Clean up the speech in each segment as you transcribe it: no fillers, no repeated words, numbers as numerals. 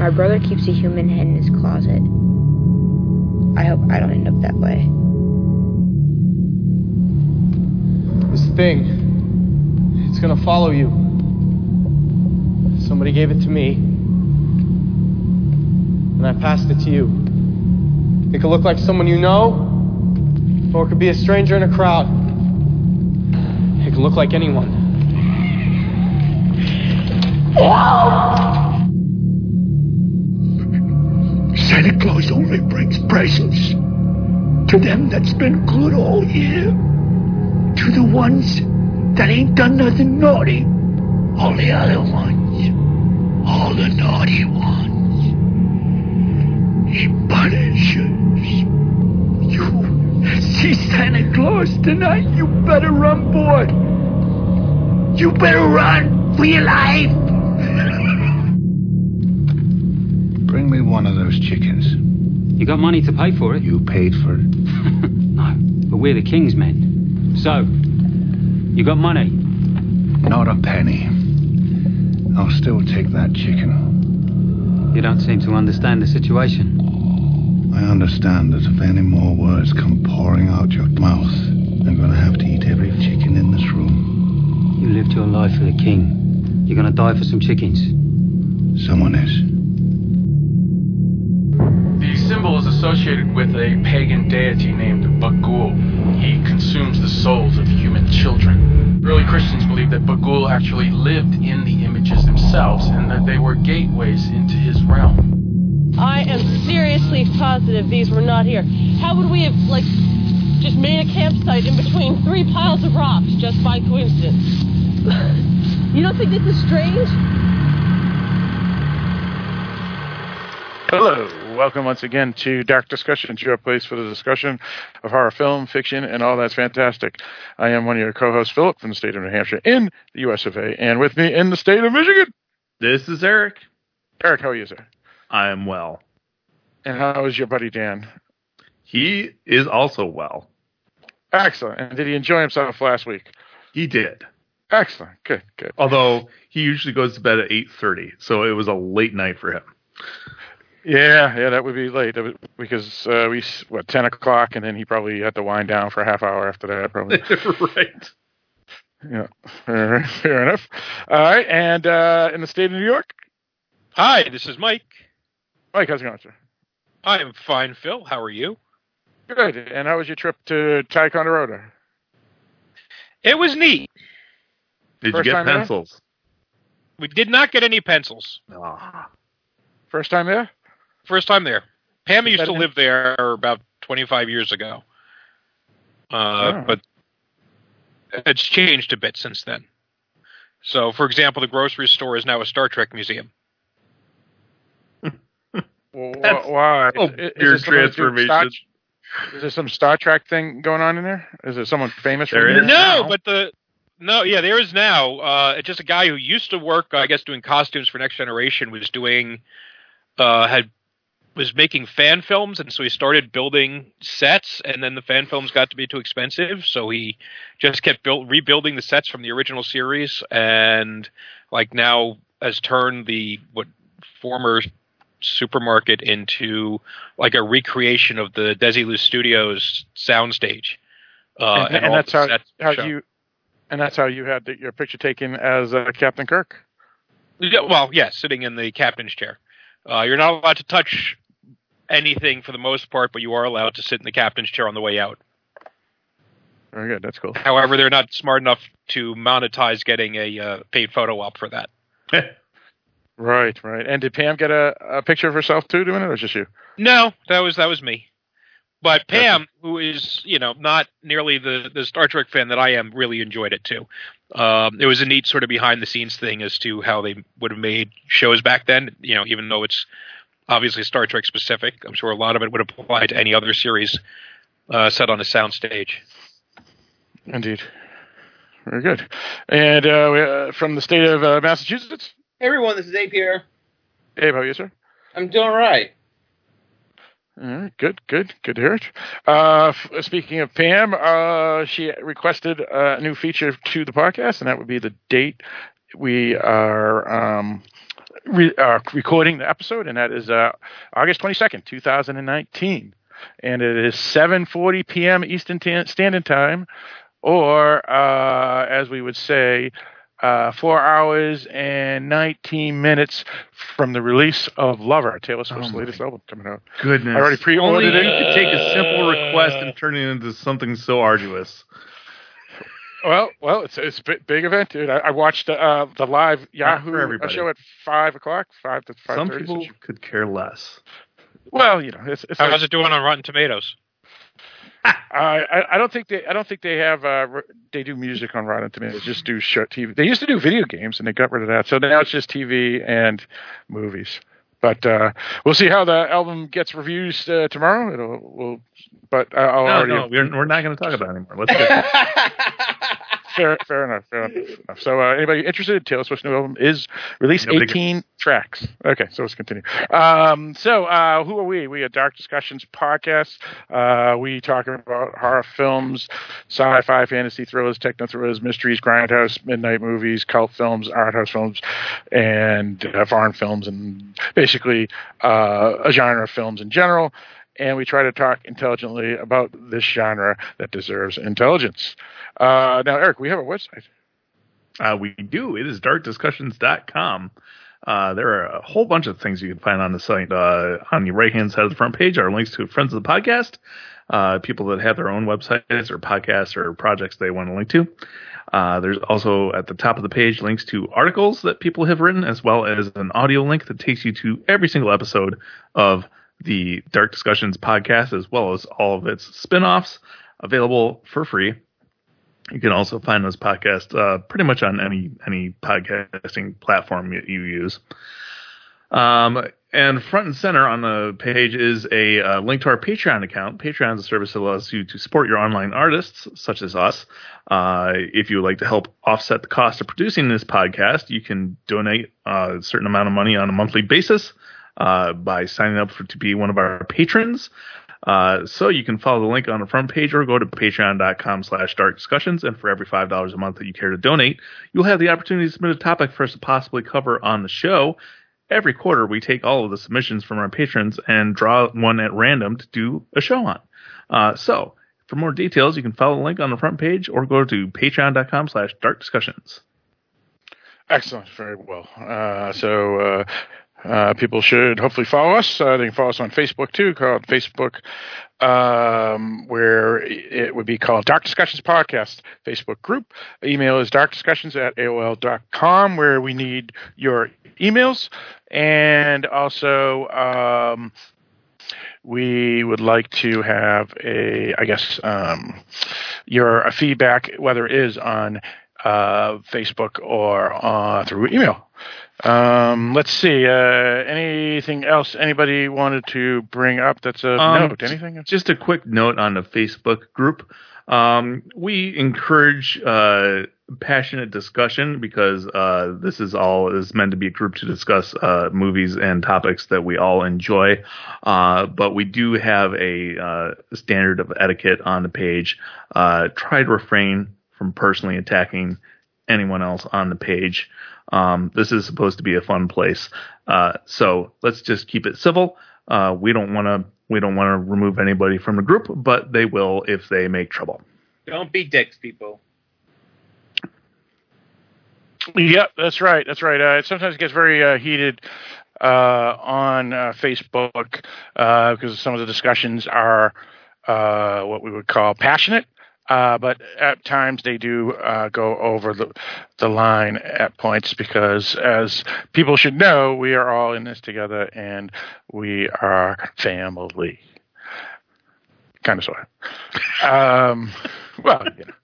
My brother keeps a human head in his closet. I hope I don't end up that way. This thing, it's gonna follow you. Somebody gave it to me, and I passed it to you. It could look like someone you know, or it could be a stranger in a crowd. It can look like anyone. Santa Claus only brings presents to them that's been good all year. To the ones that ain't done nothing naughty. All the other ones. All the naughty ones. He punishes. You see Santa Claus tonight, you better run, boy. You better run for your life. Bring me one of those chickens. You got money to pay for it? You paid for it? No, but we're the king's men. So, you got money? Not a penny. I'll still take that chicken. You don't seem to understand the situation. I understand that if any more words come pouring out your mouth, I'm going to have to eat every chicken in this room. You lived your life for the king. You're going to die for some chickens. Someone is. The symbol is associated with a pagan deity named Bagul. He consumes the souls of human children. Early Christians believed that Bagul actually lived in the images themselves and that they were gateways into his realm. I am seriously positive these were not here. How would we have, just made a campsite in between 3 piles of rocks just by coincidence? You don't think this is strange? Hello, welcome once again to Dark Discussions, your place for the discussion of horror film, fiction, and all that's fantastic. I am one of your co-hosts, Philip, from the state of New Hampshire in the US of A, and with me in the state of Michigan. This is Eric. Eric, how are you, sir? I am well. And how is your buddy Dan? He is also well. Excellent. And did he enjoy himself last week? He did. Excellent. Good. Although he usually goes to bed at 8:30, so it was a late night for him. Yeah, that would be late because 10 o'clock, and then he probably had to wind down for a half hour after that, probably. Right. Yeah, fair enough. All right, and in the state of New York? Hi, this is Mike. Mike, how's it going, sir? I am fine, Phil. How are you? Good. And how was your trip to Ticonderoga? It was neat. Did you get pencils? We did not get any pencils. First time there? First time there. Pam used to live there about 25 years ago. But it's changed a bit since then. So, for example, the grocery store is now a Star Trek museum. Well, why? Your transformation. Is there some Star Trek thing going on in there? Is there someone famous? There is now. There is now. It's just a guy who used to work, I guess, doing costumes for Next Generation, was making fan films, and so he started building sets, and then the fan films got to be too expensive, so he just kept rebuilding the sets from the original series, and now has turned the former supermarket into a recreation of the Desilu Studios soundstage. And that's how you had your picture taken as Captain Kirk? Sitting in the captain's chair. You're not allowed to touch anything for the most part, but you are allowed to sit in the captain's chair on the way out. Very good. That's cool. However, they're not smart enough to monetize getting a paid photo op for that. Right. And did Pam get a picture of herself too doing it, or just you? No, that was me. But Pam, who is, not nearly the Star Trek fan that I am, really enjoyed it too. It was a neat sort of behind the scenes thing as to how they would have made shows back then, even though it's obviously Star Trek specific. I'm sure a lot of it would apply to any other series set on a soundstage. Indeed. Very good. And from the state of Massachusetts? Hey everyone, this is Abe here. Abe, how are you, sir? I'm doing all right. All right, good to hear it. Speaking of Pam, she requested a new feature to the podcast, and that would be the date we are recording the episode, and that is August 22nd, 2019. And it is 7:40 p.m. Eastern Standard Time, or as we would say, 4 hours and 19 minutes from the release of Lover, Taylor Swift's latest album coming out. Goodness. I already pre-ordered it. You could take a simple request and turn it into something so arduous. Well, it's a big event, dude. I watched the live Yahoo show at 5 o'clock, 5 to 5:30. Some people could care less. Well, it's how's it doing on Rotten Tomatoes? I don't think they have they do music on Rotten Tomatoes. Just do short TV. They used to do video games, and they got rid of that. So now it's just TV and movies. But we'll see how the album gets reviews tomorrow. We're not going to talk about it anymore. Let's get Fair enough. So anybody interested? Taylor Swift's new album is released 18 tracks. Okay, so let's continue. So who are we? We are Dark Discussions podcast. We talk about horror films, sci-fi, fantasy, thrillers, techno thrillers, mysteries, grindhouse, midnight movies, cult films, art house films, and foreign films, and basically a genre of films in general. And we try to talk intelligently about this genre that deserves intelligence. Now, Eric, we have a website. We do. It is darkdiscussions.com. There are a whole bunch of things you can find on the site. On the right-hand side of the front page are links to friends of the podcast, people that have their own websites or podcasts or projects they want to link to. There's also at the top of the page links to articles that people have written, as well as an audio link that takes you to every single episode of the Dark Discussions podcast, as well as all of its spin-offs, available for free. You can also find those podcasts pretty much on any podcasting platform you use. And front and center on the page is a link to our Patreon account. Patreon is a service that allows you to support your online artists, such as us. If you would like to help offset the cost of producing this podcast, you can donate a certain amount of money on a monthly basis by signing up to be one of our patrons. So you can follow the link on the front page or go to patreon.com/darkdiscussions. And for every $5 a month that you care to donate, you'll have the opportunity to submit a topic for us to possibly cover on the show. Every quarter, we take all of the submissions from our patrons and draw one at random to do a show on. So for more details, you can follow the link on the front page or go to patreon.com/darkdiscussions. Excellent. Very well. People should hopefully follow us. They can follow us on Facebook too, called Facebook, where it would be called Dark Discussions Podcast Facebook group. Email is darkdiscussions@aol.com, where we need your emails. And also, we would like to have your feedback, whether it is on Facebook or through email. Let's see. Anything else anybody wanted to bring up that's a note? Anything? Just a quick note on the Facebook group. We encourage passionate discussion because this is meant to be a group to discuss movies and topics that we all enjoy. But we do have a standard of etiquette on the page. Try to refrain from personally attacking anyone else on the page. This is supposed to be a fun place, so let's just keep it civil. We don't want to remove anybody from the group, but they will if they make trouble. Don't be dicks, people. Yep, that's right. It sometimes gets very heated on Facebook because some of the discussions are what we would call passionate. But at times they do go over the line at points because, as people should know, we are all in this together and we are family. Kind of, sort of. Well, you know.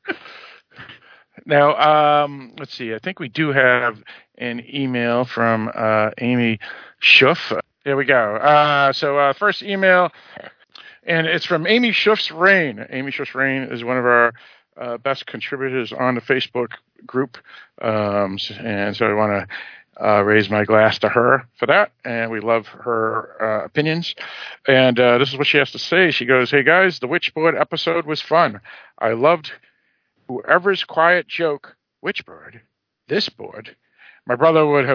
Now, let's see. I think we do have an email from Amy Schuff. There we go. So first email. And it's from Amy Schuff's Rain. Amy Schuff's Rain is one of our best contributors on the Facebook group. And so I want to raise my glass to her for that. And we love her opinions. And this is what she has to say. She goes, "Hey, guys, the Witchboard episode was fun. I loved whoever's quiet joke, Witchboard, this board. My brother would have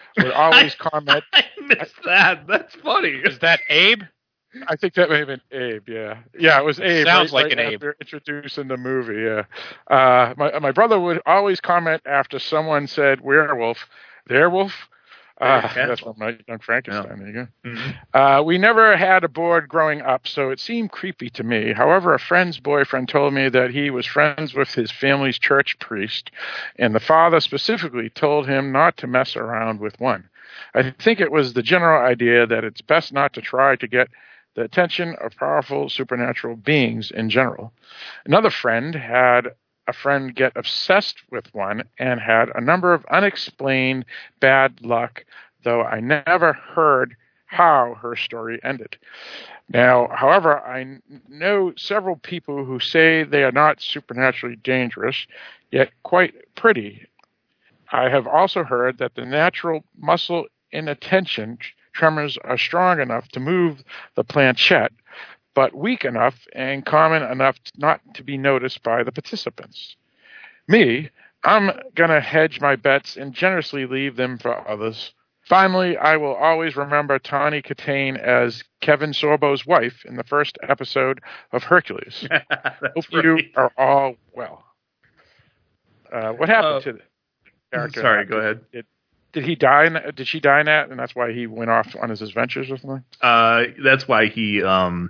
would always comment. I missed that. That's funny. Is that Abe? I think that may have been Abe. Yeah, it was Abe. Sounds like right an Abe. after introducing the movie. Yeah, my brother would always comment after someone said werewolf, their wolf. That's from Young Frankenstein. There you go. Mm-hmm. We never had a board growing up, so it seemed creepy to me. However, a friend's boyfriend told me that he was friends with his family's church priest, and the father specifically told him not to mess around with one. I think it was the general idea that it's best not to try to get the attention of powerful supernatural beings in general. Another friend had a friend get obsessed with one and had a number of unexplained bad luck, though I never heard how her story ended. Now, however, I know several people who say they are not supernaturally dangerous, yet quite pretty. I have also heard that the natural muscle inattention tremors are strong enough to move the planchette, but weak enough and common enough not to be noticed by the participants. Me, I'm going to hedge my bets and generously leave them for others. Finally, I will always remember Tawny Katane as Kevin Sorbo's wife in the first episode of Hercules. Hope you are all well. What happened to the character? Sorry, go ahead. Did he die? Did she die in that, and that's why he went off on his adventures or something? That's why he. Oh,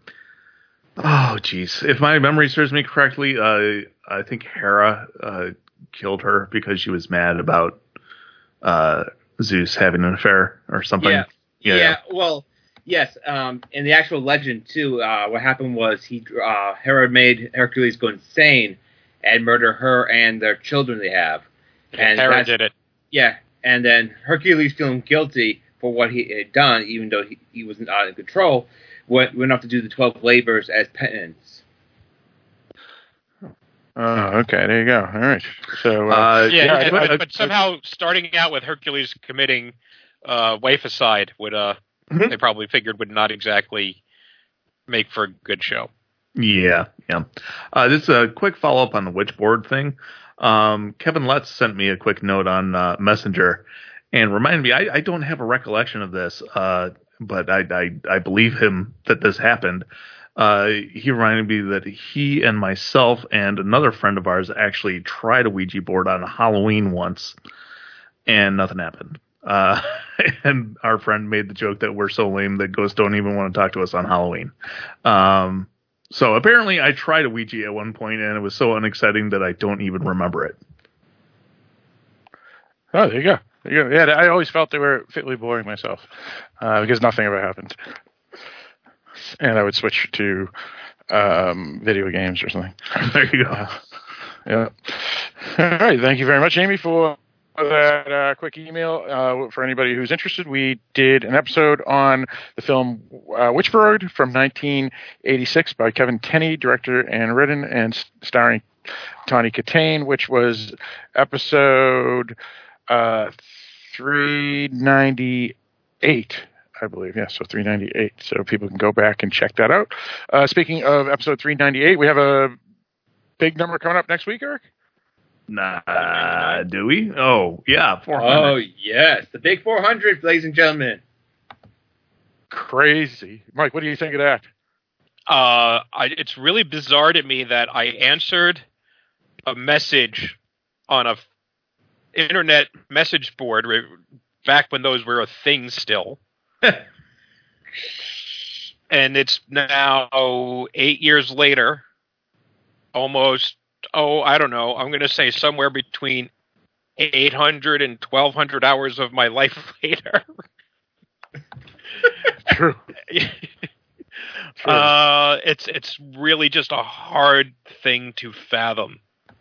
jeez. If my memory serves me correctly, I think Hera killed her because she was mad about Zeus having an affair or something. Yeah. Well, yes. In the actual legend too, what happened was Hera made Hercules go insane and murder her and their children they have. And Hera did it. Yeah. And then Hercules, feeling guilty for what he had done, even though he wasn't out of control, went off to do the 12 labors as penance. Oh, okay. There you go. All right. So, but somehow starting out with Hercules committing wafficide would, they probably figured would not exactly make for a good show. Yeah. This is a quick follow-up on the witchboard thing. Kevin Lutz sent me a quick note on Messenger and reminded me, I don't have a recollection of this, but I believe him that this happened. He reminded me that he and myself and another friend of ours actually tried a Ouija board on Halloween once, and nothing happened. And our friend made the joke that we're so lame that ghosts don't even want to talk to us on Halloween. So apparently I tried a Ouija at one point, and it was so unexciting that I don't even remember it. Oh, there you go. Yeah, I always felt they were fitly boring myself because nothing ever happened. And I would switch to video games or something. There you go. Yeah. All right. Thank you very much, Amy, for that quick email. For anybody who's interested, we did an episode on the film Witchboard from 1986 by Kevin Tenney, director and written, and starring Tawny Katane, which was episode 398. I believe, yeah, so 398. So people can go back and check that out. Speaking of episode 398, we have a big number coming up next week, Eric? Nah, do we? Oh, yeah, 400. Oh, yes, the big 400, ladies and gentlemen. Crazy. Mike, what do you think of that? It's really bizarre to me that I answered a message on a internet message board back when those were a thing still. And it's now 8 years later, almost, I don't know, I'm going to say somewhere between 800 and 1,200 hours of my life later. True. It's really just a hard thing to fathom.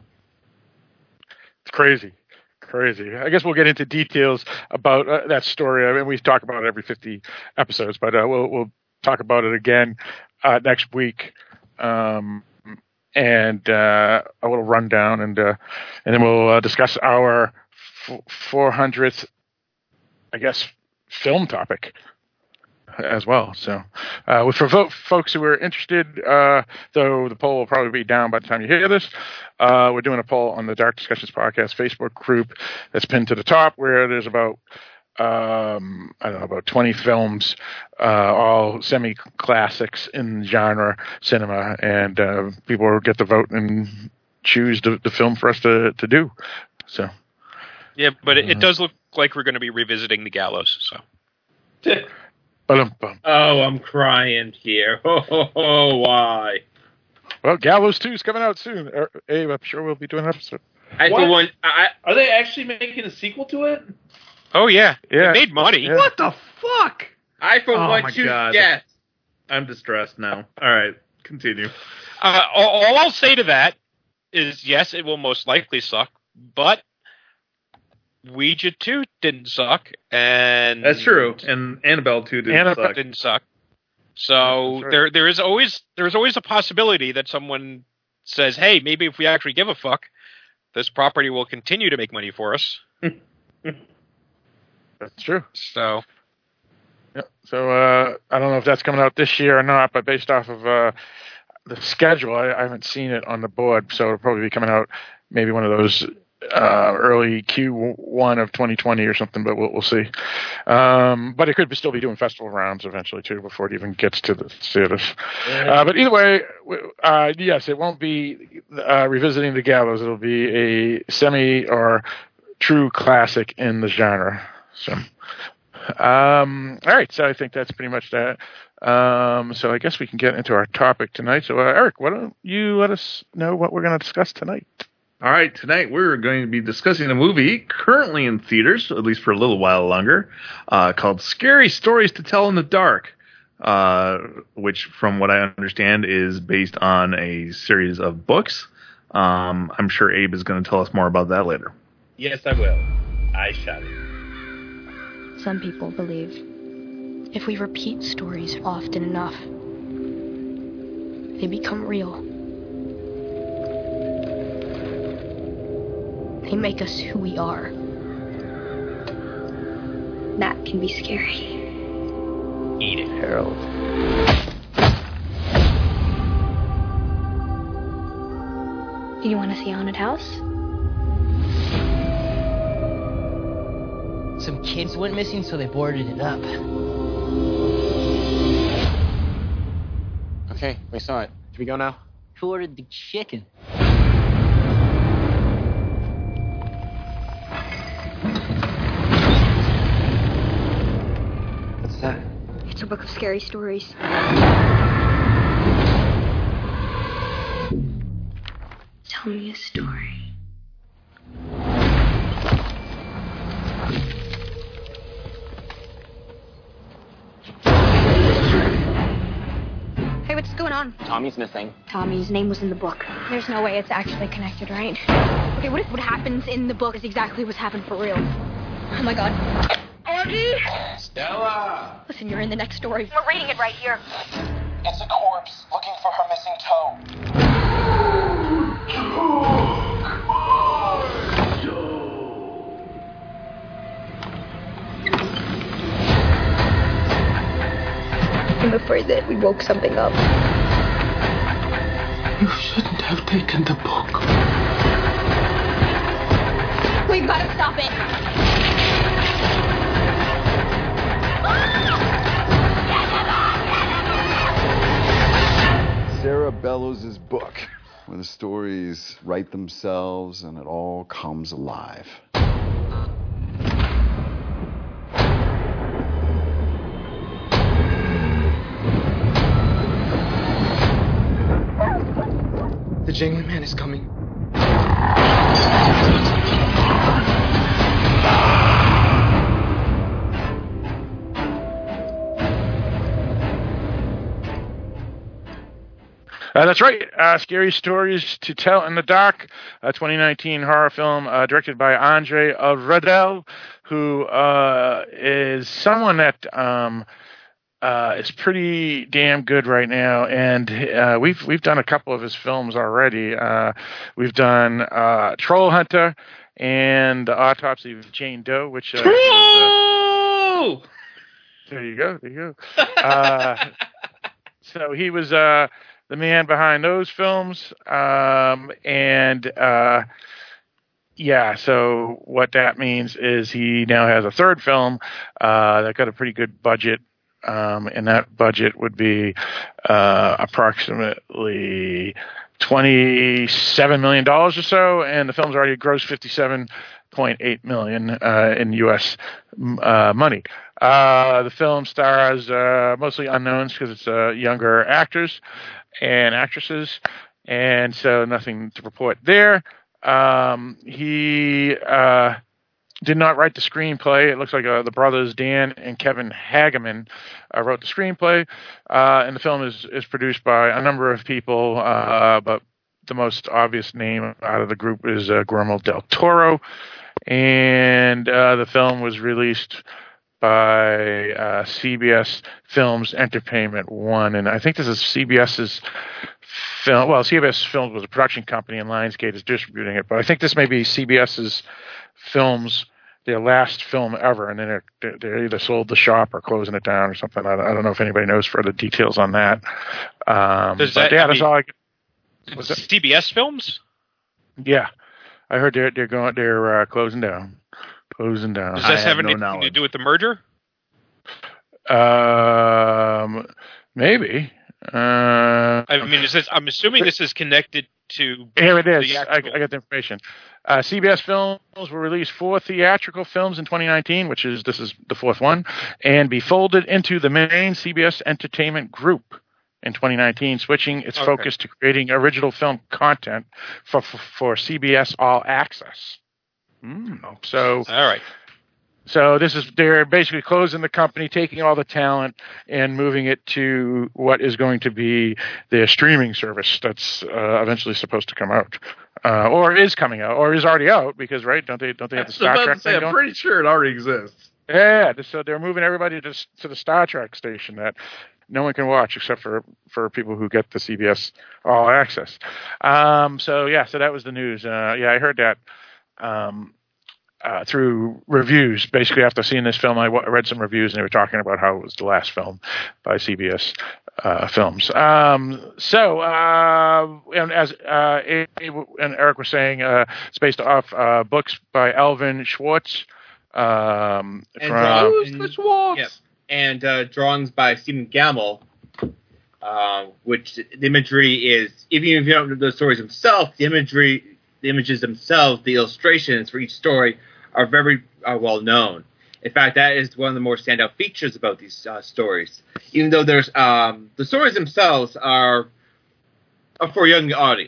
It's crazy. I guess we'll get into details about that story. I mean, we talk about it every 50 episodes, but we'll talk about it again next week, and a little rundown, and then we'll discuss our 400th, I guess, film topic as well. So, for folks who are interested, though the poll will probably be down by the time you hear this, we're doing a poll on the Dark Discussions Podcast Facebook group that's pinned to the top, where there's about I don't know, about 20 films, all semi-classics in genre cinema, and people will get to vote and choose the film for us to do. So, yeah, but it does look like we're going to be revisiting The Gallows. So, oh, I'm crying here. Oh, why? Well, Gallows 2 is coming out soon. Abe, I'm sure we'll be doing an episode. Are they actually making a sequel to it? Oh yeah, it made money. Yeah. What the fuck? I for one choose yes. I'm distressed now. All right, continue. All I'll say to that is yes, it will most likely suck, but Ouija 2 didn't suck, and that's true. And Annabelle 2 didn't suck. So right. there is always a possibility that someone says, "Hey, maybe if we actually give a fuck, this property will continue to make money for us." That's true. So, yeah. So I don't know if that's coming out this year or not, but based off of the schedule, I haven't seen it on the board, so it'll probably be coming out maybe one of those early Q1 of 2020 or something, but we'll see. But it could still be doing festival rounds eventually too, before it even gets to the theaters. Yeah. But either way, yes, it won't be revisiting The Gallows. It'll be a semi or true classic in the genre. So, all right. So I think that's pretty much that. So I guess we can get into our topic tonight. So Eric, why don't you let us know what we're going to discuss tonight? All right, tonight we're going to be discussing a movie currently in theaters, at least for a little while longer, called Scary Stories to Tell in the Dark, which, from what I understand, is based on a series of books. I'm sure Abe is going to tell us more about that later. Yes, I will. I shall. Some people believe if we repeat stories often enough, they become real. They make us who we are. That can be scary. Eat it, Harold. You want to see a haunted house? Some kids went missing, so they boarded it up. Okay, we saw it. Should we go now? Who ordered the chicken? What's that? It's a book of scary stories. Tell me a story. Hey, what's going on? Tommy's missing. Tommy's name was in the book. There's no way it's actually connected, right? Okay, what if what happens in the book is exactly what's happened for real? Oh my god. Andy! Stella! Listen, you're in the next story. We're reading it right here. It's a corpse looking for her missing toe. I'm afraid that we woke something up. You shouldn't have taken the book. We've got to stop it. Sarah Bellows' book, where the stories write themselves and it all comes alive. The Jangling Man is coming. That's right. Scary Stories to Tell in the Dark, a 2019 horror film directed by Andre Rudel, who is someone that is pretty damn good right now. And we've done a couple of his films already. We've done Troll Hunter and The Autopsy of Jane Doe, which there you go. So he was the man behind those films, and Yeah, so what that means is he now has a third film that got a pretty good budget, and that budget would be approximately $27 million or so, and the film's already grossed $57.8 million in U.S. Money. The film stars mostly unknowns because it's younger actors and actresses, and so nothing to report there. He did not write the screenplay. It looks like the brothers Dan and Kevin Hageman wrote the screenplay, and the film is produced by a number of people, but the most obvious name out of the group is Guillermo del Toro, and the film was released by CBS Films Entertainment One, and I think this is CBS's film. Well, CBS Films was a production company, and Lionsgate is distributing it. But I think this may be CBS's films, their last film ever, and then they're either sold the shop or closing it down or something. I don't know if anybody knows further details on that. That's all. Was it CBS Films? Yeah, I heard they're closing down. Closing down. Does this have anything to do with the merger? Maybe. I mean, I'm assuming this is connected to. Here it is. I got the information. CBS Films will release 4 theatrical films in 2019, this is the 4th one, and be folded into the main CBS Entertainment Group in 2019, switching its focus to creating original film content for CBS All Access. So, all right. So they're basically closing the company, taking all the talent, and moving it to what is going to be their streaming service that's eventually supposed to come out, or is coming out, or is already out because don't they have the Star Trek thing going? I'm pretty sure it already exists. Yeah, so they're moving everybody to the Star Trek station that no one can watch except for people who get the CBS All Access. So that was the news. I heard that. Through reviews, basically after seeing this film, I read some reviews and they were talking about how it was the last film by CBS Films. And as Abe and Eric were saying, it's based off books by Alvin Schwartz. And drawings by Stephen Gamble, which the imagery is, even if you don't know the stories themselves, the images themselves, the illustrations for each story are very well known. In fact, that is one of the more standout features about these stories. Even though there's the stories themselves are for a young audience.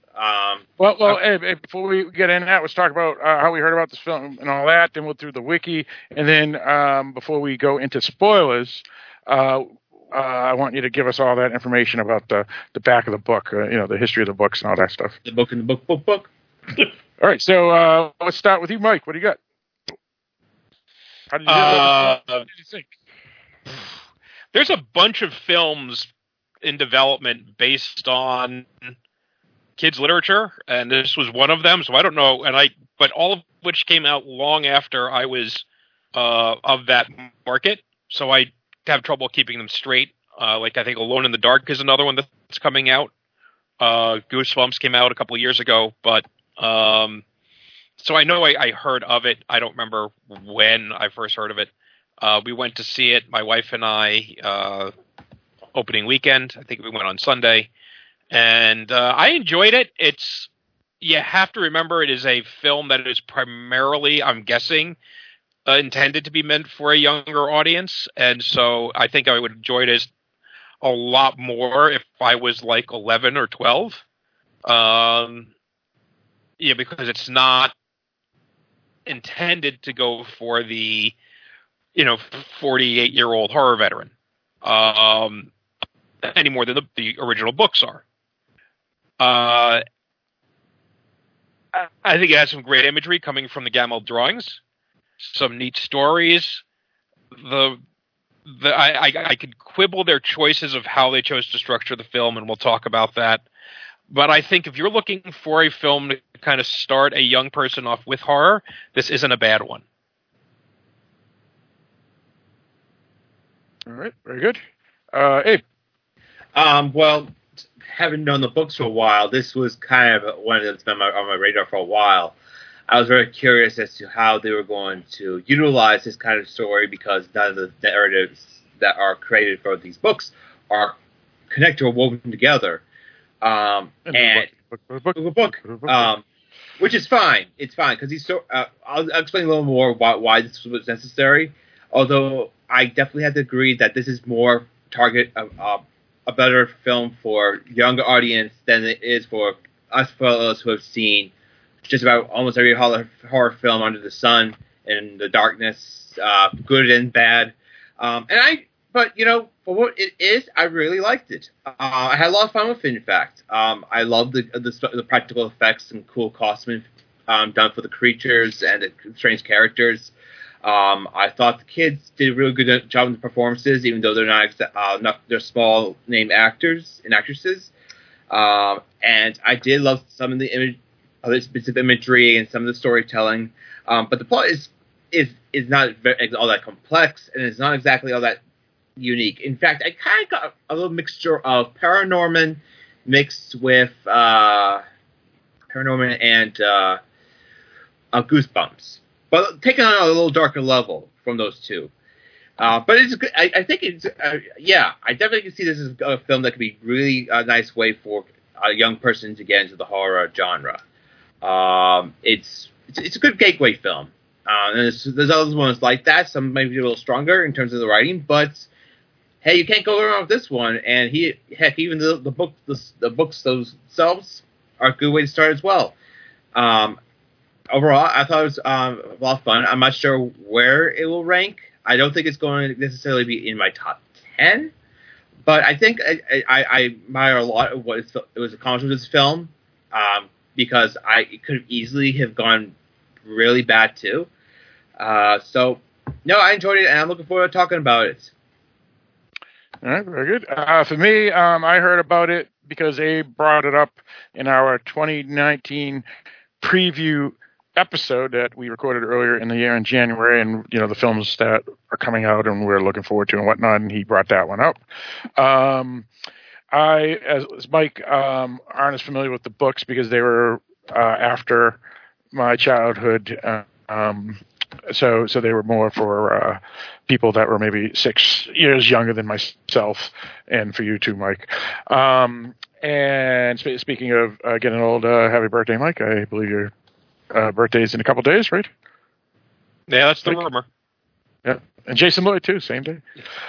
Before we get in that, let's talk about how we heard about this film and all that. Then we'll do the wiki, and then before we go into spoilers, I want you to give us all that information about the back of the book, the history of the books and all that stuff. The book and the book. All right, so let's start with you, Mike. What do you got? How did you what did you think? There's a bunch of films in development based on kids' literature, and this was one of them. So I don't know, but all of which came out long after I was of that market. So I have trouble keeping them straight. I think Alone in the Dark is another one that's coming out. Goosebumps came out a couple of years ago, but so I know I heard of it. I don't remember when I first heard of it. We went to see it, my wife and I, opening weekend. I think we went on Sunday, and I enjoyed it. You have to remember it is a film that is primarily, I'm guessing, intended to be meant for a younger audience, and so I think I would enjoy it a lot more if I was like 11 or 12. Because it's not intended to go for the 48-year-old horror veteran any more than the original books are. I think it has some great imagery coming from the Gamble drawings, some neat stories. I could quibble their choices of how they chose to structure the film, and we'll talk about that. But I think if you're looking for a film to kind of start a young person off with horror, this isn't a bad one. All right, very good. Abe? Well, having known the books for a while, this was kind of one that's been on my radar for a while. I was very curious as to how they were going to utilize this kind of story, because none of the narratives that are created for these books are connected or woven together. Which is fine. It's fine, because he's so. I'll explain a little more why this was necessary. Although I definitely have to agree that this is more target a better film for younger audience than it is for us fellows who have seen just about almost every horror film under the sun and the darkness, good and bad. But for what it is, I really liked it. I had a lot of fun with it. In fact, I love the practical effects and cool costuming done for the creatures and the strange characters. I thought the kids did a really good job in the performances, even though they're not they're small name actors and actresses. And I did love some of the specific imagery and some of the storytelling. But the plot is not all that complex, and it's not exactly all that unique. In fact, I kind of got a little mixture of Paranorman mixed with Paranorman and Goosebumps, but taken on a little darker level from those two. But it's good. I think it's I definitely can see this as a film that could be really a nice way for a young person to get into the horror genre. It's a good gateway film. And there's other ones like that. Some might be a little stronger in terms of the writing, but hey, you can't go wrong with this one. And even the books themselves are a good way to start as well. Overall, I thought it was a lot of fun. I'm not sure where it will rank. I don't think it's going to necessarily be in my top 10, but I think I admire a lot of what it was accomplished with this film, because it could easily have gone really bad too. So, no, I enjoyed it, and I'm looking forward to talking about it. All right, very good. For me, I heard about it because Abe brought it up in our 2019 preview episode that we recorded earlier in the year in January, and the films that are coming out and we're looking forward to and whatnot, and he brought that one up. As Mike, aren't as familiar with the books because they were after my childhood, so they were more for people that were maybe 6 years younger than myself, and for you too, Mike. And speaking of getting old, happy birthday, Mike! I believe your birthday's in a couple days, right? Yeah, that's the rumor. Yeah, and Jason Lloyd too, same day.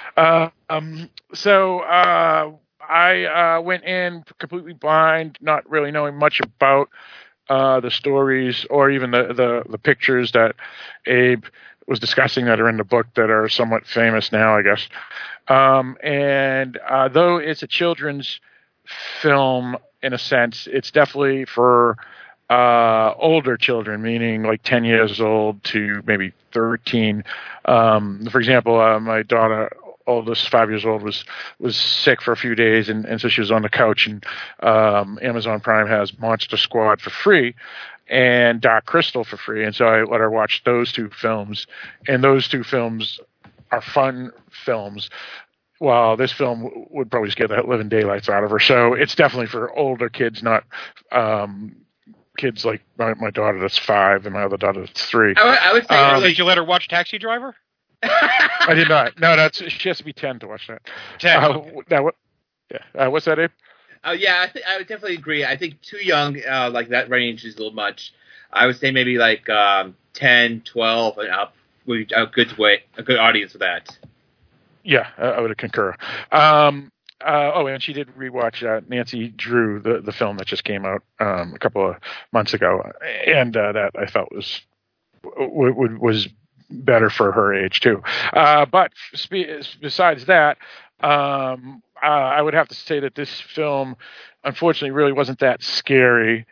So I went in completely blind, not really knowing much about the stories or even the pictures that Abe was discussing that are in the book that are somewhat famous now, I guess. And though it's a children's film in a sense, it's definitely for older children, meaning like 10 years old to maybe 13. For example, my daughter, oldest, 5 years old, was sick for a few days, and so she was on the couch, and Amazon Prime has Monster Squad for free and Dark Crystal for free, and so I let her watch those two films, and those two films are fun films, while this film would probably scare the living daylights out of her. So it's definitely for older kids, not kids like my daughter that's 5 and my other daughter that's 3. I would say, did you let her watch Taxi Driver? I did not. No, she has to be 10 to watch that. 10. What's that, Abe? Yeah, I would definitely agree. I think too young, like that range is a little much. I would say maybe like 10, 12 and up would be a good audience for that. Yeah, I would concur. And she did rewatch Nancy Drew, the film that just came out a couple of months ago, and that I felt was better for her age too. But besides that, I would have to say that this film, unfortunately, really wasn't that scary,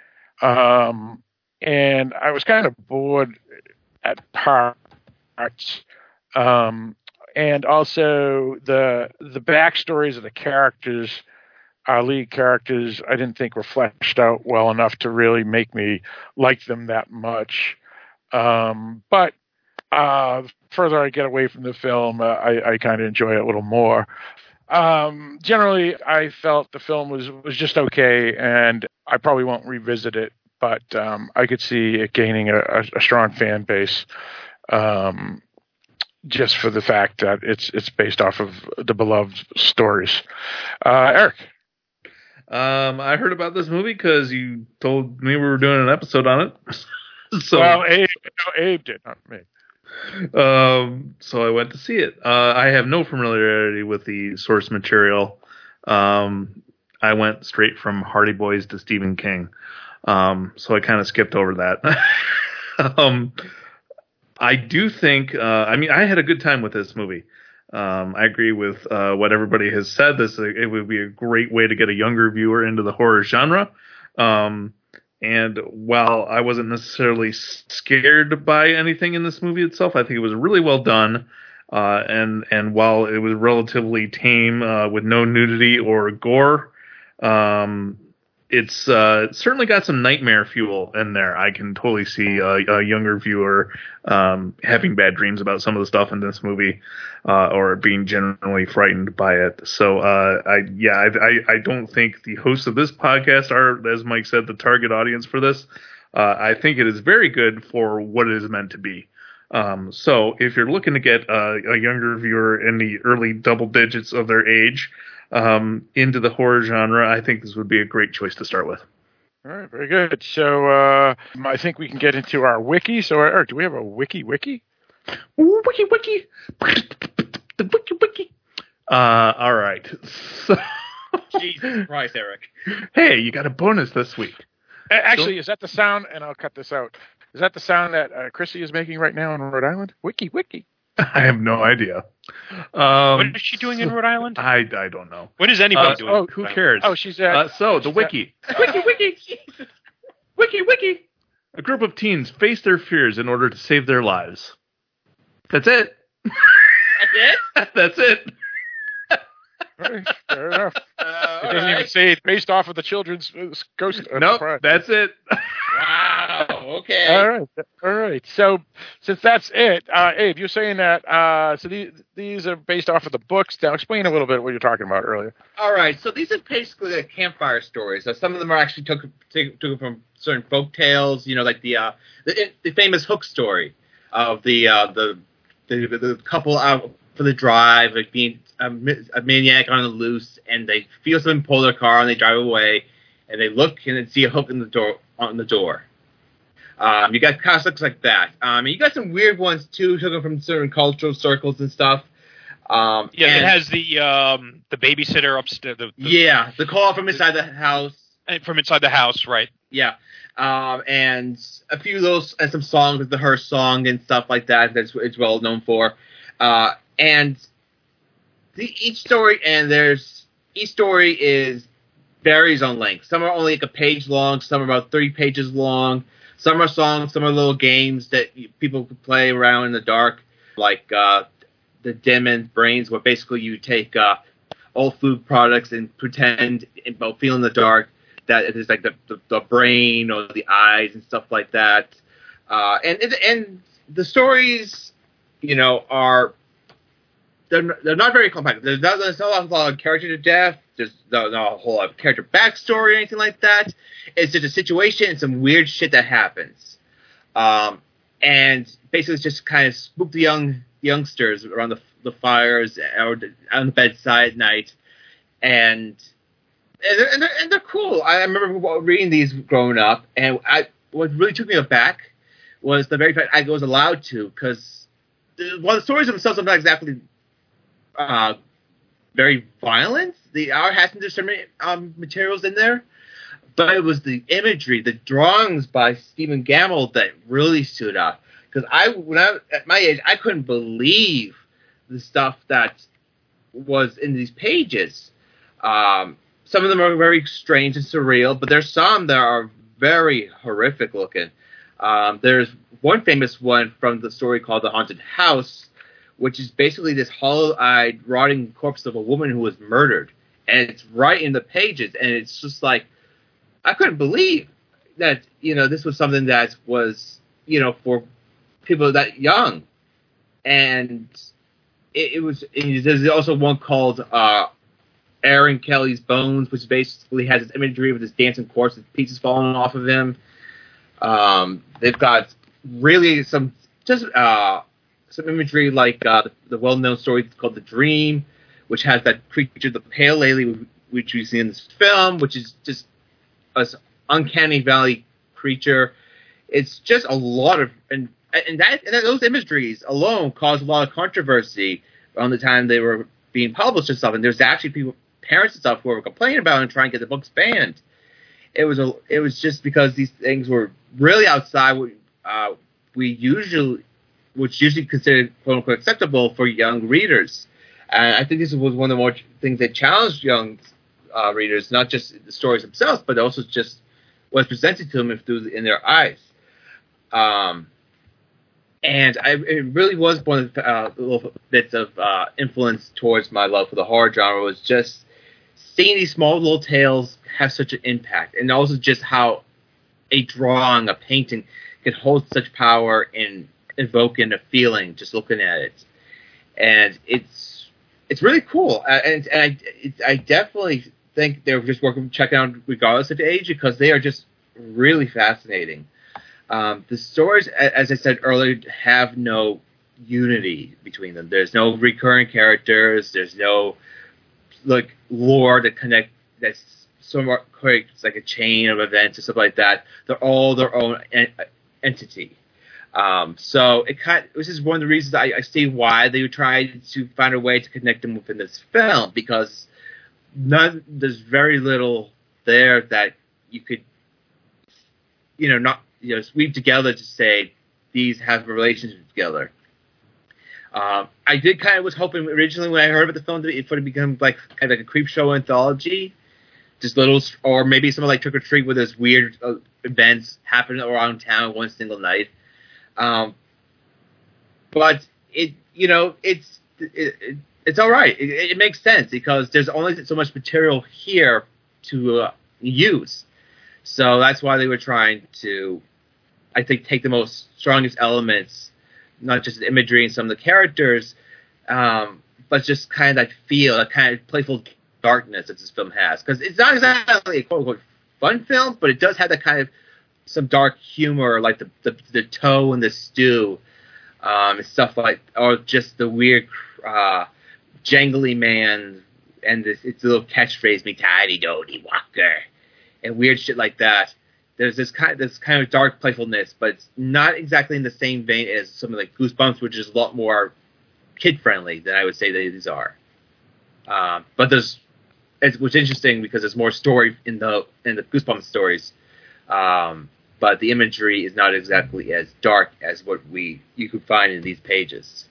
and I was kind of bored at parts. And also the backstories of the characters, our lead characters, I didn't think were fleshed out well enough to really make me like them that much. But further I get away from the film, I kind of enjoy it a little more. Generally, I felt the film was just okay, and I probably won't revisit it but I could see it gaining a strong fan base, just for the fact that it's based off of the beloved stories. Eric. I heard about this movie because you told me we were doing an episode on it. So, well, Abe did, not me. So I went to see it. I have no familiarity with the source material. I went straight from Hardy Boys to Stephen King. So I kind of skipped over that. I do think, I had a good time with this movie. I agree with what everybody has said. It would be a great way to get a younger viewer into the horror genre. And while I wasn't necessarily scared by anything in this movie itself, I think it was really well done. And while it was relatively tame with no nudity or gore, it's certainly got some nightmare fuel in there. I can totally see a younger viewer having bad dreams about some of the stuff in this movie, or being generally frightened by it. So I don't think the hosts of this podcast are, as Mike said, the target audience for this. I think it is very good for what it is meant to be. So if you're looking to get a younger viewer in the early double digits of their age into the horror genre, I think this would be a great choice to start with. All right, very good. So I think we can get into our wiki. So, Eric, do we have a wiki? Wiki. The wiki. All right. So, Jesus Christ, Eric. Hey, you got a bonus this week. Actually, is that the sound? And I'll cut this out. Is that the sound that Chrissy is making right now in Rhode Island? Wiki. I have no idea. What is she doing in Rhode Island? I don't know. What is anybody doing? Oh, who cares? Oh, she's at... the wiki. Wiki. A group of teens face their fears in order to save their lives. That's it. That's it? Right, fair enough. It doesn't even say it's based off of the children's ghost. Nope, that's it. Wow. Okay. All right. So since that's it, Abe, you're saying that these are based off of the books. Now explain a little bit what you're talking about earlier. All right. So these are basically like campfire stories. Some of them are actually took from certain folk tales. You know, like the famous Hook story of the couple out for the drive, like being a maniac on the loose, and they feel something pull their car and they drive away, and they look and they see a hook in the door on the door. You got concepts like that. You got some weird ones too, taken from certain cultural circles and stuff. It has the babysitter upstairs. The call from inside the house. From inside the house, right? Yeah. And a few of those, and some songs, the Her song and stuff like that. That's it's well known for. And each story varies on length. Some are only like a page long. Some are about 3 pages long. Some are songs. Some are little games that people could play around in the dark, like the Dim and Brains, where basically you take old food products and pretend, about feel in the dark, that it is like the brain or the eyes and stuff like that. And the stories, are they're not very complex. There's not a lot of character death. There's not a whole lot of character backstory or anything like that. It's just a situation and some weird shit that happens. And basically it's just kind of spook the youngsters around the fires or on the bedside at night. And they're cool. I remember reading these growing up, and what really took me aback was the very fact I was allowed to, because while the stories themselves are not exactly very violent, the hour has some discernment materials in there, but it was the imagery, the drawings by Stephen Gamble that really stood out. Because at my age, I couldn't believe the stuff that was in these pages. Some of them are very strange and surreal, but there's some that are very horrific looking. There's one famous one from the story called The Haunted House, which is basically this hollow-eyed, rotting corpse of a woman who was murdered. And it's right in the pages, and it's just like, I couldn't believe that, this was something that was, for people that young. And there's also one called Aaron Kelly's Bones, which basically has this imagery of this dancing corpse with pieces falling off of him. They've got really some imagery like the well-known story called The Dream, which has that creature, the Pale Lady, which we see in this film, which is just an uncanny valley creature. It's just a lot of and those imageries alone caused a lot of controversy around the time they were being published and stuff. And there's actually parents and stuff who were complaining about it and trying to get the books banned. It was just because these things were really outside what which usually considered quote unquote acceptable for young readers. And I think this was one of the more things that challenged young readers, not just the stories themselves, but also just what's presented to them in their eyes. And it really was one of the little bits of influence towards my love for the horror genre, was just seeing these small little tales have such an impact, and also just how a drawing, a painting, can hold such power in evoking a feeling just looking at it. And it's really cool. And I definitely think they're just worth checking out regardless of age, because they are just really fascinating. The stories, as I said earlier, have no unity between them. There's no recurring characters. There's no lore to connect. That's somewhat quick. It's like a chain of events or stuff like that. They're all their own entity. So this is one of the reasons I see why they tried to find a way to connect them within this film, because there's very little there that you could, weave together to say these have a relationship together. I did was hoping originally when I heard about the film it would become like a creep show anthology, just or maybe something like Trick or Treat, where there's weird events happening around town one single night. But it's all right. It makes sense because there's only so much material here to use. So that's why they were trying to, I think, take the strongest elements, not just the imagery and some of the characters, but just kind of that feel, that kind of playful darkness that this film has. Because it's not exactly a quote-unquote fun film, but it does have that kind of some dark humor, like the toe and the stew, and stuff like, or just the weird jangly man and it's a little catchphrase, "me tidy doty walker," and weird shit like that. There's this kind of dark playfulness, but it's not exactly in the same vein as something like Goosebumps, which is a lot more kid friendly than I would say these are. But which is interesting because there's more story in the Goosebumps stories. But the imagery is not exactly as dark as what you could find in these pages.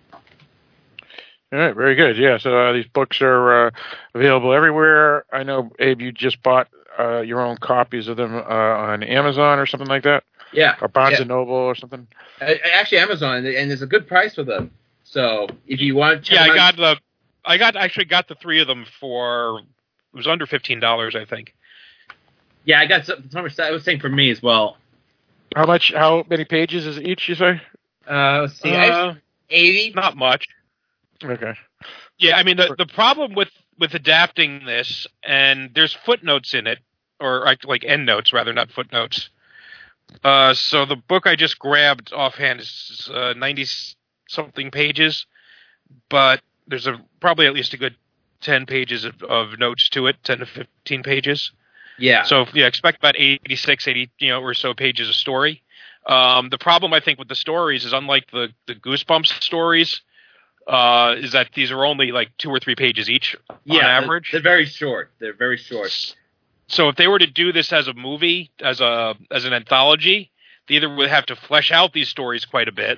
All right, very good. Yeah, so these books are available everywhere. I know, Abe, you just bought your own copies of them on Amazon or something like that? Yeah. Or Barnes & Noble or something? Actually, Amazon, and there's a good price for them. So if you want to check them out, I got the three of them for, it was under $15, I think. Yeah, I got some. I was saying for me as well. How many pages is each, you say? Let's see. 80? Not much. Okay. Yeah, I mean, the problem with adapting this, and there's footnotes in it, or like endnotes rather, not footnotes. So the book I just grabbed offhand is 90-something pages, but there's probably at least a good 10 pages of notes to it, 10 to 15 pages. Yeah. So expect about 86, 80, or so pages of story. The problem I think with the stories is, unlike the Goosebumps stories, is that these are only like 2 or 3 pages each on average. They're very short. So if they were to do this as a movie, as an anthology, they either would have to flesh out these stories quite a bit,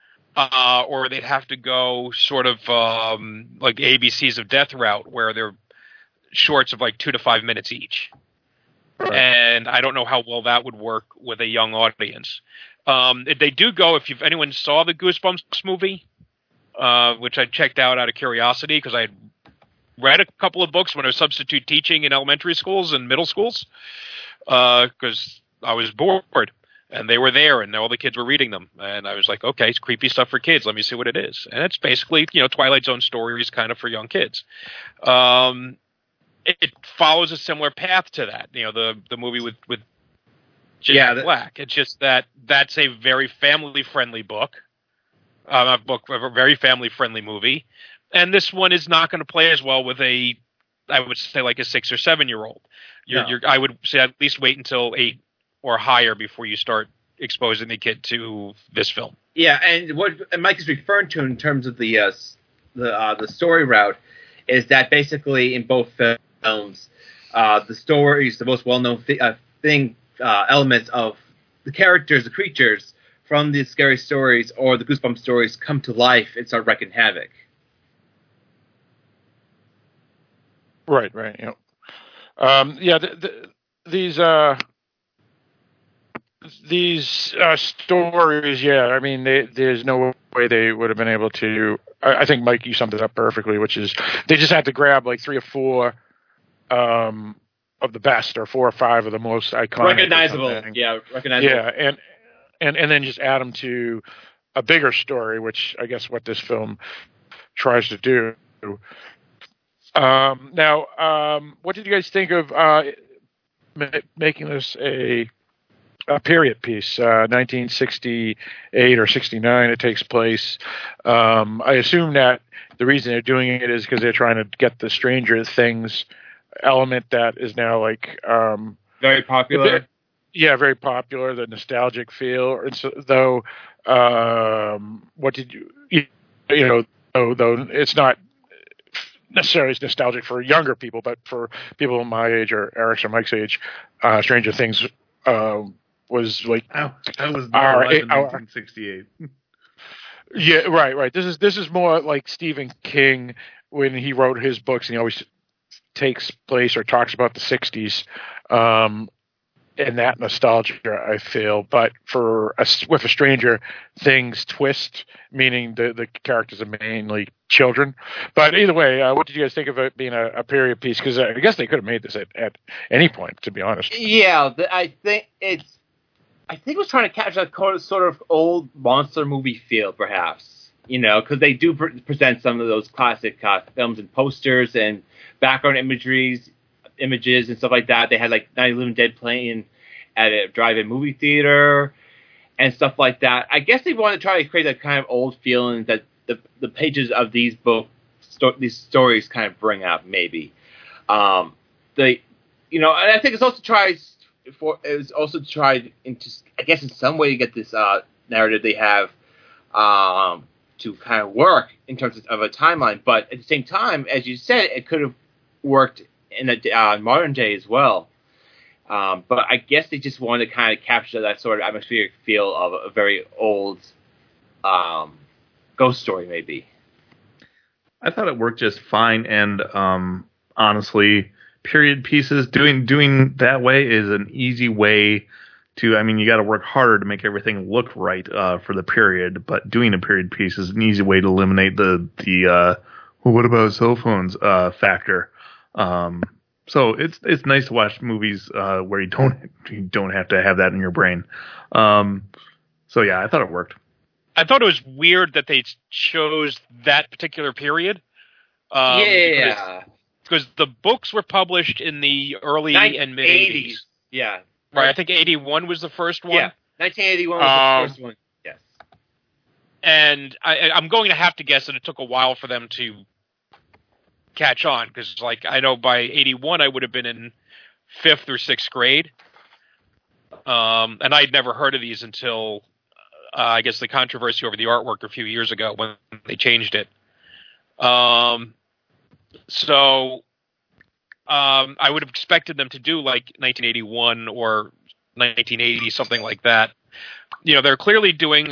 or they'd have to go sort of like ABCs of Death route, where they're shorts of like 2 to 5 minutes each. Right. And I don't know how well that would work with a young audience. If they do go, if anyone saw the Goosebumps movie, which I checked out of curiosity because I had read a couple of books when I was substitute teaching in elementary schools and middle schools, because I was bored, and they were there, and all the kids were reading them, and I was like, okay, it's creepy stuff for kids. Let me see what it is. And it's basically, Twilight Zone stories kind of for young kids. It follows a similar path to that. The movie with Jack Black. It's just that's a very family-friendly book. A very family-friendly movie. And this one is not going to play as well with I would say like a 6 or 7 year old. I would say at least wait until 8 or higher before you start exposing the kid to this film. Yeah, and what Mike is referring to in terms of the story route is that basically in both films, the stories, the most well-known elements of the characters, the creatures from the scary stories or the Goosebumps stories come to life and start wreaking havoc. Right. These stories, I mean, there's no way they would have been able to. I think, Mike, you summed it up perfectly, which is they just had to grab like 3 or 4 of the best, or 4 or 5 of the most iconic, recognizable. Yeah, and then just add them to a bigger story, which I guess what this film tries to do. Now, what did you guys think of making this a period piece? 1968 or 69, it takes place. I assume that the reason they're doing it is because they're trying to get the Stranger Things element that is now like very popular. Very popular. The nostalgic feel. Though, what did though it's not necessarily as nostalgic for younger people, but for people my age or Eric's or Mike's age, Stranger Things was like I was alive in 1968. Yeah, right. This is more like Stephen King when he wrote his books, and he always takes place or talks about the 60s, and that nostalgia, I feel. But with a Stranger Things twist, meaning the characters are mainly children. But either way, what did you guys think of it being a period piece? Because I guess they could have made this at any point, to be honest. Yeah, I think it was trying to capture that sort of old monster movie feel, perhaps. Because they do present some of those classic films and posters and background images and stuff like that. They had like Night of the Living Dead playing at a drive-in movie theater and stuff like that. I guess they wanted to try to create that kind of old feeling that the pages of these books, these stories kind of bring out, maybe. And I think it's also tried into, I guess, in some way to get this narrative they have to kind of work in terms of a timeline. But at the same time, as you said, it could have worked in the modern day as well. But I guess they just wanted to kind of capture that sort of atmospheric feel of a very old ghost story, maybe. I thought it worked just fine, and honestly, period pieces doing that way is an easy way to. I mean, you got to work harder to make everything look right for the period, but doing a period piece is an easy way to eliminate the well, what about cell phones factor. So it's nice to watch movies where you don't have to have that in your brain. So yeah, I thought it worked. I thought it was weird that they chose that particular period. Because the books were published in the early and mid 80s. Yeah. Right. I think 81 was the first one. Yeah. 1981 was the first one. Yes. And I'm going to have to guess that it took a while for them to catch on, because I know by 81 I would have been in 5th or 6th grade, and I'd never heard of these until I guess the controversy over the artwork a few years ago when they changed it. So I would have expected them to do like 1981 or 1980, something like that. They're clearly doing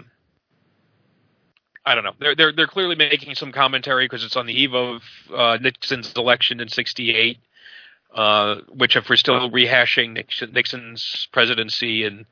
I don't know. They're clearly making some commentary because it's on the eve of Nixon's election in '68, which if we're still rehashing Nixon's presidency in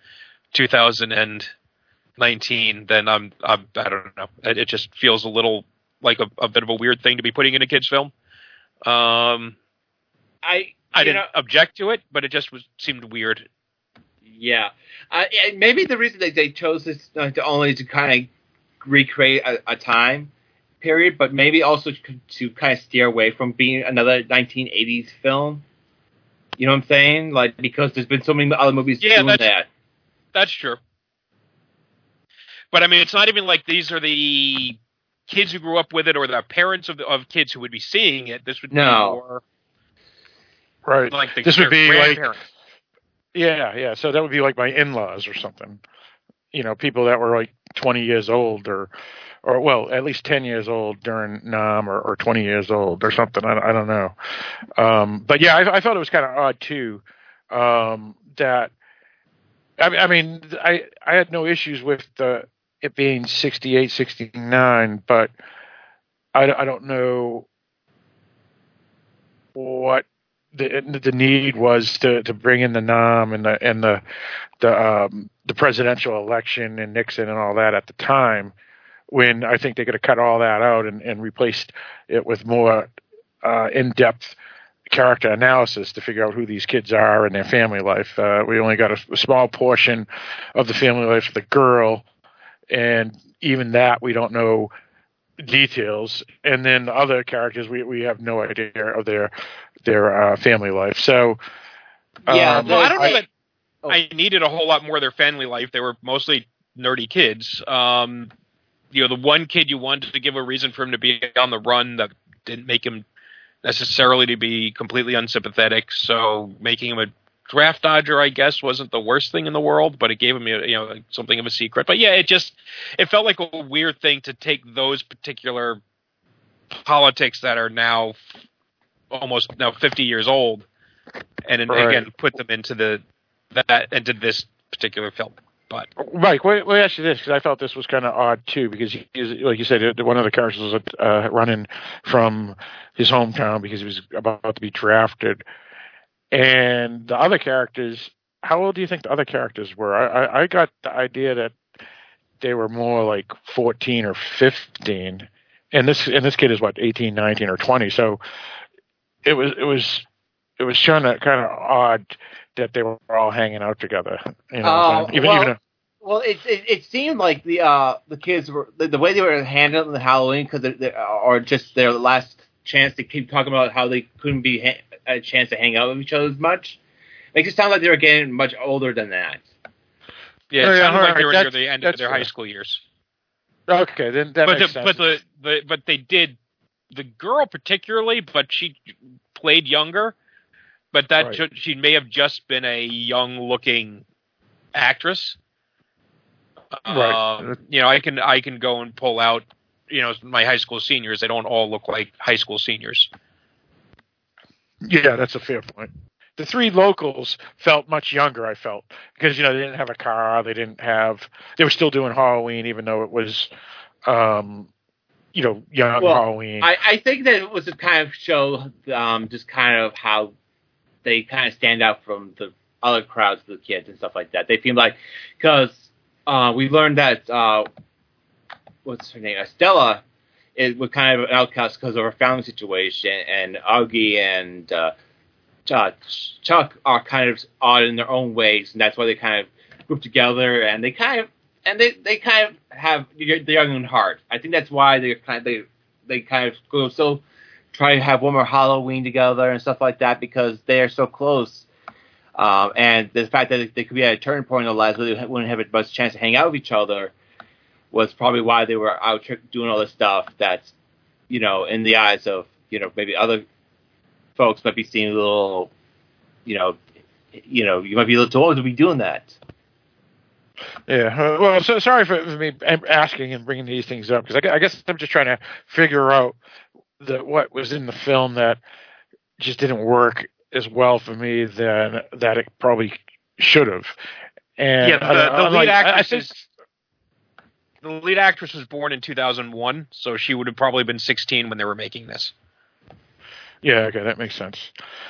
2019, then I don't know. It just feels a little like a bit of a weird thing to be putting in a kid's film. I didn't object to it, but it just seemed weird. Yeah, maybe the reason that they chose this only to kind of recreate a time period, but maybe also to kind of steer away from being another 1980s film. You know what I'm saying? Like, because there's been so many other movies doing that. That's true. But I mean, it's not even like these are the kids who grew up with it or the parents of kids who would be seeing it. This would be more right. Like This would be like, grandparents. yeah. So that would be like my in-laws or something. You know, people that were like 20 years old or well, at least 10 years old during Nam or 20 years old or something. I don't know. But yeah, I thought it was kind of odd too. That I mean, I had no issues with it being 68, 69, but I don't know what the need was to bring in the Nam and the presidential election and Nixon and all that at the time, when I think they could have cut all that out and replaced it with more in-depth character analysis to figure out who these kids are and their family life. We only got a small portion of the family life of the girl, and even that we don't know details. And then the other characters, we have no idea of their family life. So I don't know that I needed a whole lot more of their family life. They were mostly nerdy kids. The one kid you wanted to give a reason for him to be on the run that didn't make him necessarily to be completely unsympathetic. So making him a draft dodger, I guess, wasn't the worst thing in the world, but it gave him, something of a secret. But yeah, it felt like a weird thing to take those particular politics that are now almost 50 years old, and again put them into this particular film. But Mike, let me ask you this, because I felt this was kind of odd too, because like you said, one of the characters was running from his hometown because he was about to be drafted, and the other characters. How old do you think the other characters were? I got the idea that they were more like 14 or 15, and this kid is what, 18, 19, or 20. So it was kind of odd that they were all hanging out together. Well, it seemed like the kids were the way they were handling the Halloween, because or just their last chance to keep talking about how they couldn't be a chance to hang out with each other as much. Makes it sound like they were getting much older than that. Yeah, it sounded like they were near the end of their high school years. Okay, then that makes sense. But they did, the girl particularly, but she played younger. But she may have just been a young-looking actress. Right. I can go and pull out, my high school seniors. They don't all look like high school seniors. Yeah, that's a fair point. The three locals felt much younger, I felt, because, they didn't have a car. They were still doing Halloween, even though it was, young Halloween. I think that it was to kind of show just kind of how they kind of stand out from the other crowds of the kids and stuff like that. They feel like, because we learned that, what's her name? Stella was kind of an outcast because of her family situation, and Augie and Chuck are kind of odd in their own ways, and that's why they kind of group together, and they kind of have the young in heart. I think that's why they kind of go so try to have one more Halloween together and stuff like that, because they are so close. And the fact that they could be at a turning point in their lives where they wouldn't have much chance to hang out with each other was probably why they were out doing all this stuff that's, in the eyes of, maybe other folks might be seeing a little, you might be a little too old to be doing that. Yeah. Well, so sorry for me asking and bringing these things up, because I guess I'm just trying to figure out what was in the film that just didn't work as well for me that it probably should have. And the lead actress the lead actress was born in 2001, so she would have probably been 16 when they were making this. Yeah, okay, that makes sense.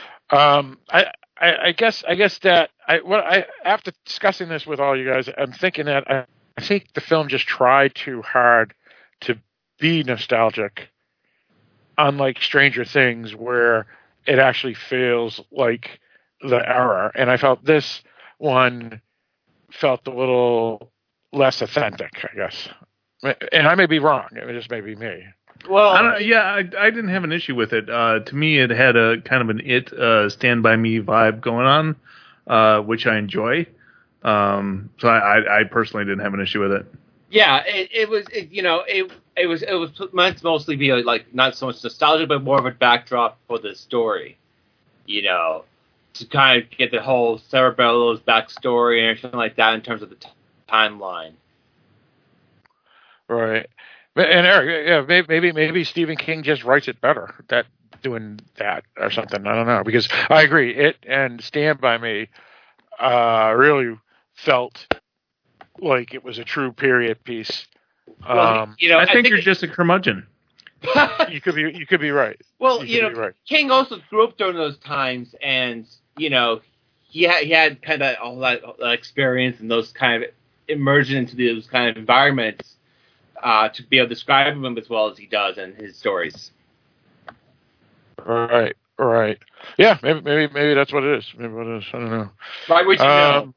I guess that after discussing this with all you guys, I'm thinking that I think the film just tried too hard to be nostalgic, unlike Stranger Things, where it actually feels like the era. And I felt this one felt a little less authentic, I guess. And I may be wrong. It just may be me. Well, I didn't have an issue with it. To me, it had a kind of an Stand By Me vibe going on, which I enjoy. So I personally didn't have an issue with it. Yeah, it was meant to mostly be like not so much nostalgia, but more of a backdrop for the story. You know, to kind of get the whole Cerebello's backstory and everything like that in terms of the timeline. Right. And Eric, yeah, maybe Stephen King just writes it better doing that or something. I don't know, because I agree. It and Stand By Me really felt like it was a true period piece. Well, I think you're just a curmudgeon. You could be right. Well, right. King also grew up during those times, and he had kind of all that experience and those kind of immersion into those kind of environments to be able to describe them as well as he does in his stories. Right. Yeah, maybe that's what it is. Maybe what it is. I don't know. Why would you know?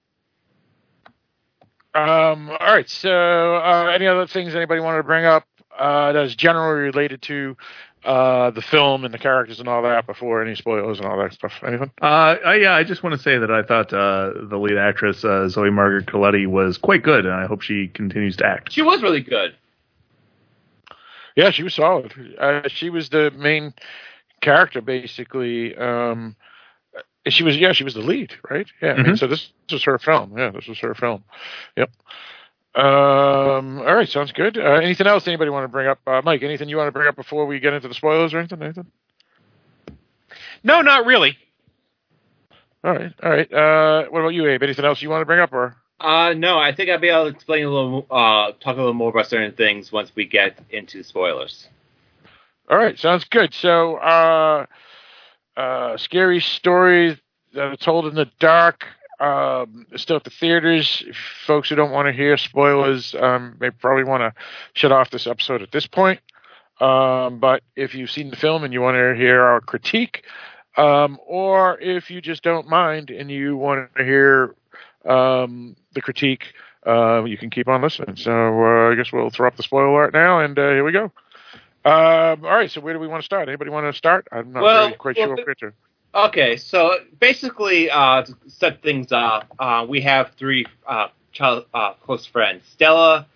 All right. So, any other things anybody wanted to bring up that is generally related to the film and the characters and all that before any spoilers and all that stuff? Anything? I just want to say that I thought the lead actress Zoe Margaret Coletti was quite good, and I hope she continues to act. She was really good. Yeah, she was solid. She was the main character, basically. She was the lead, right? Yeah. Mm-hmm. I mean, so this was her film. Yeah, this was her film. Yep. All right, sounds good. Anything else anybody want to bring up? Mike, anything you want to bring up before we get into the spoilers or anything? Nathan? No, not really. All right. What about you, Abe? Anything else you want to bring up, or? No, I think I'll be able to explain talk a little more about certain things once we get into spoilers. All right, sounds good. So, scary stories that are told in the dark. Still at the theaters. Folks who don't want to hear spoilers may probably want to shut off this episode at this point. But if you've seen the film and you want to hear our critique, or if you just don't mind and you want to hear the critique, you can keep on listening. So I guess we'll throw up the spoiler alert now, and here we go. All right, so where do we want to start? Anybody want to start? I'm not really quite sure. Okay, so basically, to set things up, we have three close friends: Stella,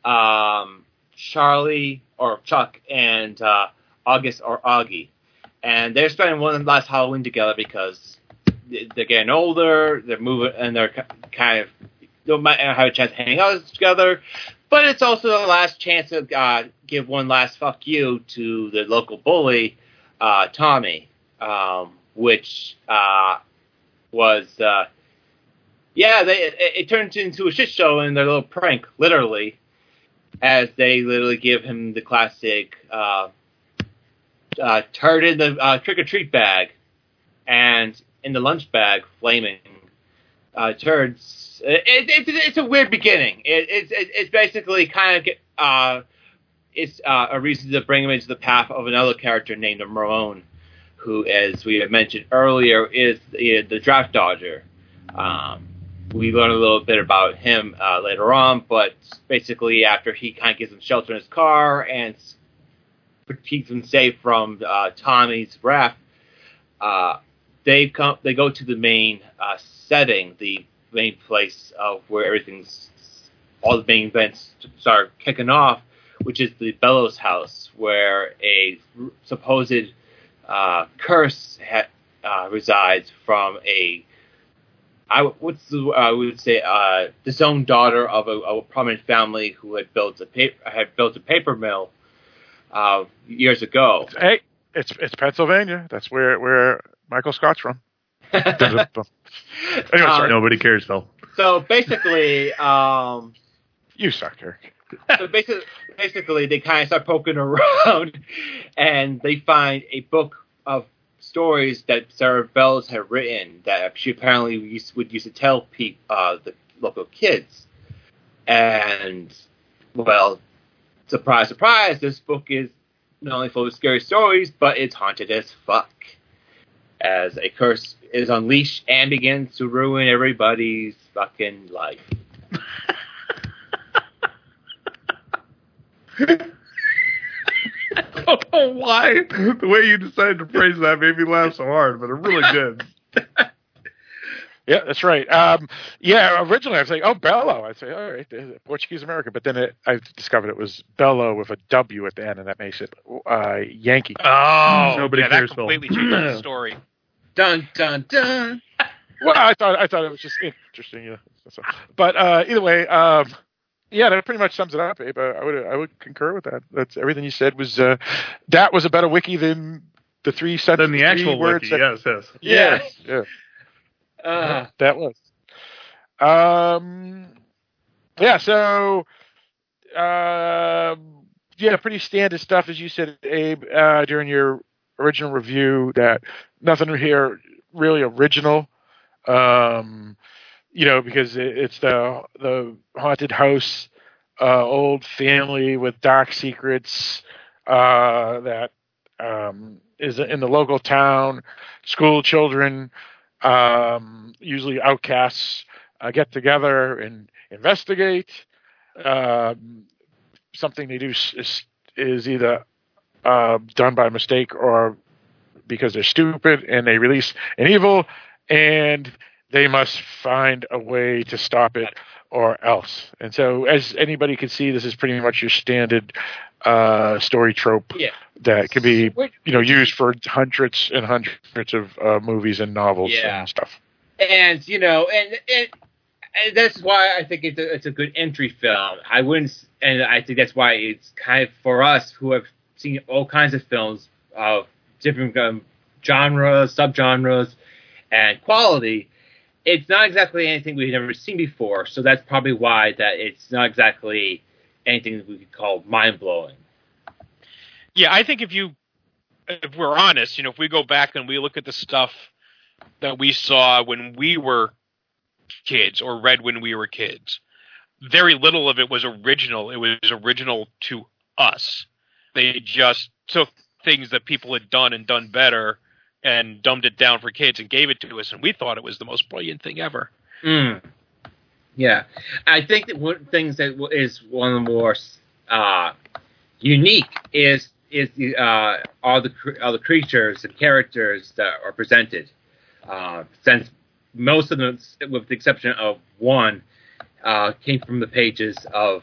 Charlie or Chuck, and August or Augie. And they're spending one last Halloween together because they're getting older, they're moving, and they're kind of they might have a chance to hang out together. But it's also the last chance to give one last fuck you to the local bully, Tommy. Which was, it turned into a shit show in their little prank, literally, as they literally give him the classic turd in the trick-or-treat bag, and in the lunch bag, flaming turds. It's a weird beginning. It's basically kind of, it's a reason to bring him into the path of another character named Ramon, who, as we had mentioned earlier, is the draft dodger. We learn a little bit about him later on, but basically after he kind of gives him shelter in his car and keeps him safe from Tommy's wrath, they go to the main setting, the main place of where all the main events start kicking off, which is the Bellows house, where a supposed curse resides from the disowned daughter of a prominent family who had built a paper mill years ago. Hey, it's Pennsylvania. That's where Michael Scott's from. Anyway, sorry. Nobody cares, Phil. So basically, you suck, Eric. So basically, they kind of start poking around, and they find a book of stories that Sarah Bellows had written that she apparently would use to tell the local kids. And, well, surprise, surprise, this book is not only full of scary stories, but it's haunted as fuck. As a curse is unleashed and begins to ruin everybody's fucking life. I don't know why the way you decided to phrase that made me laugh so hard, but it really did. Yeah, that's right. Originally I'd say, oh, Bello. I'd say, all right, Portuguese American. But then I discovered it was Bello with a W at the end, and that makes it Yankee. Oh, Nobody yeah, cares, that completely changes the story. Dun, dun, dun. Well, I thought it was just interesting, you know. So, but either way, that pretty much sums it up, Abe. I would concur with that. That's everything you said was that was a better wiki than the three sentences. Than the actual words. wiki, yes. Yeah. That was. Pretty standard stuff, as you said, Abe, during your original review, that nothing here really original. Because it's the haunted house, old family with dark secrets, that is in the local town. School children, usually outcasts, get together and investigate. Something they do is either done by mistake or because they're stupid, and they release an evil, and they must find a way to stop it or else. And so, as anybody can see, this is pretty much your standard story trope that can be used for hundreds and hundreds of movies and novels and stuff. And and that's why I think it's a good entry film. I think that's why it's kind of, for us who have seen all kinds of films of different genres, subgenres, and quality. It's not exactly anything we've never seen before, so that's probably why that it's not exactly anything that we could call mind-blowing. Yeah, I think if we're honest, if we go back and we look at the stuff that we saw when we were kids or read when we were kids, very little of it was original. It was original to us. They just took things that people had done and done better and dumbed it down for kids and gave it to us, and we thought it was the most brilliant thing ever. Yeah, I think that one of the things that is one of the more unique is all the creatures and characters that are presented. Since most of them, with the exception of one, came from the pages of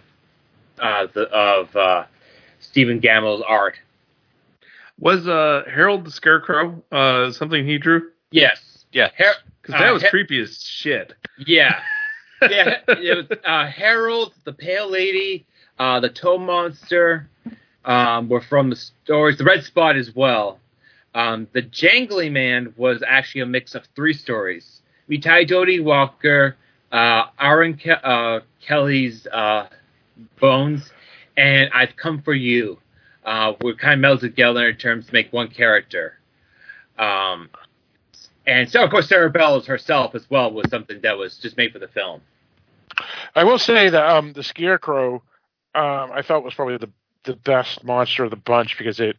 Stephen Gammell's art. Was Harold the Scarecrow something he drew? Yes. Yeah. Because that was creepy as shit. Yeah. Yeah. It was Harold, the Pale Lady, the Toe Monster were from the stories. The Red Spot as well. The Jangly Man was actually a mix of three stories. Mitai Jody Walker, Aaron Kelly's Bones, and I've Come For You. Were kind of melded together in terms to make one character. And so, of course, Sarah Bellows herself as well was something that was just made for the film. I will say that the Scarecrow, I thought was probably the best monster of the bunch, because it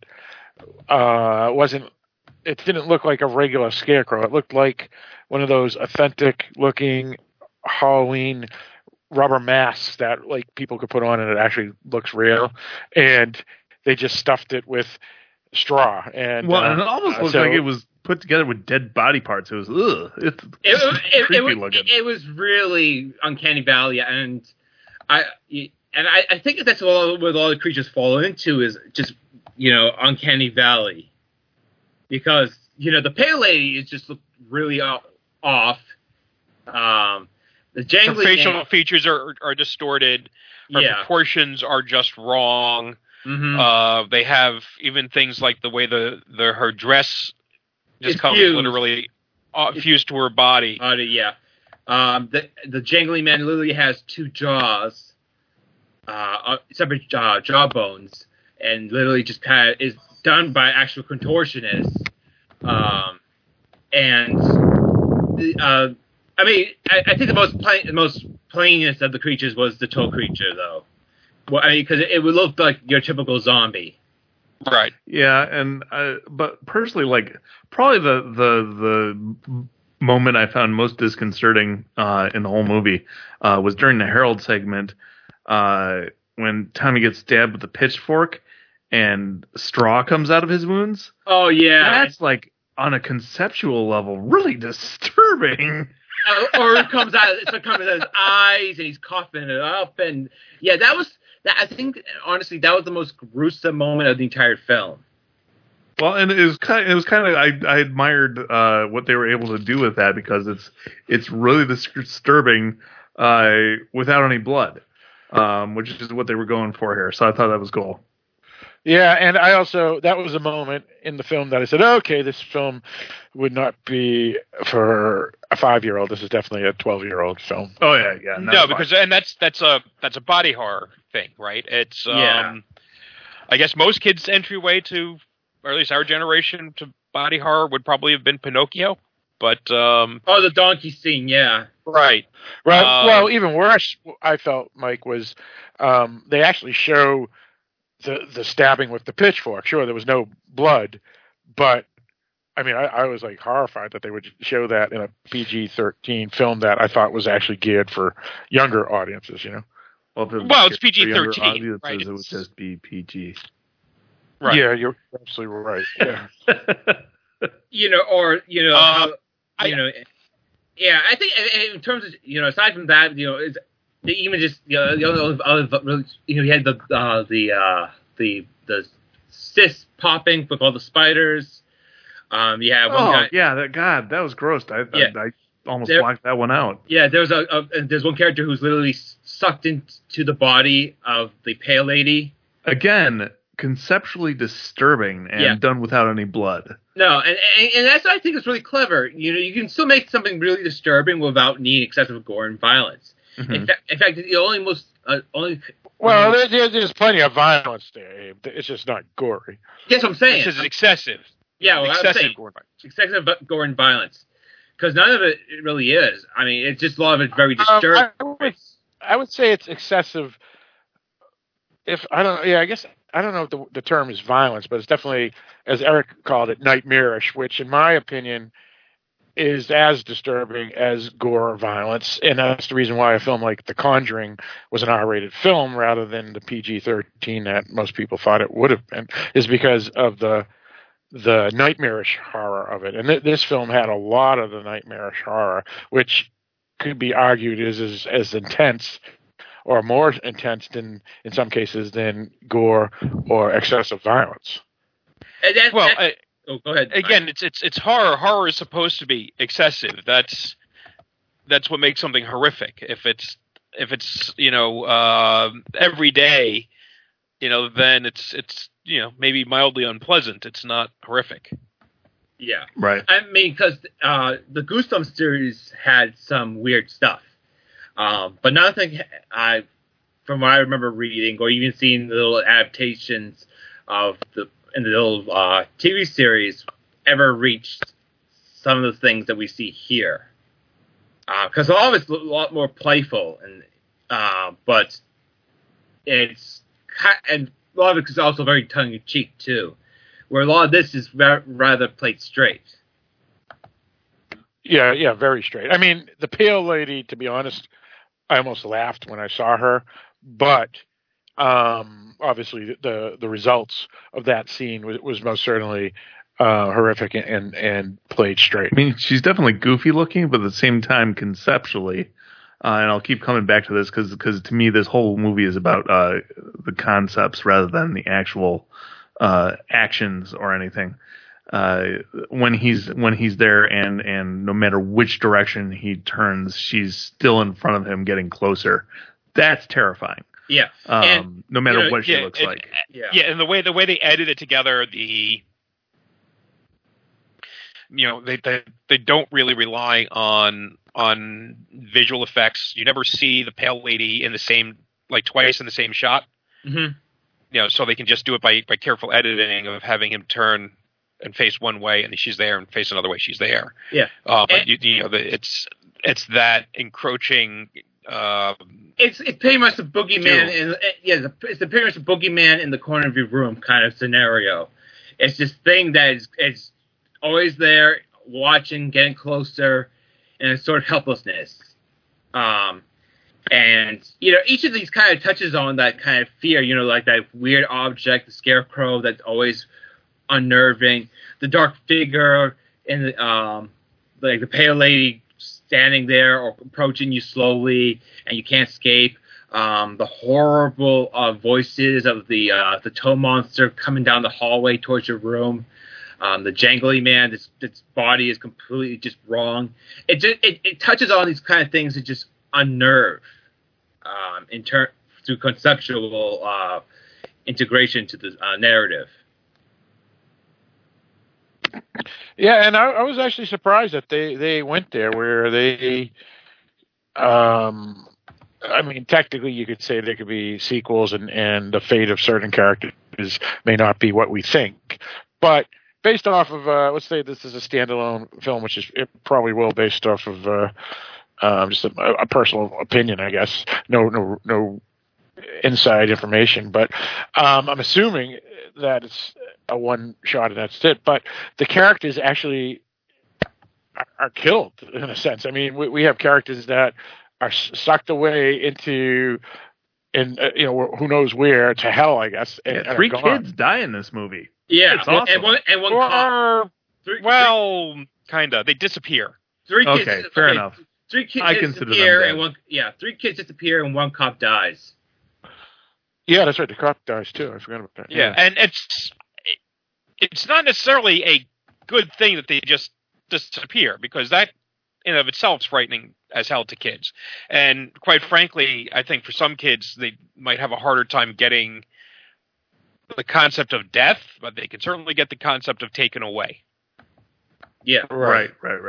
didn't look like a regular Scarecrow. It looked like one of those authentic looking Halloween rubber masks that people could put on and it actually looks real. And they just stuffed it with straw. And it almost looked like it was put together with dead body parts. It was creepy looking. It was really Uncanny Valley, and I think that's what all the creatures fall into is just Uncanny Valley, because the Pale Lady is just really off. The Jangly facial features are distorted. Her proportions are just wrong. Mm-hmm. They have even things like the way her dress just comes literally fused to her body. The Jangly Man literally has two jaws, separate jaw bones, and literally just kind of is done by actual contortionists. I think the most plainest of the creatures was the toe creature, though. Well, because it would look like your typical zombie. Right. Yeah, but personally, probably the moment I found most disconcerting in the whole movie was during the Harold segment when Tommy gets stabbed with a pitchfork, and straw comes out of his wounds. Oh yeah, that's like on a conceptual level really disturbing. Or it comes out of his eyes, and he's coughing it up, and yeah, I think honestly that was the most gruesome moment of the entire film. Well, and it was kind of I admired what they were able to do with that, because it's really disturbing without any blood, which is what they were going for here. So I thought that was cool. Yeah, and I also, that was a moment in the film that I said, okay, this film would not be for a 5-year-old. This is definitely a 12-year-old film. Oh yeah. No, because that's a body horror thing, right? It's I guess most kids' entryway to, or at least our generation, to body horror would probably have been Pinocchio. But the donkey scene, yeah. Right. Well, even worse, I felt, Mike, was they actually show the stabbing with the pitchfork. Sure, there was no blood, but I mean, I was like horrified that they would show that in a PG-13 film that I thought was actually geared for younger audiences. You know. Well, it's PG-13, right? It would just be PG. Right. Yeah, you're absolutely right. Yeah. I think in terms of aside from that, is even just he had the cyst popping with all the spiders. That was gross. I almost blocked that one out. Yeah, there's one character who's literally sucked into the body of the pale lady. Again, conceptually disturbing and done without any blood. No, and that's what I think is really clever. You can still make something really disturbing without needing excessive gore and violence. Mm-hmm. In fact, the there's plenty of violence there, Abe. It's just not gory. That's what I'm saying. It's just excessive. Yeah, excessive gore and violence. Excessive gore and violence. Because none of it really is. I mean, it's just a lot of it's very disturbing. I would say it's excessive. I guess I don't know if the term is violence, but it's definitely, as Eric called it, nightmarish, which in my opinion is as disturbing as gore or violence. And that's the reason why a film like The Conjuring was an R-rated film rather than the PG-13 that most people thought it would have been, is because of the nightmarish horror of it. And this film had a lot of the nightmarish horror, which could be argued is as intense or more intense in some cases than gore or excessive violence. Go ahead. Again, it's horror. Horror is supposed to be excessive. That's what makes something horrific. If it's every day, then it's maybe mildly unpleasant. It's not horrific. Yeah. Right. I mean, because the Goosebumps series had some weird stuff. But nothing from what I remember reading or even seeing the little adaptations of the little TV series ever reached some of the things that we see here. Because a lot of it's a lot more playful, but and a lot of it is also very tongue-in-cheek too, where a lot of this is rather played straight. Yeah, very straight. I mean, the pale lady, to be honest, I almost laughed when I saw her, but obviously the results of that scene was most certainly horrific and played straight. I mean, she's definitely goofy looking, but at the same time, conceptually, and I'll keep coming back to this because to me, this whole movie is about the concepts rather than the actual actions or anything. When he's there and no matter which direction he turns, she's still in front of him getting closer. That's terrifying. Yeah. No matter what she looks like. Yeah, and the way they edit it together, they don't really rely on visual effects. You never see the pale lady in the same, like twice in the same shot. Mm-hmm. So they can just do it by careful editing of having him turn and face one way, and she's there, and face another way, she's there. Yeah. But it's that encroaching. It's pretty much the boogeyman, it's pretty much the boogeyman in the corner of your room kind of scenario. It's this thing that is always there, watching, getting closer, and it's sort of helplessness. And, each of these kind of touches on that kind of fear, like that weird object, the scarecrow that's always unnerving, the dark figure, and like the pale lady standing there or approaching you slowly and you can't escape. The horrible voices of the toe monster coming down the hallway towards your room. The jangly man, this body is completely just wrong. It touches on these kind of things that just unnerve through conceptual integration to the narrative. Yeah, and I was actually surprised that they went there where they, technically you could say there could be sequels and the fate of certain characters may not be what we think. But based off of, let's say this is a standalone film, which it probably will, based off of just a personal opinion, I guess. No inside information, but I'm assuming that it's a one shot and that's it. But the characters actually are killed in a sense. I mean, we have characters that are sucked away into, who knows where, to hell, I guess. And 3 kids die in this movie. Yeah, it's awesome. and one cop. Kinda. They disappear. 3 kids. Okay, fair enough. 3 kids I consider disappear, them dead. 3 kids disappear and one cop dies. Yeah, that's right. The cop dies too. I forgot about that. Yeah, and it's not necessarily a good thing that they just disappear, because that in and of itself is frightening as hell to kids. And quite frankly, I think for some kids they might have a harder time getting the concept of death, but they can certainly get the concept of taken away. Yeah. Right.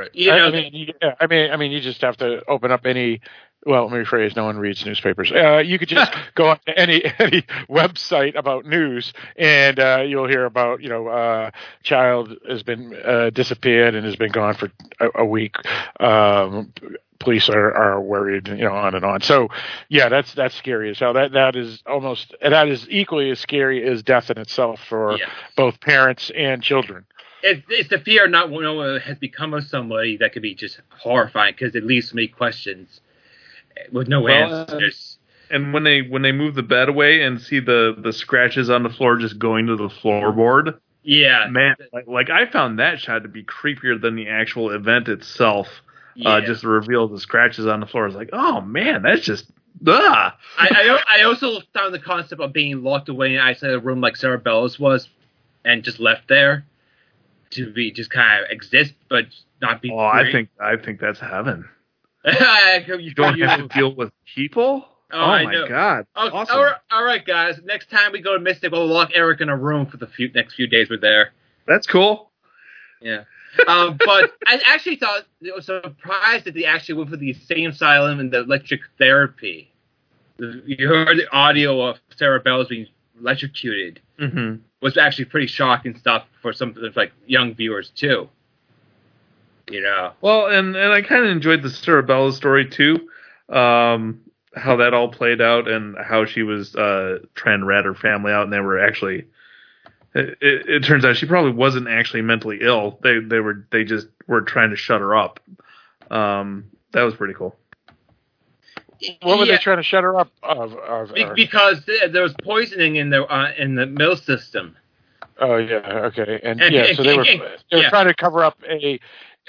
I mean, you just have to open up any. Well, let me rephrase. No one reads newspapers. You could just go on to any website about news, and you'll hear about child has been disappeared and has been gone for a week. Police are worried, on and on. So, yeah, that's scary as hell. That is equally as scary as death in itself for both parents and children. It's the fear of not knowing what has become of somebody that could be just horrifying, because it leaves so many questions with no answers. And when they move the bed away and see the scratches on the floor just going to the floorboard, yeah, man, like I found that shot to be creepier than the actual event itself. Yeah. Just to reveal the scratches on the floor. I was like, oh man, that's just I also found the concept of being locked away in an isolated room like Sarah Bellows was, and just left there to be just kind of exist but not be. Oh, free. I think that's heaven. You don't have to deal with people. Oh my god! Awesome. All right, guys. Next time we go to Mystic, we'll lock Eric in a room for the next few days we're there. That's cool. Yeah. But I actually thought I was surprised that they actually went for the insane asylum and the electric therapy. You heard the audio of Sarah Bellows being electrocuted. Mm-hmm. Was actually pretty shocking stuff for some like young viewers too. Well, and I kind of enjoyed the Sarah Bellows story too. How that all played out and how she was trying to rat her family out, and they were actually. It turns out she probably wasn't actually mentally ill. They just were trying to shut her up. That was pretty cool. What were they trying to shut her up of? Because there was poisoning in the mill system. Oh yeah, okay, so they were trying to cover up a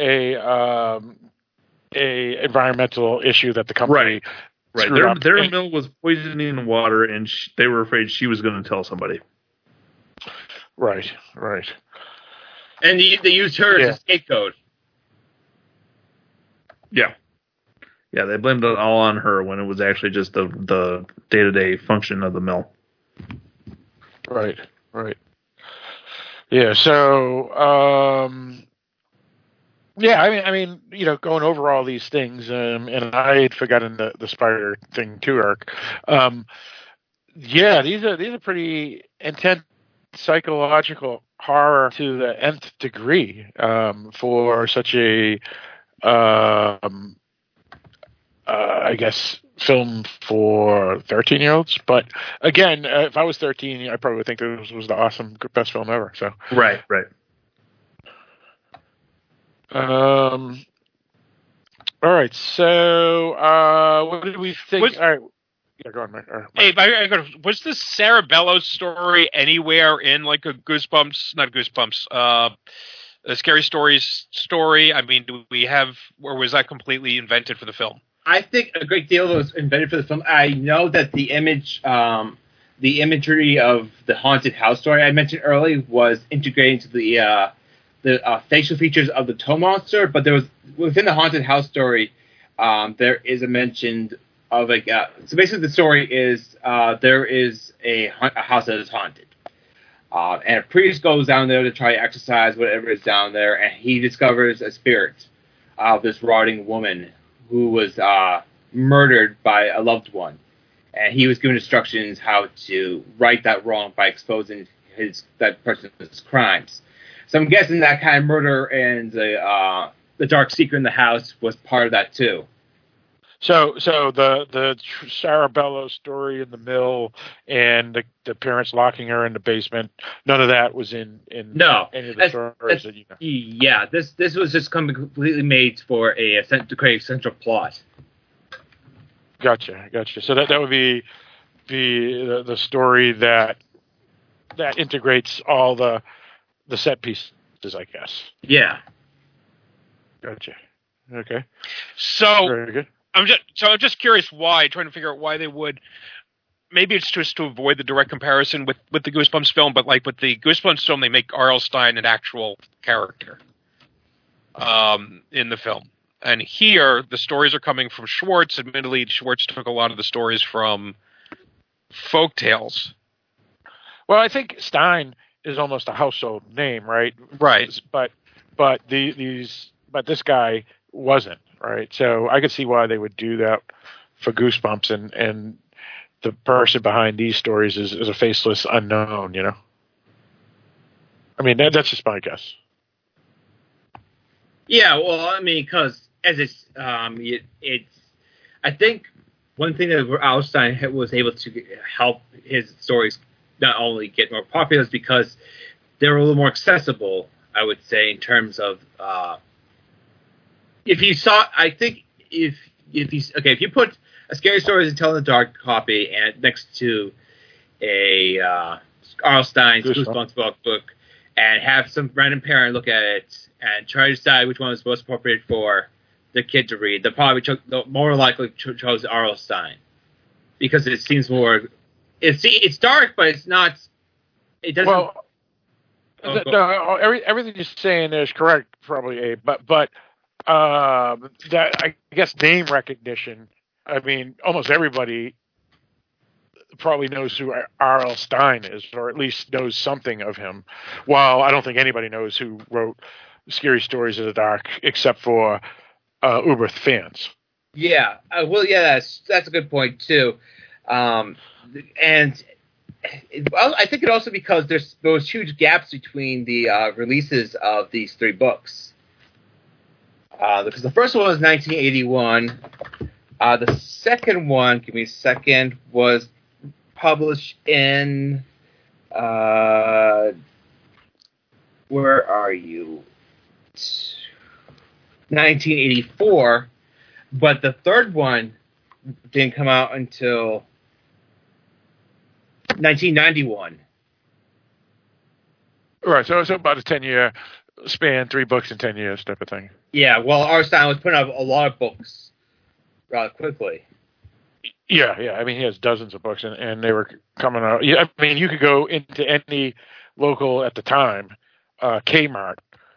environmental issue that the company right. Their mill was poisoning the water, and they were afraid she was going to tell somebody. Right. And they used her as a scapegoat. Yeah, they blamed it all on her when it was actually just the day-to-day function of the mill. Right. Yeah, so, I mean, going over all these things, and I had forgotten the spider thing too, Eric. These are pretty intense psychological horror to the nth degree for such a I guess film for 13-year-olds. But again, if I was 13, I probably would think this was the awesome best film ever. So right. All right. So, what did we think? All right. Yeah, go on, Mike. Hey, was this Sarah Bellows story anywhere in like a not Goosebumps, a Scary Stories story? I mean, do we have, or was that completely invented for the film? I think a great deal was invented for the film. I know that the imagery of the haunted house story I mentioned earlier was integrated into the facial features of the toe monster, but there was within the haunted house story, there is a mention of so basically the story is there is a house that is haunted, and a priest goes down there to try to exorcise whatever is down there, and he discovers a spirit of this rotting woman who was murdered by a loved one, and he was given instructions how to right that wrong by exposing that person's crimes. So I'm guessing that kind of murder and the dark secret in the house was part of that too. So the Sarah Bellows story in the mill and the parents locking her in the basement, none of that was in any of the stories that you know. Yeah, this was just completely made for to create a central plot. Gotcha. So that would be the story that integrates all the set pieces, I guess. Yeah. Gotcha. Okay. So very good. I'm just curious why, trying to figure out why they would. Maybe it's just to avoid the direct comparison with the Goosebumps film, but like with the Goosebumps film, they make R.L. Stine an actual character in the film. And here, the stories are coming from Schwartz. Admittedly, Schwartz took a lot of the stories from folk tales. Well, I think Stine is almost a household name, right? Right. But this guy wasn't, right? So I could see why they would do that for Goosebumps, and the person behind these stories is a faceless unknown, you know? I mean, that's just my guess. Yeah, well, I mean, because as it's I think one thing that Alstein was able to help his stories not only get more popular is because they were a little more accessible, I would say, in terms of if you put a Scary Stories to Tell in the Dark copy and next to a R.L. Stine's Goosebumps book and have some random parent look at it and try to decide which one is most appropriate for the kid to read, they'll more likely chose R.L. Stine because it seems more. It's dark, but it's not. It doesn't. Well, everything you're saying is correct, probably, Abe. But that, I guess, name recognition. I mean, almost everybody probably knows who R.L. Stine is, or at least knows something of him. While I don't think anybody knows who wrote Scary Stories of the Dark, except for Uber fans. Yeah, that's a good point too, and I think it also because there was huge gaps between the releases of these three books. Because the first one was 1981. The second one, give me a second, was published in where are you? 1984, but the third one didn't come out until 1991. Right, so it's about a 10-year span, 3 books in 10 years type of thing. Yeah, well, R. Stine was putting out a lot of books rather quickly. Yeah, I mean, he has dozens of books, and they were coming out. Yeah, I mean, you could go into any local at the time, Kmart,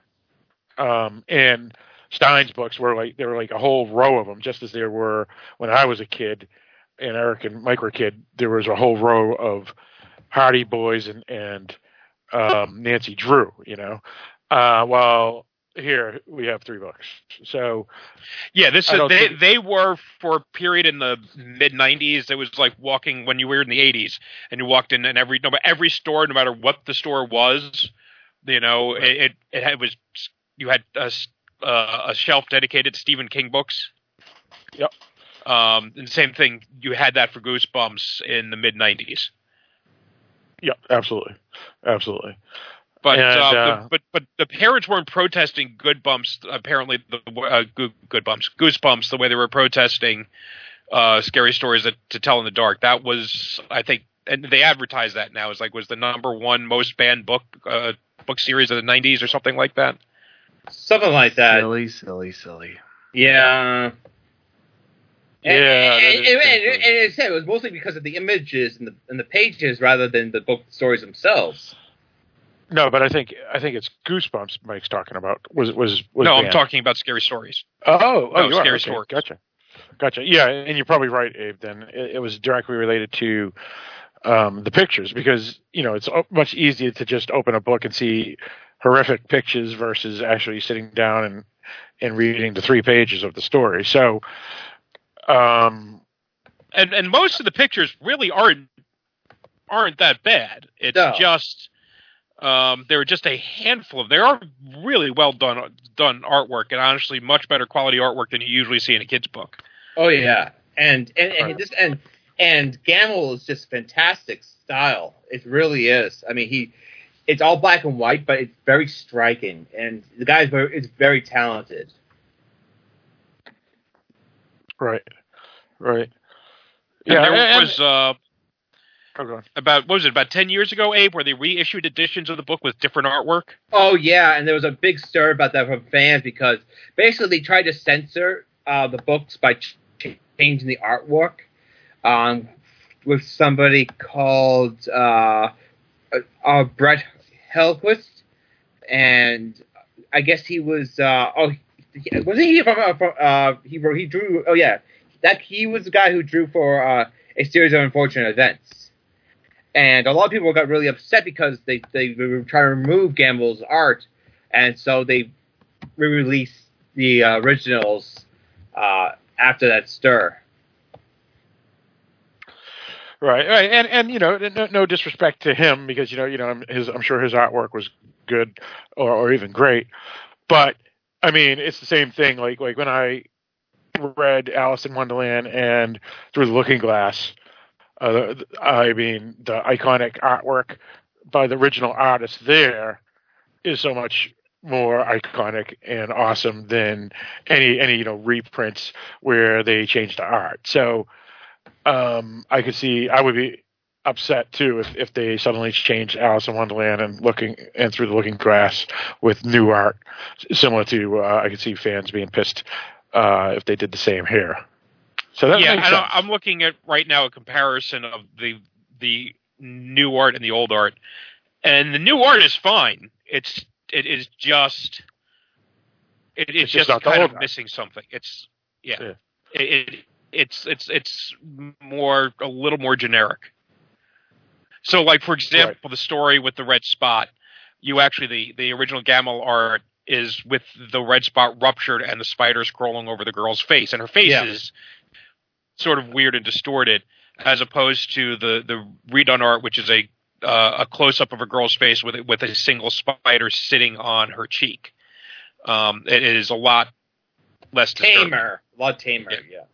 and Stine's books were like a whole row of them, just as there were when I was a kid, and Eric and Mike were a kid. There was a whole row of Hardy Boys and Nancy Drew, you know. While here we have 3 books. So yeah, they were for a period in the mid 90s. It was like walking when you were in the 80s and you walked in, and every store, no matter what the store was, you know, it was, you had a shelf dedicated to Stephen King books. Yep. And the same thing, you had that for Goosebumps in the mid 90s. Yep, absolutely. But And, but the parents weren't protesting Goosebumps. Apparently, Goosebumps, the way they were protesting Scary Stories to Tell in the Dark. That was, I think, and they advertise that now as was the #1 most banned book series of the 90s or something like that. Something like that. Silly. Yeah. And it it said it was mostly because of the images and the pages rather than the book stories themselves. No, but I think it's Goosebumps Mike's talking about. Was no, banned. I'm talking about Scary Stories. Oh, you are. Scary Okay. Stories. Gotcha. Yeah, and you're probably right, Abe. Then it was directly related to the pictures because it's much easier to just open a book and see horrific pictures versus actually sitting down and reading the 3 pages of the story. So, and most of the pictures really aren't that bad. It's just. There are just a handful of. There are really well done artwork, and honestly, much better quality artwork than you usually see in a kid's book. Oh yeah, and Gamble is just fantastic style. It really is. I mean, it's all black and white, but it's very striking, and the guy is very talented. Right. Yeah, there was. About 10 years ago, Abe, where they reissued editions of the book with different artwork? Oh, yeah, and there was a big stir about that from fans because basically they tried to censor the books by changing the artwork with somebody called Brett Helquist, and I guess he was wasn't he from he drew he was the guy who drew for A Series of Unfortunate Events. And a lot of people got really upset because they were trying to remove Gamble's art, and so they re-released the originals after that stir. Right, and no disrespect to him because I'm sure his artwork was good or even great, but I mean it's the same thing. Like when I read Alice in Wonderland and Through the Looking Glass. I mean, the iconic artwork by the original artist there is so much more iconic and awesome than any reprints where they change the art. So I could see I would be upset too if they suddenly changed Alice in Wonderland and Through the Looking Glass with new art, similar to I could see fans being pissed if they did the same here. So that makes sense. I'm looking at right now a comparison of the new art and the old art, and the new art is fine. It's just kind of missing something. It's more a little more generic. So, like for example, the story with the red spot, the original Gamble art is with the red spot ruptured and the spiders crawling over the girl's face, and her face is sort of weird and distorted, as opposed to the redone art, which is a close up of a girl's face with a single spider sitting on her cheek. It is a lot less tamer, a lot tamer.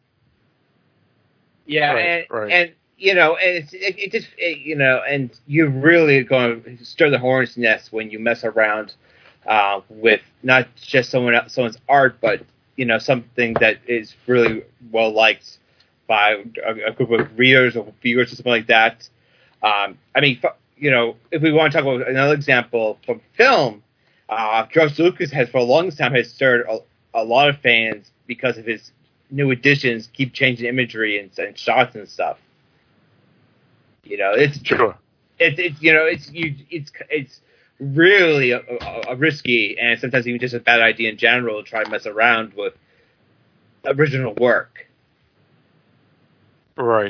And and you're really going to stir the hornet's nest when you mess around with not just someone's art, but something that is really well liked by a group of readers or viewers or something like that. I mean, if we want to talk about another example from film, George Lucas has for a long time has stirred a lot of fans because of his new editions, keep changing imagery and shots and stuff. It's sure. It's really a risky and sometimes even just a bad idea in general to try to mess around with original work. Right.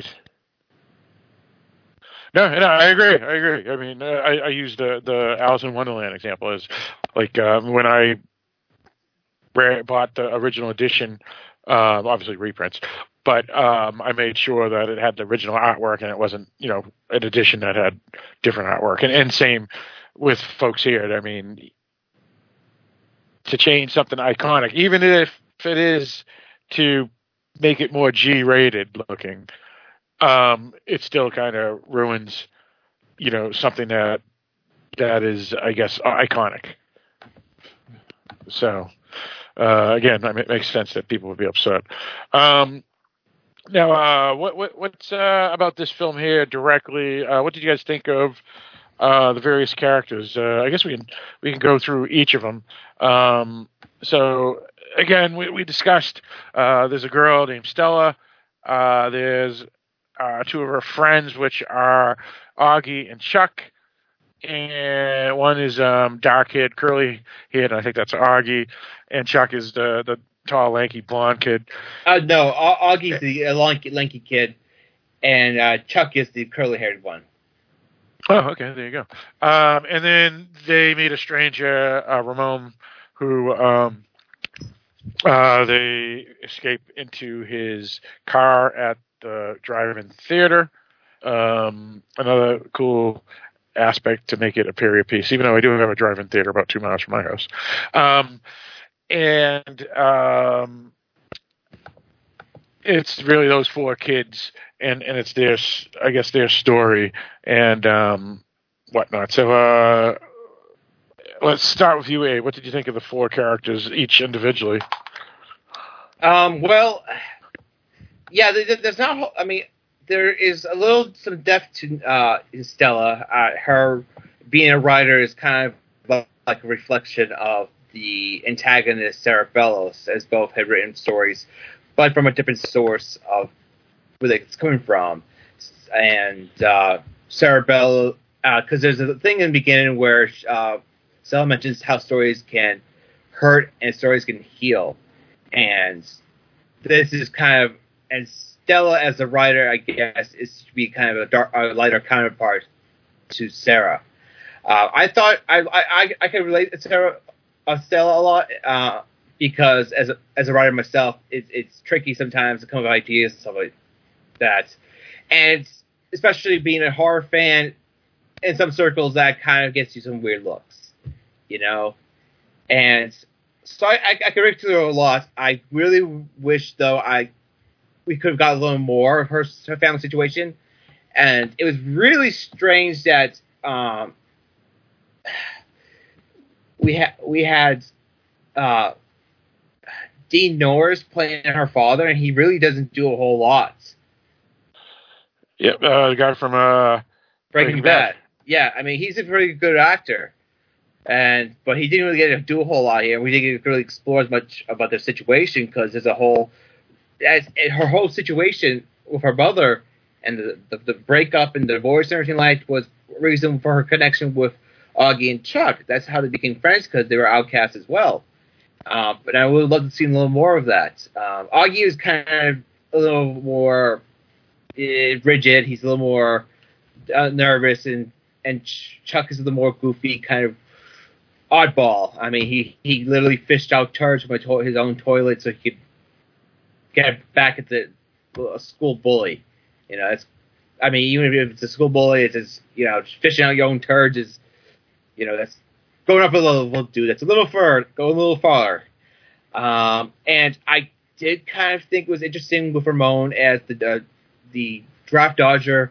No, I agree. I mean, I used the Alice in Wonderland example as when I bought the original edition, obviously reprints, but I made sure that it had the original artwork and it wasn't, an edition that had different artwork. And same with folks here. I mean, to change something iconic, even if it is to make it more G-rated looking, it still kind of ruins, something that that is, I guess, iconic. So, again, it makes sense that people would be upset. Now, what's about this film here directly? What did you guys think of the various characters? I guess we can go through each of them. So, again, we discussed there's a girl named Stella. There's two of her friends, which are Augie and Chuck. And one is dark-haired, curly-haired, I think that's Augie. And Chuck is the tall, lanky, blonde kid. No, Augie's the lanky kid, and Chuck is the curly-haired one. Oh, okay, there you go. And then they meet a stranger, Ramon, who they escape into his car at the drive-in theater. Another cool aspect to make it a period piece, even though I do have a drive-in theater about 2 miles from my house. It's really those four kids, and it's their story and whatnot. So let's start with you, Abe. What did you think of the four characters, each individually? Well, yeah, there's not. I mean, there is some depth to Stella. Her being a writer is kind of like a reflection of the antagonist Sarah Bellows, as both had written stories, but from a different source of where it's coming from. And Sarah Bellows, because there's a thing in the beginning where Stella mentions how stories can hurt and stories can heal, and this is kind of, and Stella as a writer, I guess, is to be kind of a lighter counterpart to Sarah. I thought I could relate to Stella a lot because as a writer myself, it's tricky sometimes to come up with ideas and stuff like that, and especially being a horror fan, in some circles that kind of gets you some weird looks, you know. And so I could relate to her a lot. I really wish though we could have got a little more of her family situation, and it was really strange that we had Dean Norris playing her father, and he really doesn't do a whole lot. Yep, the guy from Breaking Bad. Yeah, I mean, he's a pretty good actor, but he didn't really get to do a whole lot here. We didn't really explore as much about their situation because there's her whole situation with her mother and the breakup and the divorce and everything like was reason for her connection with Augie and Chuck. That's how they became friends, because they were outcasts as well. But I would love to see a little more of that. Augie is kind of a little more rigid. He's a little more nervous, and Chuck is a little more goofy, kind of oddball. I mean, he literally fished out turds from his own toilet so he could get back at the school bully. You know, even if it's a school bully, it's just, fishing out your own turds is, that's going up a little dude. That's a little further, go a little farther. And I did kind of think it was interesting with Ramon as the draft dodger.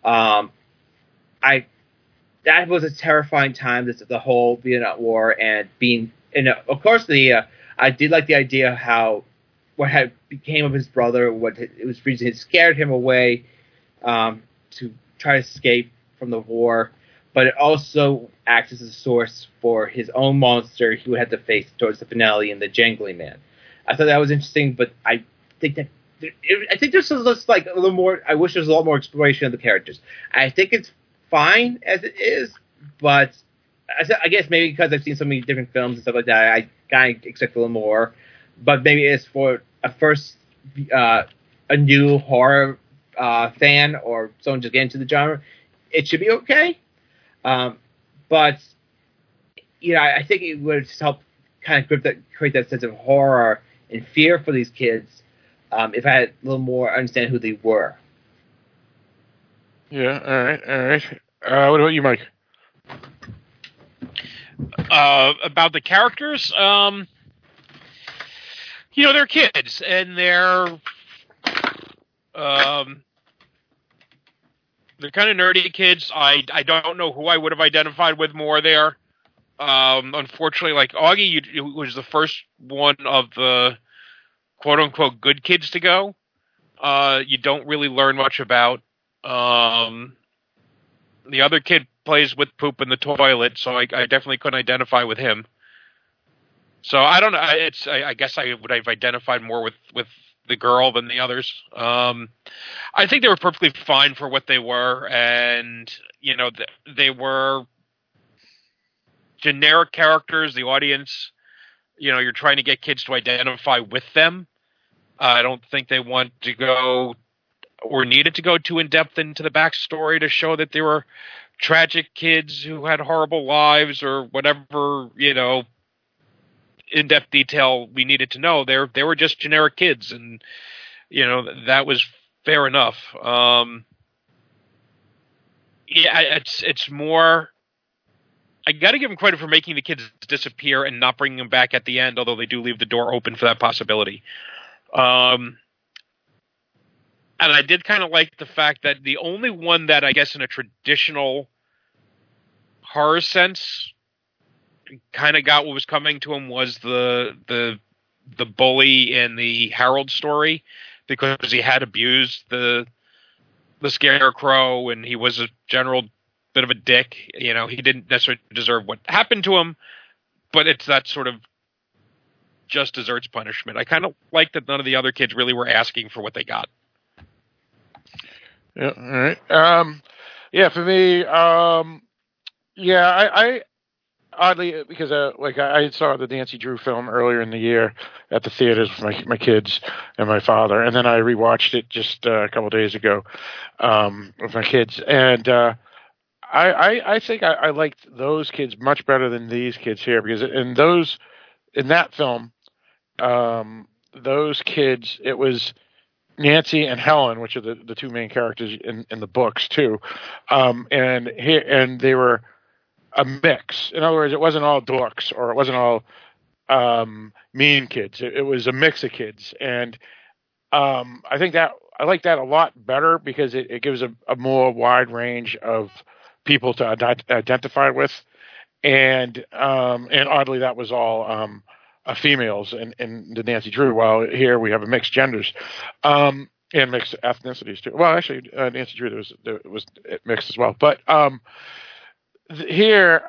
That was a terrifying time. The whole Vietnam War and of course I did like the idea of how what had became of his brother, what it was reason it scared him away to try to escape from the war, but it also acts as a source for his own monster he would have to face towards the finale in the Jangling Man. I thought that was interesting, but I think there's just like a little more. I wish there was a lot more exploration of the characters. I think it's fine as it is, but I guess maybe because I've seen so many different films and stuff like that, I kind of expect a little more. But maybe it's for a new horror fan or someone just getting into the genre, it should be okay. But I think it would help kind of create that sense of horror and fear for these kids if I had a little more understand who they were. Yeah. All right. What about you, Mike? About the characters, they're kids, and they're They're kind of nerdy kids. I don't know who I would have identified with more there. Unfortunately, like Augie was the first one of the quote unquote good kids to go. You don't really learn much about. The other kid plays with poop in the toilet, so I definitely couldn't identify with him. So I don't know. I guess I would have identified more with the girl than the others. I think they were perfectly fine for what they were, and they were generic characters. The audience, you're trying to get kids to identify with them. I don't think they want to go or needed to go too in depth into the backstory to show that they were tragic kids who had horrible lives or whatever, in-depth detail we needed to know. They were just generic kids, and that was fair enough. It's more. I got to give them credit for making the kids disappear and not bringing them back at the end, although they do leave the door open for that possibility. And I did kind of like the fact that the only one that I guess in a traditional horror sense kind of got what was coming to him was the bully in the Harold story, because he had abused the Scarecrow and he was a general bit of a dick. He didn't necessarily deserve what happened to him, but it's that sort of just desserts punishment. I kind of like that none of the other kids really were asking for what they got. Yeah. All right. For me, I oddly, because I saw the Nancy Drew film earlier in the year at the theaters with my kids and my father, and then I rewatched it just a couple of days ago with my kids, and I think I liked those kids much better than these kids here, because in that film, those kids, it was Nancy and Helen, which are the two main characters in the books too, and they were a mix. In other words, it wasn't all dorks or it wasn't all mean kids. It was a mix of kids, and I think that I like that a lot better because it gives a more wide range of people to identify with, and oddly that was all females in the Nancy Drew, while here we have a mixed genders and mixed ethnicities too. Well, actually, Nancy Drew there was mixed as well, but here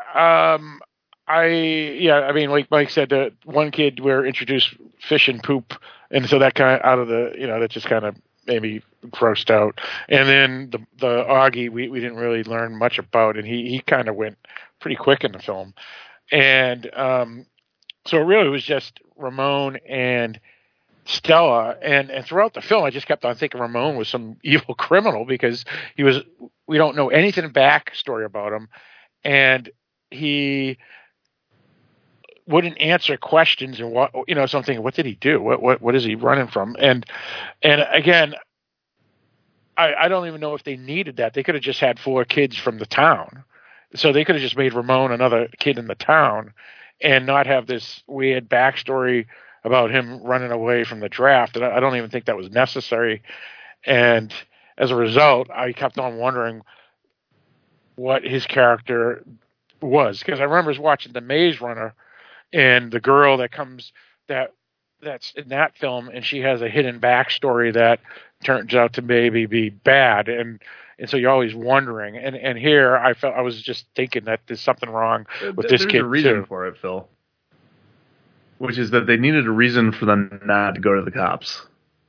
like Mike said, one kid we're introduced fish and poop, and so that kind of out of the that just kind of made me grossed out. And then the Augie we didn't really learn much about, and he kind of went pretty quick in the film, and so it really was just Ramon and Stella, and throughout the film I just kept on thinking Ramon was some evil criminal, because we don't know anything backstory about him, and he wouldn't answer questions, and what so I'm thinking, what did he do? What is he running from? And again, I don't even know if they needed that. They could have just had 4 kids from the town, so they could have just made Ramon another kid in the town and not have this weird backstory about him running away from the draft. And I don't even think that was necessary. And as a result, I kept on wondering what his character was, because I remember watching The Maze Runner, and the girl that's in that film, and she has a hidden backstory that turns out to maybe be bad, and so you're always wondering. And here I was just thinking that there's something wrong with this kid. There's a reason too. for it, Phil, which is that they needed a reason for them not to go to the cops.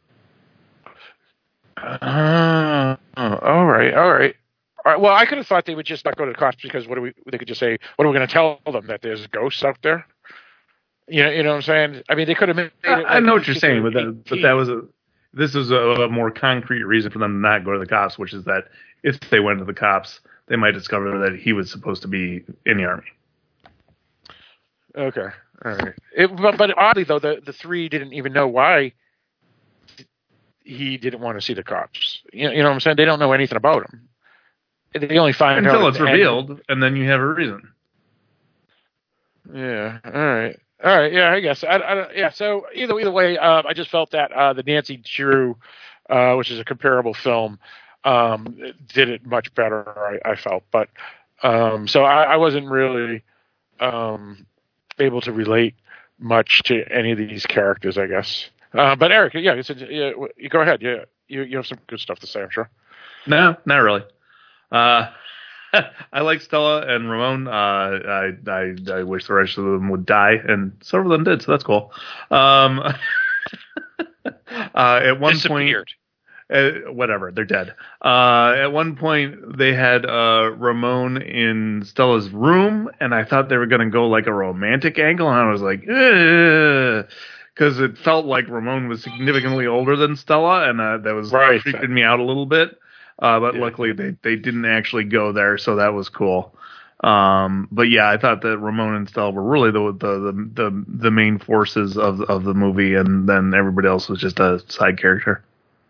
All right. Well, I could have thought they would just not go to the cops because they could just say, what are we going to tell them, that there's ghosts out there? You know what I'm saying? I mean, they could have made it. I know what you're saying, this is a more concrete reason for them to not go to the cops, which is that if they went to the cops, they might discover that he was supposed to be in the army. Okay. All right. But oddly, though, the 3 didn't even know why he didn't want to see the cops. You know what I'm saying? They don't know anything about him. They only find out until it's revealed, and then you have a reason. Yeah. All right. Yeah, I guess. Yeah. So either way, I just felt that the Nancy Drew, which is a comparable film, did it much better. I felt, but so I wasn't really able to relate much to any of these characters, I guess. But Eric, yeah, you go ahead. Yeah, you have some good stuff to say, I'm sure. No, not really. I like Stella and Ramon. I wish the rest of them would die, and several of them did, so that's cool. At one point, whatever, they're dead. At one point, they had Ramon in Stella's room, and I thought they were going to go like a romantic angle, and I was like, because it felt like Ramon was significantly older than Stella, and that was freaking me out a little bit. But luckily, they didn't actually go there, so that was cool. But yeah, I thought that Ramon and Stella were really the main forces of the movie, and then everybody else was just a side character.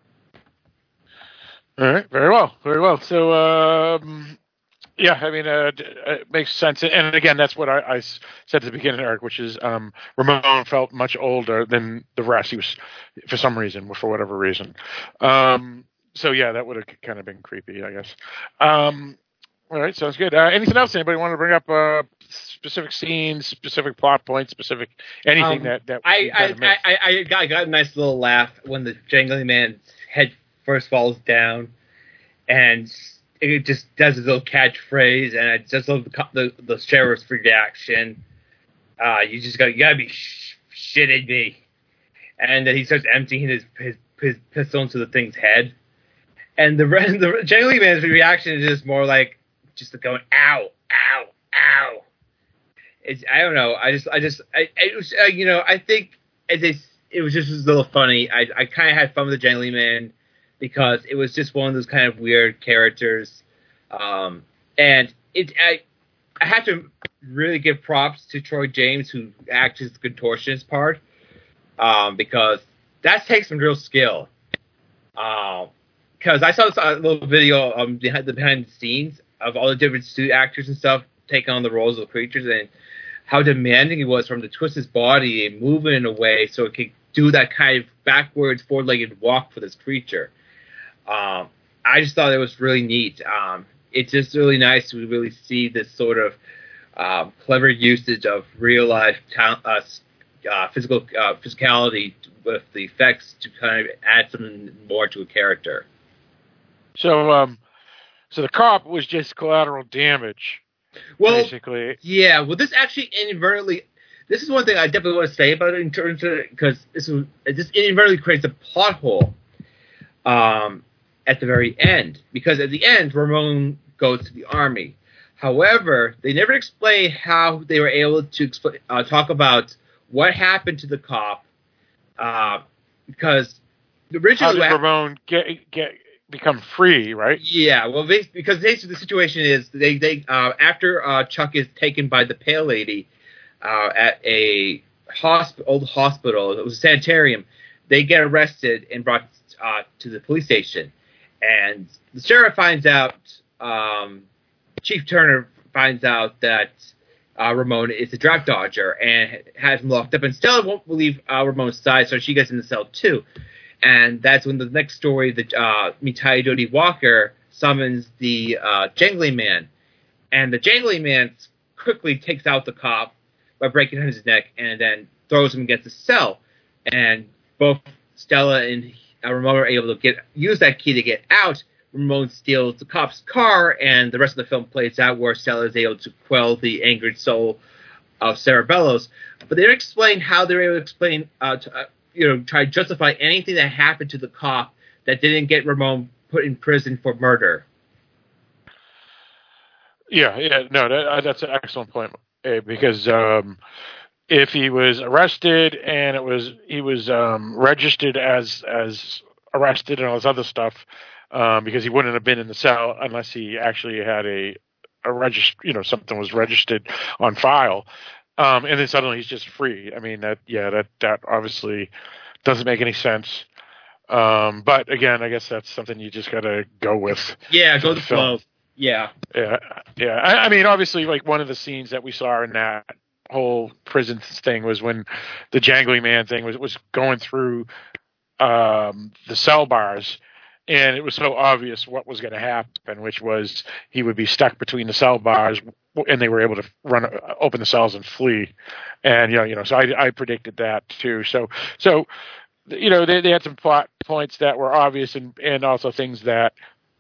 All right, very well. So, yeah, I mean, it makes sense. And again, that's what I said at the beginning, Eric, which is Ramon felt much older than the rest. He was, for some reason, for whatever reason. So, yeah, that would have kind of been creepy, I guess. All right, sounds good. Anything else? Anybody want to bring up specific scenes, specific plot points, specific anything that I got a nice little laugh when the Jangling Man's head first falls down, and it just does his little catchphrase, and I just love the sheriff's reaction. You gotta be shitting me, and then he starts emptying his pistol into the thing's head, and the Jangling Man's reaction is just more like just going ow, ow, ow. I don't know. I think it was just a little funny. I kind of had fun with the Jangling Man, because it was just one of those kind of weird characters. And I have to really give props to Troy James, who acts as the contortionist part, because that takes some real skill. Because I saw a little video behind the scenes of all the different suit actors and stuff taking on the roles of the creatures, and how demanding it was from to twist his body and move it in a way so it could do that kind of backwards, four-legged walk for this creature. I just thought it was really neat. It's just really nice to really see this sort of clever usage of real life physicality with the effects to kind of add something more to a character. So the cop was just collateral damage. Well, basically, yeah. Well, this actually inadvertently. This is one thing I definitely want to say about it in terms of, because this inadvertently creates a plot hole. At the very end, because at the end, Ramon goes to the army. However, they never explain how they were able to talk about what happened to the cop, because originally how did Ramon become free, right? Yeah, well, because basically the situation is they after Chuck is taken by the Pale Lady at a old hospital, it was a sanitarium, they get arrested and brought to the police station. And the sheriff finds out, Chief Turner finds out that Ramon is a drug dodger and has him locked up. And Stella won't believe Ramon's side, so she gets in the cell too. And that's when the next story, that Mitai Jodie Walker summons the Jangling Man. And the Jangling Man quickly takes out the cop by breaking his neck and then throws him against the cell. And both Stella and Ramon are able to use that key to get out. Ramon steals the cop's car, and the rest of the film plays out where Stella is able to quell the angered soul of Sarah Bellows. But they don't explain how they're able to explain, try to justify anything that happened to the cop that didn't get Ramon put in prison for murder. Yeah, no, that's an excellent point, because if he was arrested and he was registered as arrested and all this other stuff, because he wouldn't have been in the cell unless he actually had something was registered on file, and then suddenly he's just free. I mean, that obviously doesn't make any sense. But again, I guess that's something you just got to go with. Yeah, go with the flow. Yeah. I mean, obviously, like one of the scenes that we saw in that whole prison thing was when the Jangling Man thing was going through the cell bars, and it was so obvious what was going to happen, which was he would be stuck between the cell bars, and they were able to open the cells and flee. And so I predicted that too. So they had some plot points that were obvious, and also things that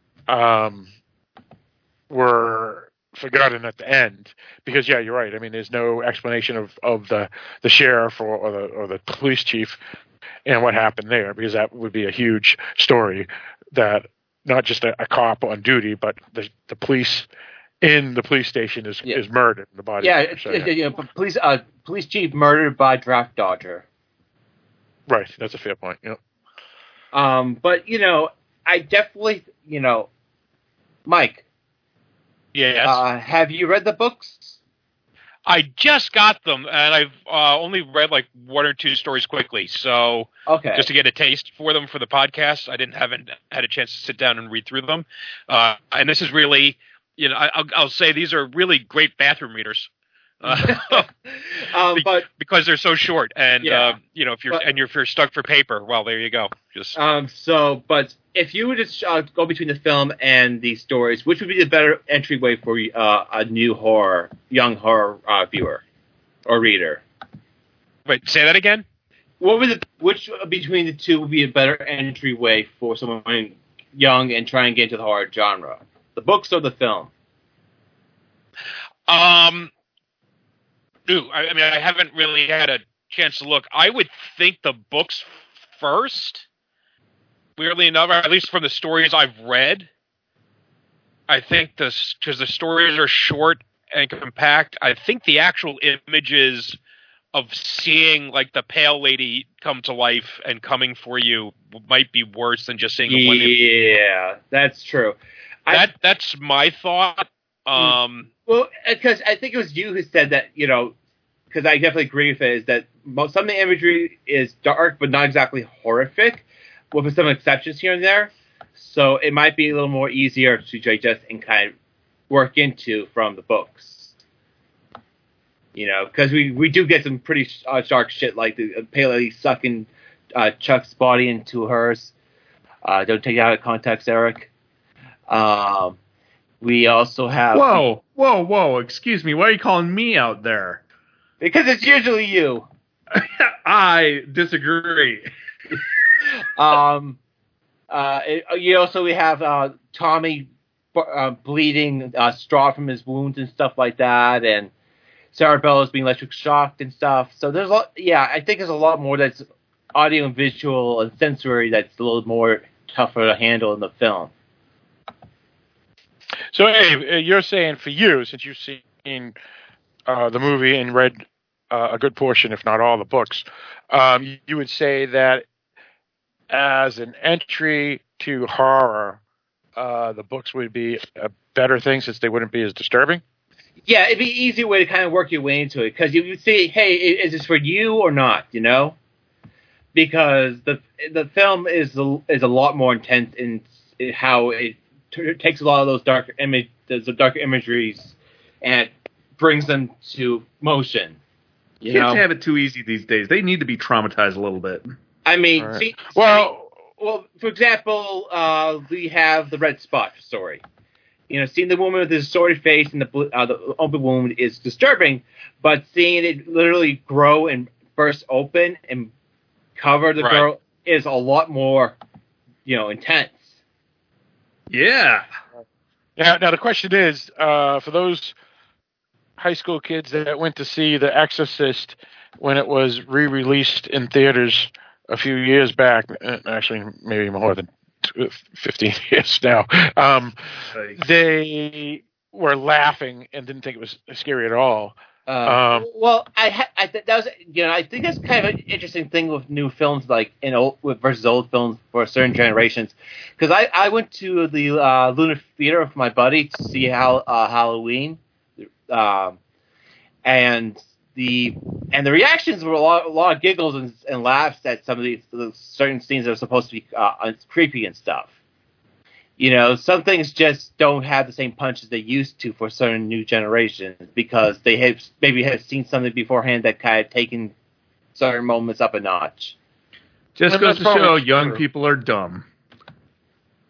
were forgotten at the end, because you're right. I mean, there's no explanation of the sheriff or the police chief and what happened there, because that would be a huge story, that not just a cop on duty, but the police in the police station is murdered. The body. Police chief murdered by draft dodger. Right, that's a fair point. Yep. But I definitely, Mike. Yes. Have you read the books? I just got them, and I've only read like one or two stories quickly. So, just to get a taste for them for the podcast, I haven't had a chance to sit down and read through them. And this is really, I'll say these are really great bathroom readers. But because they're so short, and if you're stuck for paper, well, there you go. But if you were to go between the film and these stories, which would be the better entryway for a new young horror viewer or reader? Wait, say that again. Which between the two would be a better entryway for someone young and trying to get into the horror genre? The books or the film? I haven't really had a chance to look. I would think the books first. Weirdly enough, or at least from the stories I've read, I think because the stories are short and compact, I think the actual images of seeing like the pale lady come to life and coming for you might be worse than just seeing one image. Yeah, that's true. That's my thought. Well, because I think it was you who said that, because I definitely agree with it, is that some of the imagery is dark, but not exactly horrific, with some exceptions here and there. So it might be a little more easier to digest and kind of work into from the books. Because we do get some pretty dark shit, like the pale lady sucking Chuck's body into hers. Don't take it out of context, Eric. We also have... Whoa, excuse me, why are you calling me out there? Because it's usually you. I disagree. We have Tommy bleeding straw from his wounds and stuff like that, and Sarah Bellows being electric shocked and stuff. So there's I think there's a lot more that's audio and visual and sensory that's a little more tougher to handle in the film. So, Abe, you're saying for you, since you've seen the movie and read a good portion, if not all, the books, you would say that as an entry to horror, the books would be a better thing since they wouldn't be as disturbing? Yeah, it'd be an easier way to kind of work your way into it, because you would say, hey, is this for you or not, Because the film is a lot more intense in how it takes a lot of those darker imageries and brings them to motion. Kids have it too easy these days. They need to be traumatized a little bit. I mean, right. for example, we have the red spot story. Seeing the woman with the distorted face and the open wound is disturbing, but seeing it literally grow and burst open and cover the girl is a lot more, intense. Yeah. Now the question is, for those high school kids that went to see The Exorcist when it was re-released in theaters a few years back, actually maybe more than 15 years now, they were laughing and didn't think it was scary at all. I think that's kind of an interesting thing with new films, like versus old films for certain generations. Because I went to the Luna Theater with my buddy to see Halloween, and the reactions were a lot of giggles and laughs at some of these certain scenes that are supposed to be creepy and stuff. Some things just don't have the same punch as they used to for certain new generations because they have seen something beforehand that kind of taken certain moments up a notch. Just goes to show young people are dumb.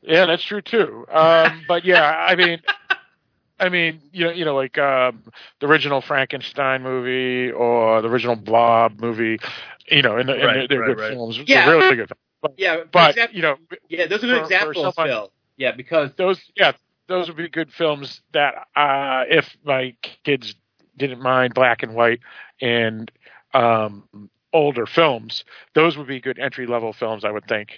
Yeah, that's true too. But yeah, I mean, like the original Frankenstein movie or the original Blob movie, and they're good films. Yeah. They're really good. But, those are good examples, Phil. Yeah, because those would be good films that if my kids didn't mind black and white and older films, those would be good entry level films, I would think.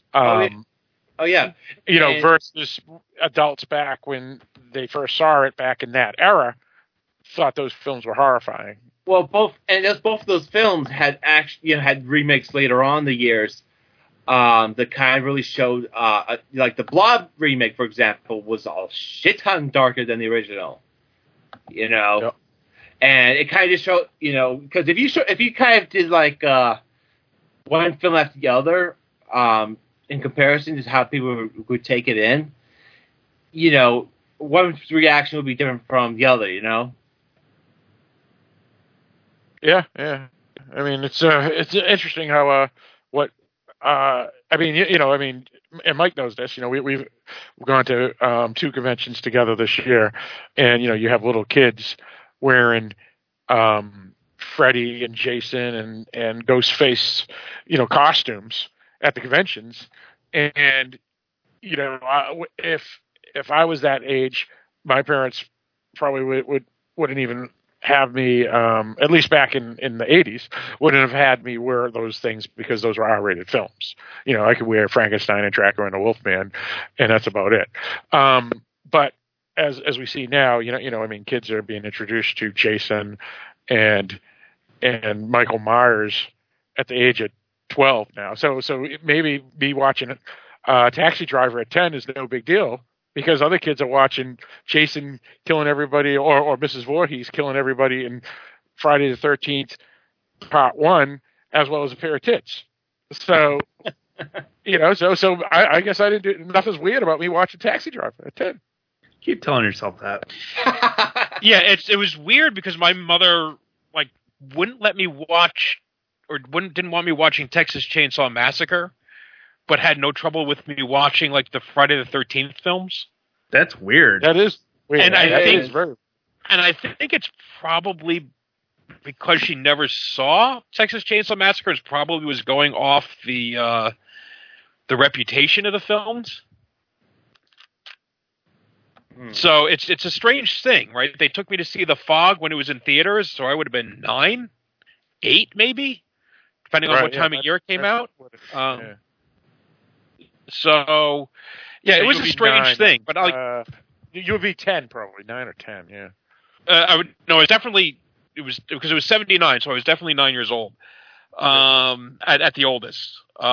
Versus adults back when they first saw it back in that era, thought those films were horrifying. Well, both of those films had had remakes later on in the years that kind of really showed, like the Blob remake, for example, was a shit ton darker than the original. Yep. And it kind of just showed, because if you kind of did like one film after the other, in comparison to how people would take it in, one's reaction would be different from the other, Yeah. I mean, it's interesting how and Mike knows this. We've gone to 2 conventions together this year, and you have little kids wearing Freddy and Jason and Ghostface, costumes at the conventions. And if I was that age, my parents probably wouldn't even have me, at least back in the 80s, wouldn't have had me wear those things because those were R-rated films. I could wear Frankenstein and Dracula and the Wolfman, and that's about it. But as we see now, kids are being introduced to Jason and Michael Myers at the age of 12 now. So maybe me watching Taxi Driver at 10 is no big deal, because other kids are watching Jason killing everybody or Mrs. Voorhees killing everybody in Friday the 13th Part 1, as well as a pair of tits. So, so I guess I didn't do nothing's weird about me watching Taxi Driver at 10. Keep telling yourself that. Yeah, it was weird because my mother wouldn't let me watch didn't want me watching Texas Chainsaw Massacre, but had no trouble with me watching the Friday the 13th films. That's weird. That is weird. And I think it's probably because she never saw Texas Chainsaw Massacre. It probably was going off the reputation of the films. So it's a strange thing, right? They took me to see The Fog when it was in theaters, so I would have been 9, 8 maybe, depending on what time of year it came out. So, it was a strange thing. But you would be 10 probably, 9 or 10, yeah. I would no. It was because it was 79, so I was definitely 9 years old. At the oldest.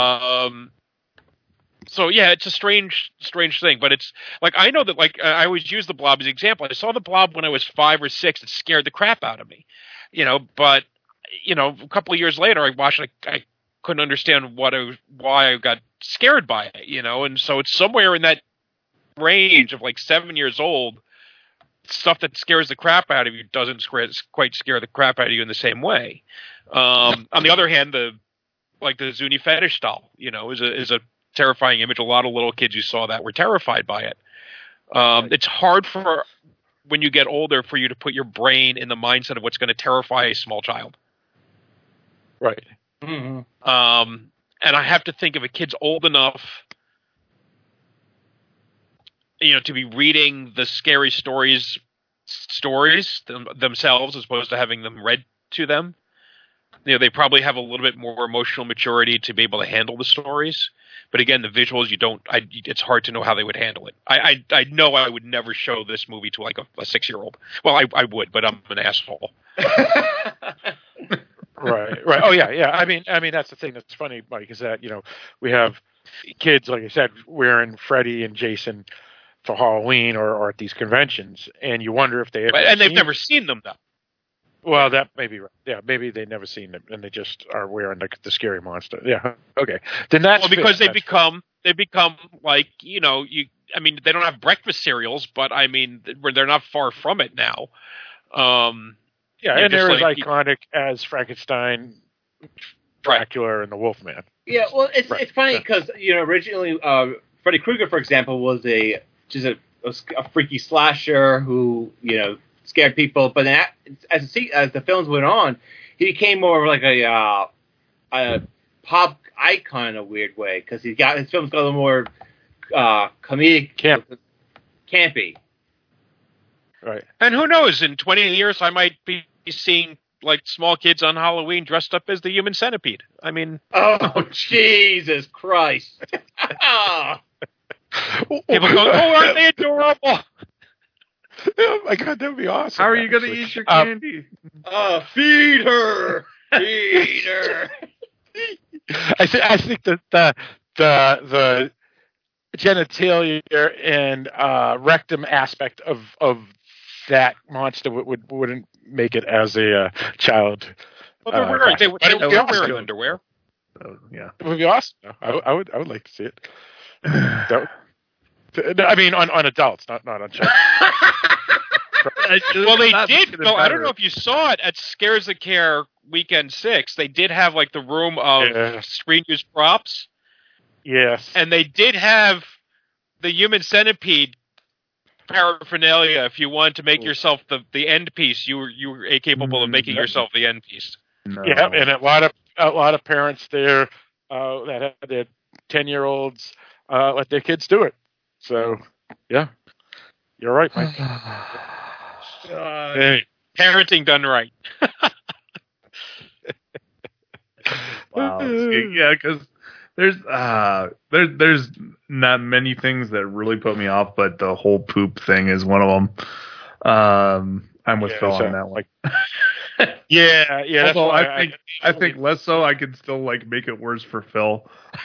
So yeah, it's a strange thing, but it's I know that I always use the Blob as an example. I saw the Blob when I was 5 or 6. It scared the crap out of me, But a couple of years later, I watched it. I couldn't understand why I got scared by it, And so it's somewhere in that range of 7 years old. Stuff that scares the crap out of you doesn't quite scare the crap out of you in the same way. On the other hand, the Zuni fetish doll, is a terrifying image. A lot of little kids who saw that were terrified by it. It's hard for when you get older for you to put your brain in the mindset of what's going to terrify a small child. Right. Mm-hmm. And I have to think if a kid's old enough, to be reading the scary stories themselves as opposed to having them read to them. They probably have a little bit more emotional maturity to be able to handle the stories. But again, the visuals, it's hard to know how they would handle it. I know I would never show this movie to a 6-year-old. Well, I would, but I'm an asshole. Right. Oh yeah. I mean, that's the thing that's funny, Mike, is that, we have kids, like I said, wearing Freddy and Jason for Halloween or at these conventions, and you wonder if they've never seen them though. Well, that may be right. Yeah, maybe they've never seen it, and they just are wearing the scary monster. Yeah, okay. Then that's because they become they don't have breakfast cereals, but they're not far from it now. And they're as iconic as Frankenstein, Dracula, and the Wolfman. Yeah, well, it's funny because originally Freddy Krueger, for example, was a freaky slasher who scared people. But then as the films went on, he became more of like a pop icon in a weird way because his films got a little more comedic, campy. Right. And who knows? In 20 years, I might be seeing like small kids on Halloween dressed up as the Human Centipede. I mean, oh Jesus Christ! People go, "Oh, aren't they adorable?" Oh my God, that would be awesome. How are you going to eat your candy? Feed her. Feed her. I think that the genitalia and rectum aspect of that monster wouldn't make it as a child. Well, they're wearing, they were wearing underwear. Yeah, it would be awesome. I would like to see it. I mean, on adults, not on children. Well, they did. Well, I don't know if you saw it at Scares That Care Weekend 6. They did have like the room of screen use props. Yes, and they did have the Human Centipede paraphernalia. If you wanted to make yourself the end piece, you were capable of making yourself the end piece. No. Yeah, and a lot of parents there that had their 10-year-olds let their kids do it. So, yeah, you're right, Mike. Hey. Parenting done right. Wow. Yeah, because there's not many things that really put me off, but the whole poop thing is one of them. I'm with Phil on that one. Yeah. Although I think less so. I could still like make it worse for Phil.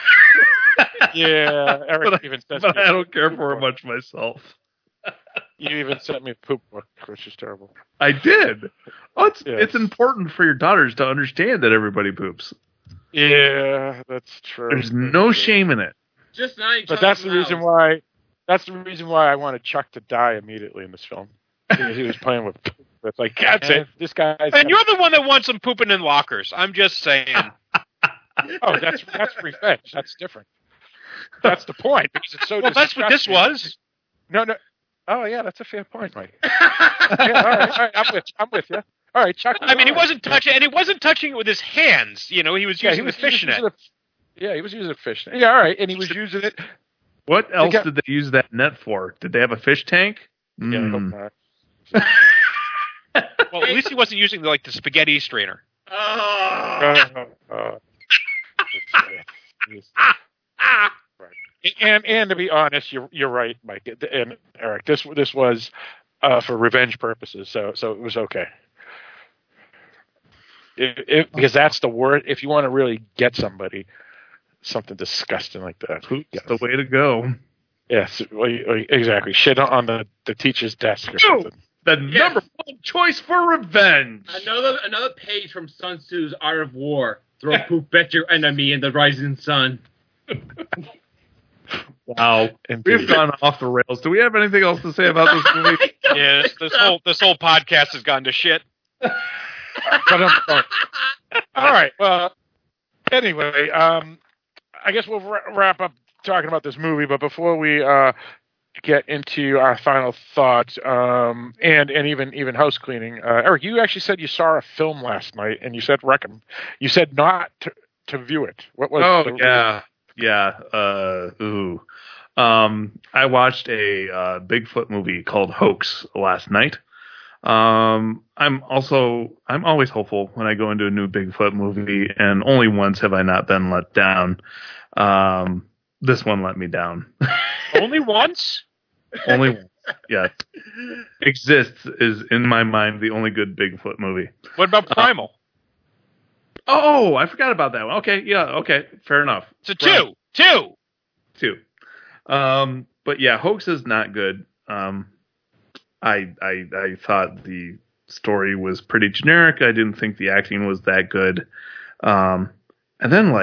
Yeah, Eric even says. But I don't care for it much myself. You even sent me a poop book, which is terrible. I did. Oh, it's important for your daughters to understand that everybody poops. Yeah, that's true. There's no shame in it. Just not. But that's the reason why. That's the reason why I wanted Chuck to die immediately in this film. Because he was playing with poop. It's like, that's it. This guy's. And you're the one that wants him pooping in lockers. I'm just saying. Oh, that's revenge. That's different. That's the point. Because it's so. Well, that's what this was. No. Oh yeah, that's a fair point, Mike. Yeah, all right, I'm with you. All right, Chuck. I mean, he wasn't touching, and he wasn't touching it with his hands. You know, he was using the fishnet. He was using a fishnet. Yeah, all right, and he was using it. What else did they use that net for? Did they have a fish tank? Yeah, I hope not. Well, at least he wasn't using the spaghetti strainer. And to be honest, you're right, Mike and Eric. This was for revenge purposes, so it was okay. Because that's the word. If you want to really get somebody, something disgusting like that, that's the way to go. Yes, exactly. Shit on the teacher's desk or something. The number one choice for revenge. Another page from Sun Tzu's Art of War. Throw poop at your enemy in the rising sun. Wow, we've gone off the rails. Do we have anything else to say about this movie? Yeah, this whole podcast has gone to shit. All right. Well, anyway, I guess we'll wrap up talking about this movie. But before we get into our final thoughts and even house cleaning, Eric, you actually said you saw a film last night, and you said you said not to view it. What was? Oh yeah. I watched a Bigfoot movie called Hoax last night. I'm always hopeful when I go into a new Bigfoot movie, and only once have I not been let down. This one let me down. Only once? Only once. Yes. Exists is in my mind the only good Bigfoot movie. What about Primal? Oh, I forgot about that one. Okay, yeah, okay, fair enough. So two. But yeah, Hoax is not good. I thought the story was pretty generic. I didn't think the acting was that good. And then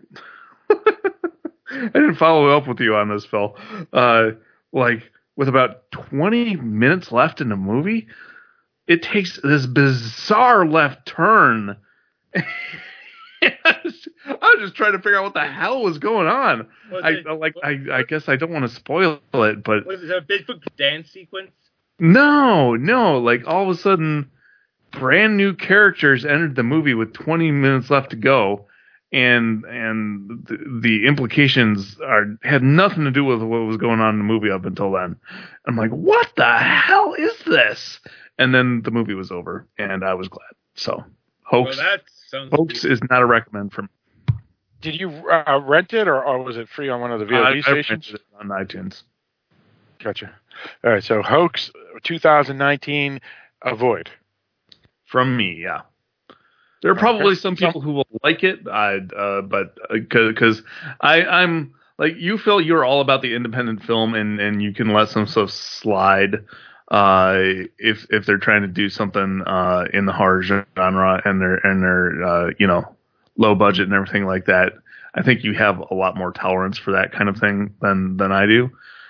I didn't follow up with you on this, Phil. With about 20 minutes left in the movie, it takes this bizarre left turn. I was just trying to figure out what the hell was going on. I guess I don't want to spoil it, but Was there a Bigfoot dance sequence? no, like all of a sudden, brand new characters entered the movie with 20 minutes left to go, and the implications had nothing to do with what was going on in the movie up until then. I'm like, what the hell is this? And then the movie was over, and I was glad. So, Hoax. Well, that sounds Hoax is not a recommend for me. Did you rent it, or was it free on one of the VOD I stations? rented it on iTunes. Gotcha. All right, so Hoax 2019, avoid. From me, yeah. There are probably some people who will like it, but because I'm like you, Phil, you're all about the independent film, and you can let some stuff slide if they're trying to do something in the horror genre and they're low budget and everything like that. I think you have a lot more tolerance for that kind of thing than I do.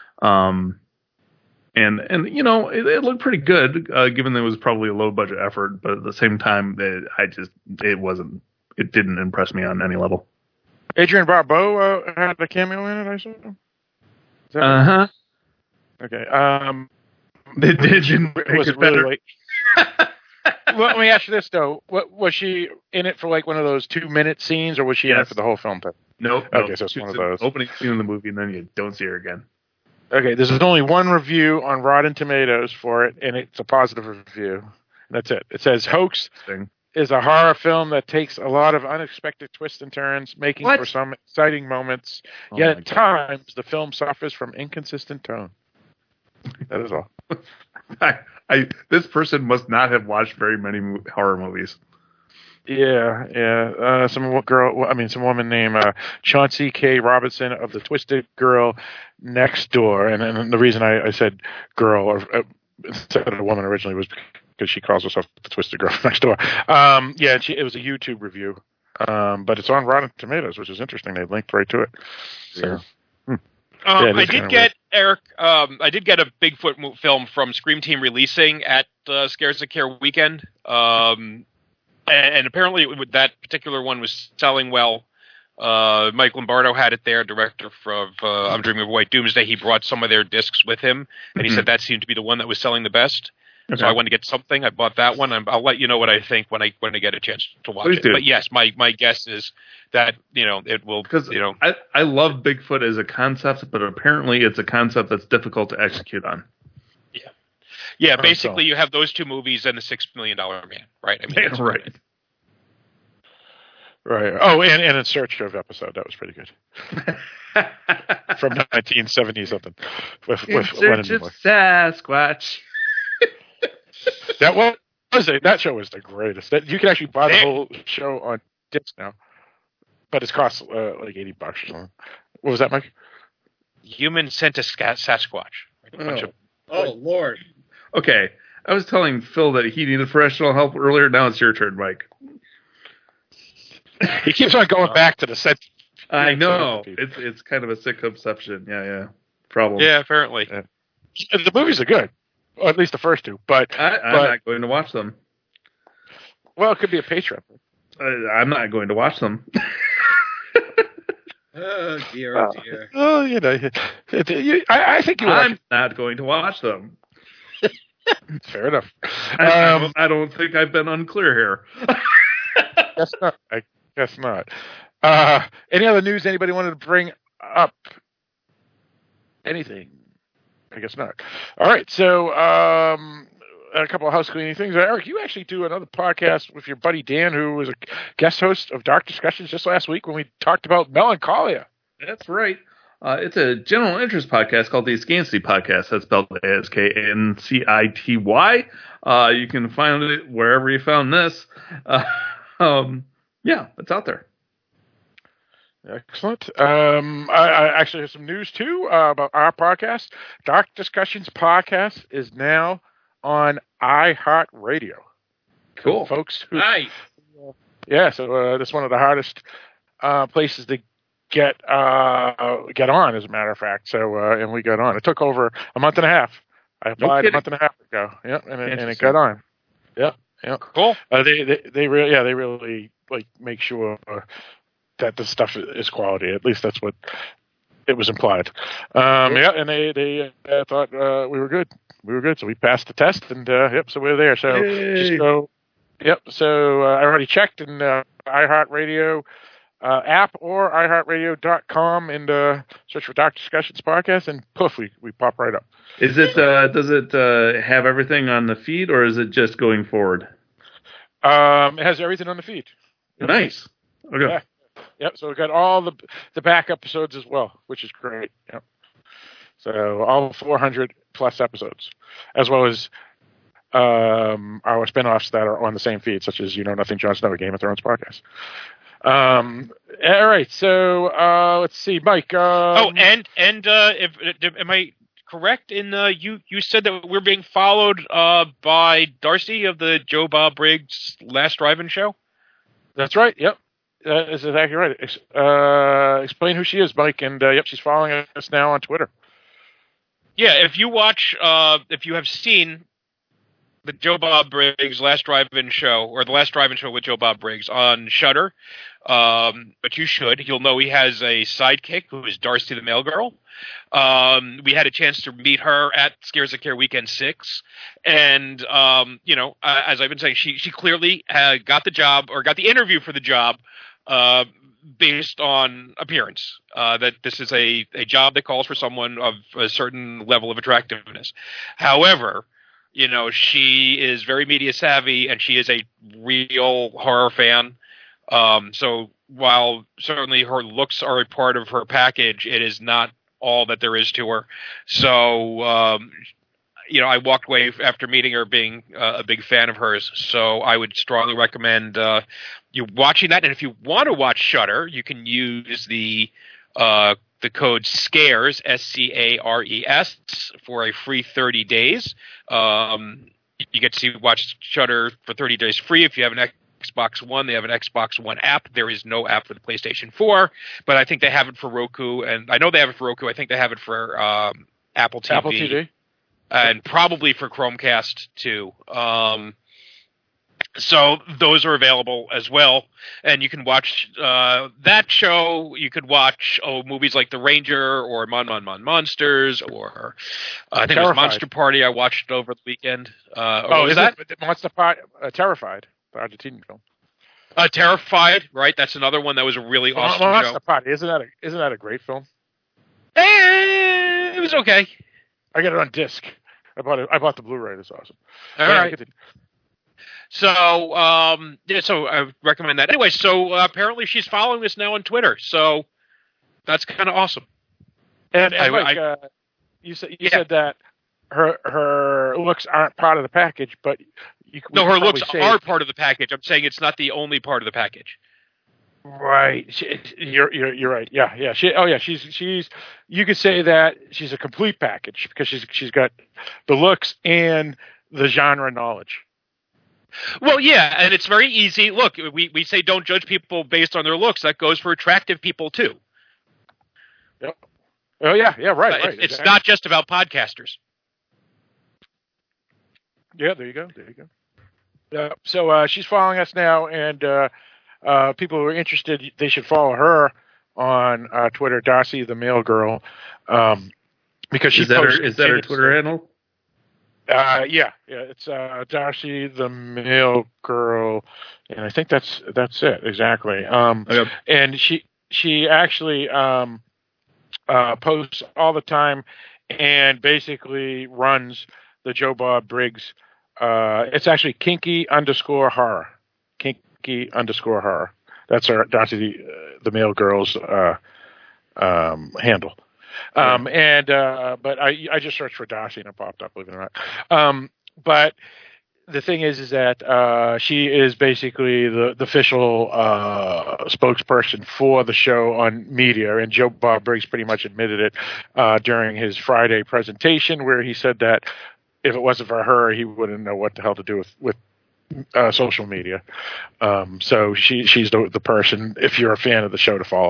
And it looked pretty good, given that it was probably a low budget effort, but at the same time, it didn't impress me on any level. Adrian Barbeau had a cameo in it, I assume? Uh-huh. Okay. Was it really late? Well, let me ask you this, though. Was she in it for like one of those 2-minute scenes, or was she in it for the whole film? Nope. Okay, so it's one of those. Opening scene in the movie, and then you don't see her again. Okay, there's only one review on Rotten Tomatoes for it, and it's a positive review. That's it. It says, Hoax is a horror film that takes a lot of unexpected twists and turns, making for some exciting moments. Yet at times, the film suffers from inconsistent tone. That is all. This person must not have watched very many horror movies. Yeah. Some woman named Chauncey K. Robinson of the Twisted Girl Next Door, and the reason I said girl or instead of woman originally was because she calls herself the Twisted Girl Next Door. It was a YouTube review, but it's on Rotten Tomatoes, which is interesting. They linked right to it. So. I did get Eric. I did get a Bigfoot film from Scream Team releasing at Scares That Care weekend. And apparently that particular one was selling well. Mike Lombardo had it there, director of I'm Dreaming of White Doomsday. He brought some of their discs with him, and he said that seemed to be the one that was selling the best. Okay. So I wanted to get something. I bought that one. I'll let you know what I think when I get a chance to watch it. But yes, my guess is that it will. Because I love Bigfoot as a concept, but apparently it's a concept that's difficult to execute on. Yeah, basically you have those two movies and the $6 Million Man, right? I mean, right. Right. Oh, and In Search of episode. That was pretty good. From 1970 something. With Search of Sasquatch. That show was the greatest. You can actually buy the whole show on disc now, but it costs like $80 or something. What was that, Mike? Human Sent a Sasquatch. Lord. Okay, I was telling Phil that he needed professional help earlier. Now it's your turn, Mike. He keeps on going back to the set. I know. It's kind of a sick conception. Yeah. Problem. Yeah, apparently. Yeah. The movies are good. Or at least the first two. But I'm not going to watch them. Well, it could be a Patreon. I'm not going to watch them. Oh, dear. I think you I'm not going to watch them. Fair enough. I don't think I've been unclear here. I guess not. Any other news anybody wanted to bring up? Anything? I guess not. All right. So, a couple of house cleaning things. Eric, you actually do another podcast with your buddy Dan, who was a guest host of Dark Discussions just last week when we talked about Melancholia. That's right. It's a general interest podcast called the Askancity Podcast. That's spelled ASKNCITY. You can find it wherever you found this. It's out there. Excellent. I actually have some news, too, about our podcast. Dark Discussions Podcast is now on iHeartRadio. Cool. So folks who, nice. Yeah, so that's one of the hardest places to get on, as a matter of fact. So, and we got on. It took over a month and a half. I applied a month and a half ago. Yeah, and it got on. Yeah. Cool. They really like make sure that the stuff is quality. At least that's what it was implied. Yeah, and they thought we were good. We were good, so we passed the test, and so we're there. So just go. Yep. So I already checked in iHeartRadio app or iHeartRadio.com and search for Dark Discussions Podcast, and poof, we pop right up. Is it? Does it have everything on the feed, or is it just going forward? It has everything on the feed. Yep. Nice. Okay. Yeah. Yep. So we got all the back episodes as well, which is great. Yep. So all 400 plus episodes, as well as our spinoffs that are on the same feed, such as Nothing, Jon Snow, a Game of Thrones podcast. All right. So let's see, Mike. And am I correct in you said that we're being followed by Darcy of the Joe Bob Briggs Last Drive-In Show? That's right. Yep. That is exactly right. Explain who she is, Mike. And she's following us now on Twitter. Yeah, if you watch, if you have seen the Joe Bob Briggs Last Drive-In Show, or the Last Drive-In Show with Joe Bob Briggs on Shudder, but you should. You'll know he has a sidekick who is Darcy the Mail Girl. We had a chance to meet her at Scares That Care Weekend 6. And, as I've been saying, she clearly got the job, or got the interview for the job, based on appearance. That this is a job that calls for someone of a certain level of attractiveness. However, she is very media savvy, and she is a real horror fan. So while certainly her looks are a part of her package, it is not all that there is to her. So, I walked away after meeting her being a big fan of hers. So I would strongly recommend you watching that. And if you want to watch Shudder, you can use the code SCARES, SCARES, for a free 30 days. You get to watch Shudder for 30 days free if you have an Xbox One. They have an Xbox One app. There is no app for the PlayStation 4, but I think they have it for Roku, and I know they have it for Roku. I think they have it for Apple TV. Apple TV. And probably for Chromecast too. So those are available as well, and you can watch that show. You could watch movies like The Ranger or Mon Monsters, or I think it was Monster Party. I watched over the weekend. Is that Monster Party? Terrified, the Argentinian film. Terrified, right? That's another one that was a really awesome show. Monster Party, isn't that a great film? It was okay. I got it on disc. I bought the Blu-ray. It's awesome. All right. So, so I recommend that. Anyway, so apparently she's following us now on Twitter. So that's kind of awesome. And Mike, you said that her looks aren't part of the package, but her looks are part of the package. I'm saying it's not the only part of the package. Right. You're right. Yeah. She's. You could say that she's a complete package because she's got the looks and the genre knowledge. Well, yeah, and it's very easy. Look, we say don't judge people based on their looks. That goes for attractive people too. Yep. Oh yeah, right. It's exactly. Not just about podcasters. Yeah, there you go. So she's following us now, and people who are interested, they should follow her on Twitter, Darcy the Mail Girl, because she is that her Twitter handle? Yeah, it's Darcy the Mail Girl, and I think that's it exactly. Okay. And she actually posts all the time, and basically runs the Joe Bob Briggs. It's actually kinky_horror. Kinky_horror. That's our Darcy the Mail Girl's handle. But I just searched for Darcy and it popped up, believe it or not. But the thing is that she is basically the official spokesperson for the show on media, and Joe Bob Briggs pretty much admitted it during his Friday presentation, where he said that if it wasn't for her, he wouldn't know what the hell to do with social media. So she's the person, if you're a fan of the show, to follow.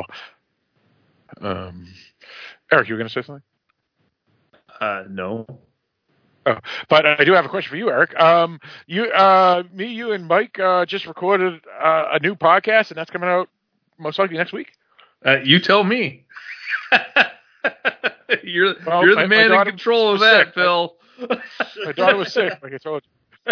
Eric, you were going to say something? No. Oh, but I do have a question for you, Eric. You and Mike just recorded a new podcast, and that's coming out most likely next week. You tell me. You're the man in control of that, sick. Phil. My daughter was sick, like I told you.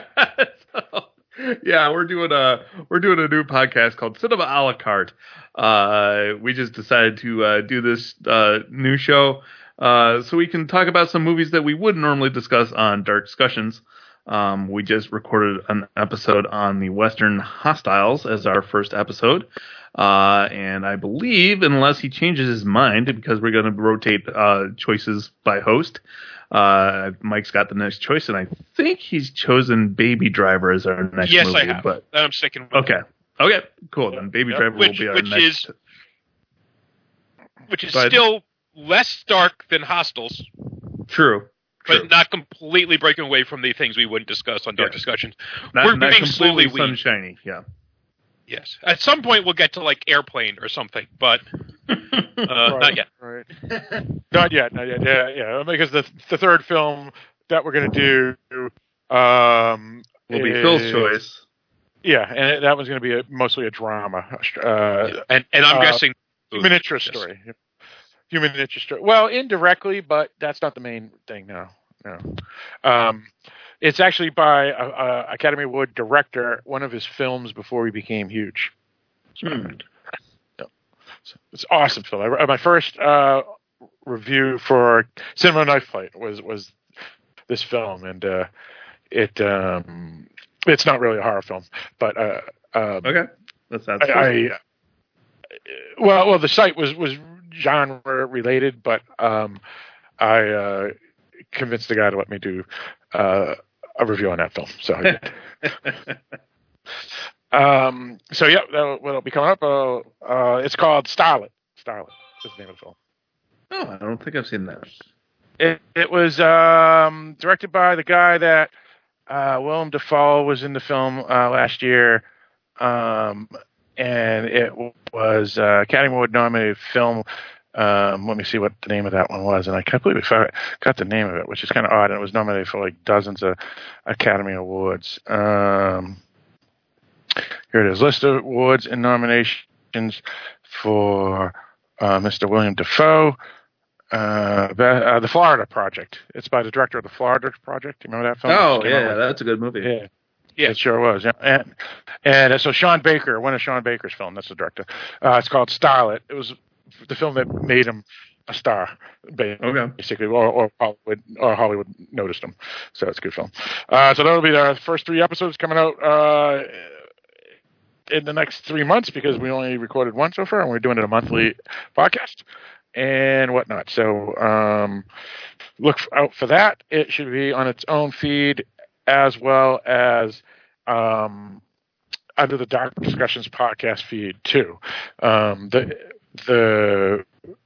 Yeah, we're doing a new podcast called Cinema a la Carte. We just decided to do this new show so we can talk about some movies that we wouldn't normally discuss on Dark Discussions. We just recorded an episode on the Western Hostiles as our first episode. And I believe, unless he changes his mind, because we're going to rotate choices by host, Mike's got the next choice, and I think he's chosen Baby Driver as our next movie. Yes, I have. But I'm sticking with okay, cool. Then Baby Driver will be our next. Which is still less dark than Hostiles. True. But not completely breaking away from the things we wouldn't discuss on Dark Discussions. Not We're moving slowly. Sunshiny, yeah. Yes. At some point, we'll get to like Airplane or something, but not yet. Right. Not yet. Yeah. Because the third film that we're going to do will be Phil's choice. Yeah, and that one's going to be mostly a drama. And I'm guessing human interest story. Human interest story. Well, indirectly, but that's not the main thing. No. It's actually by a Academy Award director, one of his films before he became huge. So it's awesome film. My first review for Cinema Knife Fight was this film, and it's not really a horror film, but okay, that sounds good. Well, the site was genre related, but I convinced the guy to let me do a review on that film. So, so yeah, what'll be coming up? It's called Starlet. Starlet is the name of the film. Oh, I don't think I've seen that. It was directed by the guy that Willem Dafoe was in the film last year, and it was Academy Award nominated film. Let me see what the name of that one was, and I completely got the name of it, which is kind of odd. And it was nominated for like dozens of Academy Awards. Here it is: list of awards and nominations for Mr. William Dafoe. The Florida Project. It's by the director of the Florida Project. You remember that film? Oh yeah, that's a good movie. Yeah, it sure was. Yeah, and so Sean Baker, one of Sean Baker's film. That's the director. It's called Starlet. It was the film that made him a star, basically, or Hollywood noticed him. So it's a good film. So that'll be our first 3 episodes coming out in the next 3 months, because we only recorded one so far, and we're doing it a monthly podcast and whatnot. So look out for that. It should be on its own feed, as well as under the Dark Discussions podcast feed too. The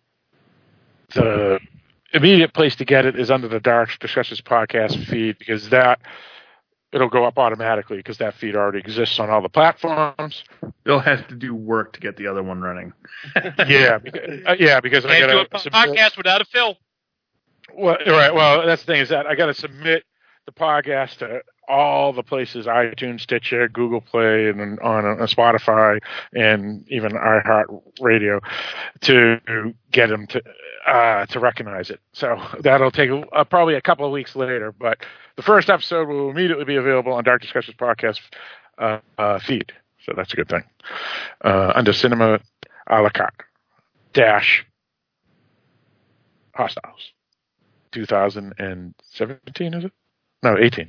immediate place to get it is under the Dark Discussions podcast feed, because it'll go up automatically, because that feed already exists on all the platforms. You'll have to do work to get the other one running. Because I got to do a podcast without a Phil. Well, right. Well, that's the thing, is that I got to submit the podcast to all the places: iTunes, Stitcher, Google Play, and on Spotify, and even iHeartRadio, to get them to recognize it. So that'll take probably a couple of weeks later. But the first episode will immediately be available on Dark Discussions podcast feed. So that's a good thing. Under Cinema a la Carte - Hostiles. 2017, is it? No, 18.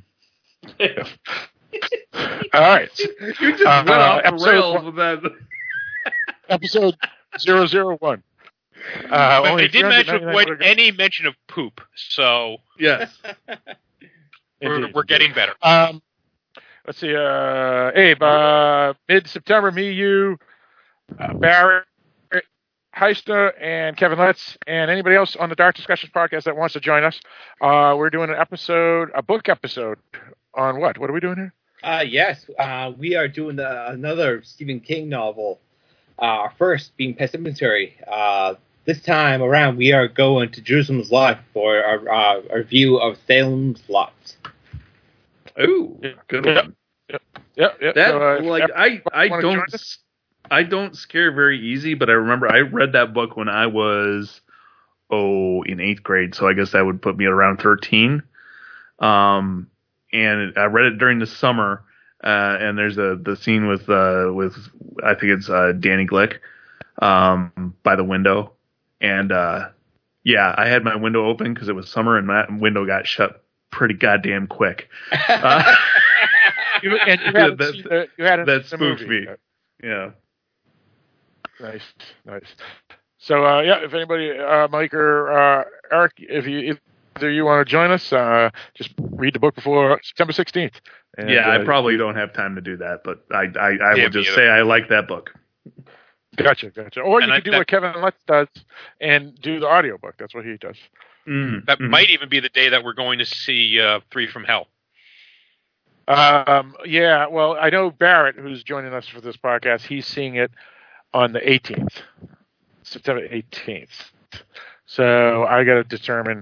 All right. You just went off the rails with that. Episode 001. They did avoid any mention of poop, so yes, we're getting better. Let's see. Abe, mid-September, me, you, Barrett Heister, and Kevin Letts, and anybody else on the Dark Discussions podcast that wants to join us. We're doing a book episode on what? What are we doing here? Yes, we are doing another Stephen King novel. Our first being Pet Sematary. this time around, we are going to Jerusalem's Lot for our review of Salem's Lot. Ooh, good one. Yep. That, So, I don't scare very easy, but I remember I read that book when I was in 8th grade, so I guess that would put me at around 13. And I read it during the summer, and there's the scene with I think it's Danny Glick by the window, and I had my window open because it was summer, and that window got shut pretty goddamn quick. That spooked me. Yeah. Nice. So, if anybody, Mike or Eric, if either you want to join us, just read the book before September 16th. And, I probably don't have time to do that, but I will just say I like that book. Gotcha. Or you can do what Kevin Lutz does and do the audiobook. That's what he does. That might even be the day that we're going to see 3 from Hell. Well, I know Barrett, who's joining us for this podcast, he's seeing it on the 18th, September 18th. So I got to determine.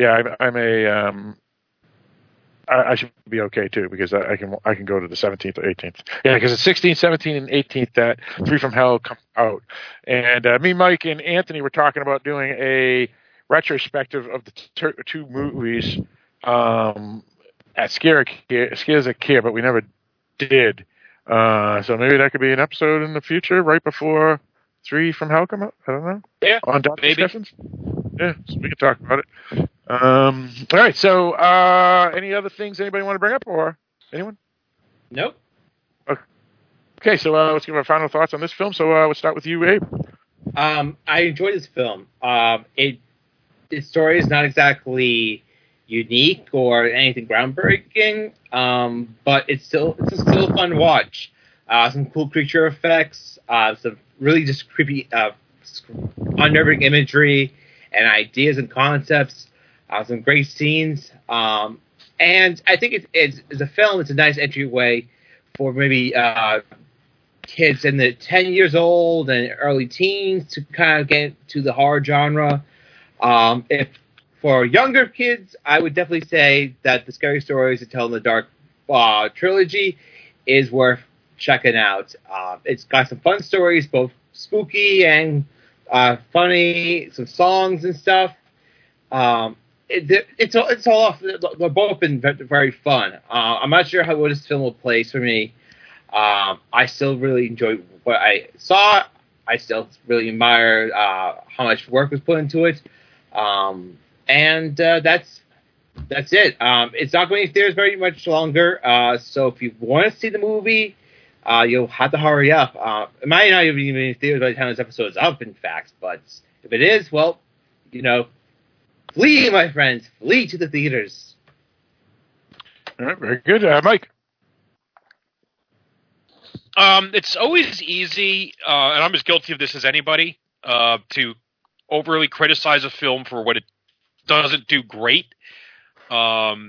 I should be okay too because I can go to the 17th or 18th. Yeah, because the 16th, 17th, and 18th that 3 from Hell come out, and me, Mike, and Anthony were talking about doing a retrospective of the 2 movies at Scares That Care, but we never did. So maybe that could be an episode in the future, right before 3 from Hell come out. I don't know. Yeah, on Dark maybe. Discussions. Yeah, so we can talk about it. All right. So, any other things anybody want to bring up, or anyone? Nope. Okay. So let's give our final thoughts on this film. So we'll start with you, Abe. I enjoyed this film. Its story is not exactly unique or anything groundbreaking, but it's still a fun watch. Some cool creature effects, some really just creepy, unnerving imagery and ideas and concepts, some great scenes, and I think it's a film. It's a nice entryway for maybe kids in the 10 years old and early teens to kind of get to the horror genre. If for younger kids, I would definitely say that the Scary Stories to Tell in the Dark trilogy is worth checking out. It's got some fun stories, both spooky and funny, some songs and stuff. It's all off. They're both been very fun. I'm not sure how this film will place for me. I still really enjoyed what I saw. I still really admire how much work was put into it. And that's it. It's not going to theaters very much longer. So if you want to see the movie, you'll have to hurry up. It might not even be in theaters by the time this episode's up, in fact. But if it is, well, flee, my friends. Flee to the theaters. All right, very good. Mike? It's always easy, and I'm as guilty of this as anybody, to overly criticize a film for what it doesn't do great. And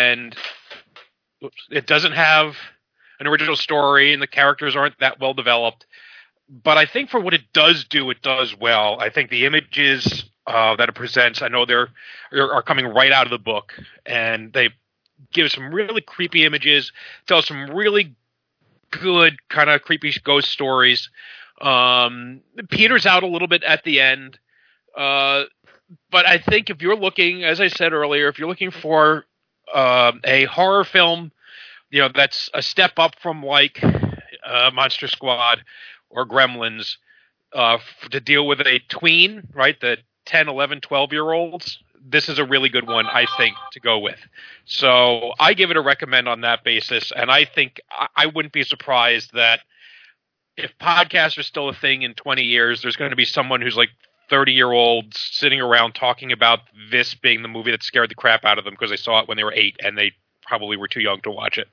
it doesn't have an original story, and the characters aren't that well developed. But I think for what it does do, it does well. I think the images that it presents, I know are coming right out of the book, and they give some really creepy images, tell some really good kind of creepy ghost stories. Peters out a little bit at the end. But I think if you're looking, as I said earlier, if you're looking for a horror film, that's a step up from like Monster Squad or Gremlins, to deal with a tween, right? The 10, 11, 12-year-olds. This is a really good one, I think, to go with. So I give it a recommend on that basis, and I think I wouldn't be surprised that if podcasts are still a thing in 20 years, there's going to be someone who's like 30-year-olds sitting around talking about this being the movie that scared the crap out of them because they saw it when they were 8 and they probably were too young to watch it.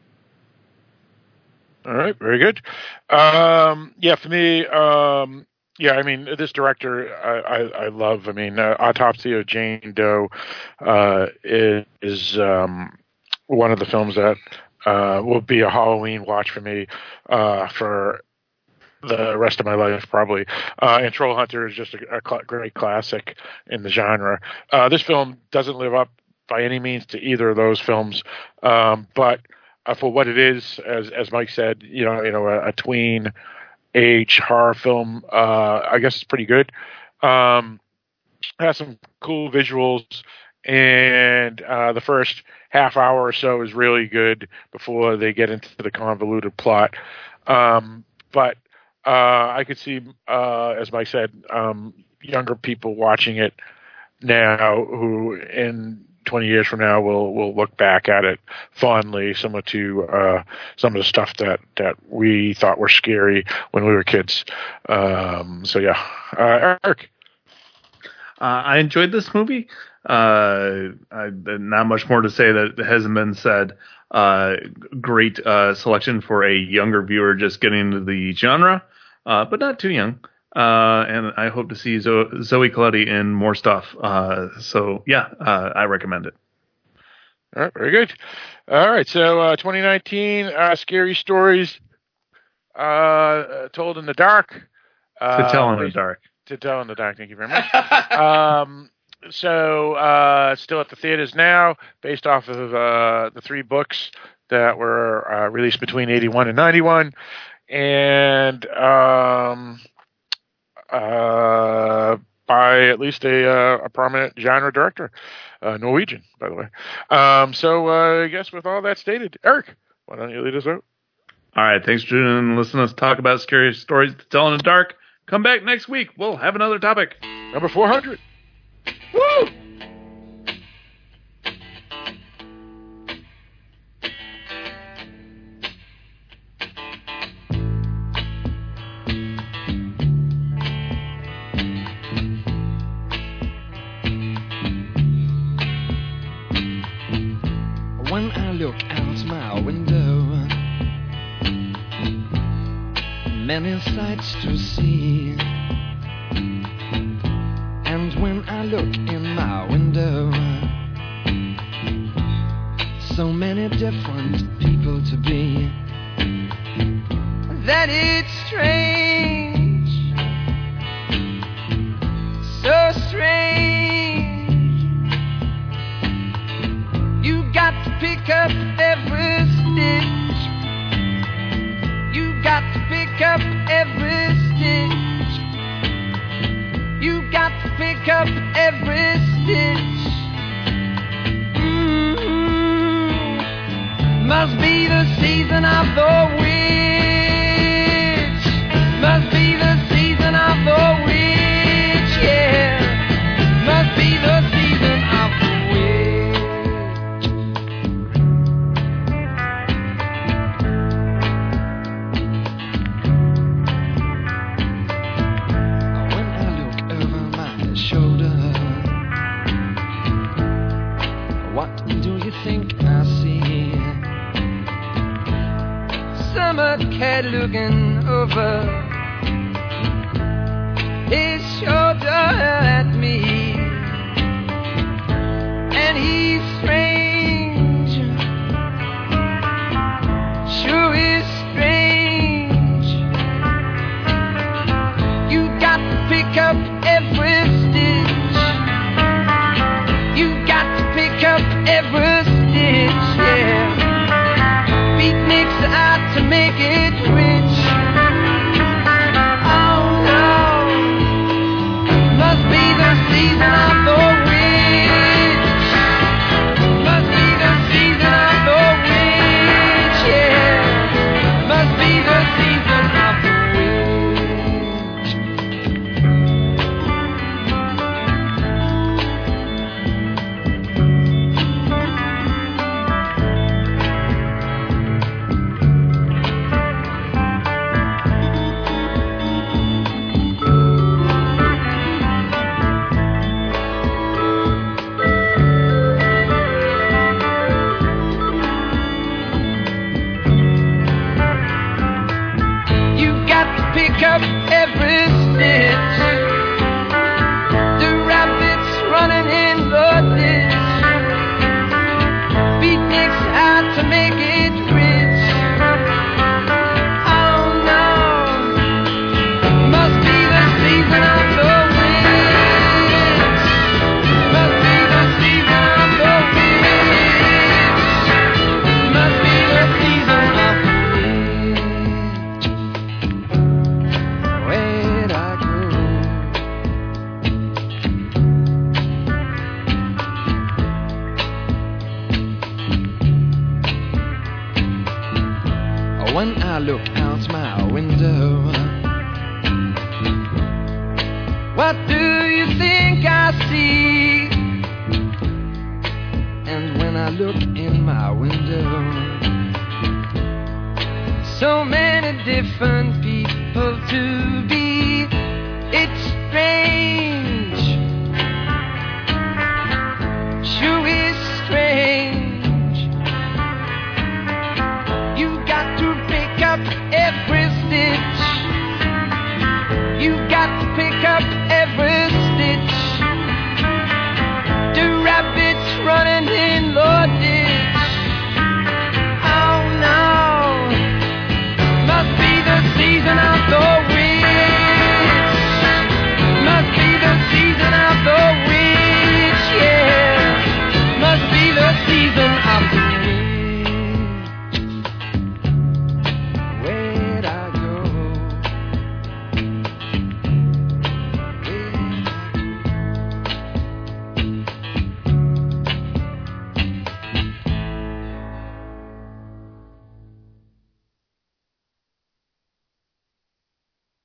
All right, very good. For me, I mean, this director I love. I mean, Autopsy of Jane Doe is one of the films that will be a Halloween watch for me for the rest of my life, probably. And Troll Hunter is just a great classic in the genre. This film doesn't live up by any means to either of those films, but for what it is, as Mike said, a tween age horror film, I guess it's pretty good. Has some cool visuals, and the first half hour or so is really good before they get into the convoluted plot. But I could see, as Mike said, younger people watching it now who in 20 years from now will look back at it fondly, similar to some of the stuff that we thought were scary when we were kids. So yeah, Eric. I enjoyed this movie. Not much more to say that hasn't been said. Great selection for a younger viewer just getting into the genre, but not too young. And I hope to see Zoe Colletti in more stuff. So yeah, I recommend it. All right, very good. All right, so 2019 scary stories told in the dark. To tell in the dark. To tell in the dark. Thank you very much. So still at the theaters now, based off of the 3 books that were released between 81 and 91, and by at least a prominent genre director, Norwegian, by the way. So I guess with all that stated, Eric, why don't you lead us out? All right, thanks for tuning in and listening to us talk about scary stories to tell in the dark. Come back next week. We'll have another topic. Number 400. Woo! When I look out my window, many sights to see. And when I look in my window, so many different people to be, that it's strange, so strange. You got to pick up every stitch. You got to pick up every stitch. You got to pick up every stitch. Must be the season of the witch. Must be the season of the witch, yeah. Must be the season of the cat looking over his shoulder at me, and he's strange, sure is strange. You got to pick up every stitch. You got to pick up every stitch, yeah. Beatniks out to make it rich. when I look out my window. What do you think I see? And when I look in my window, so many different people to be. It's strange.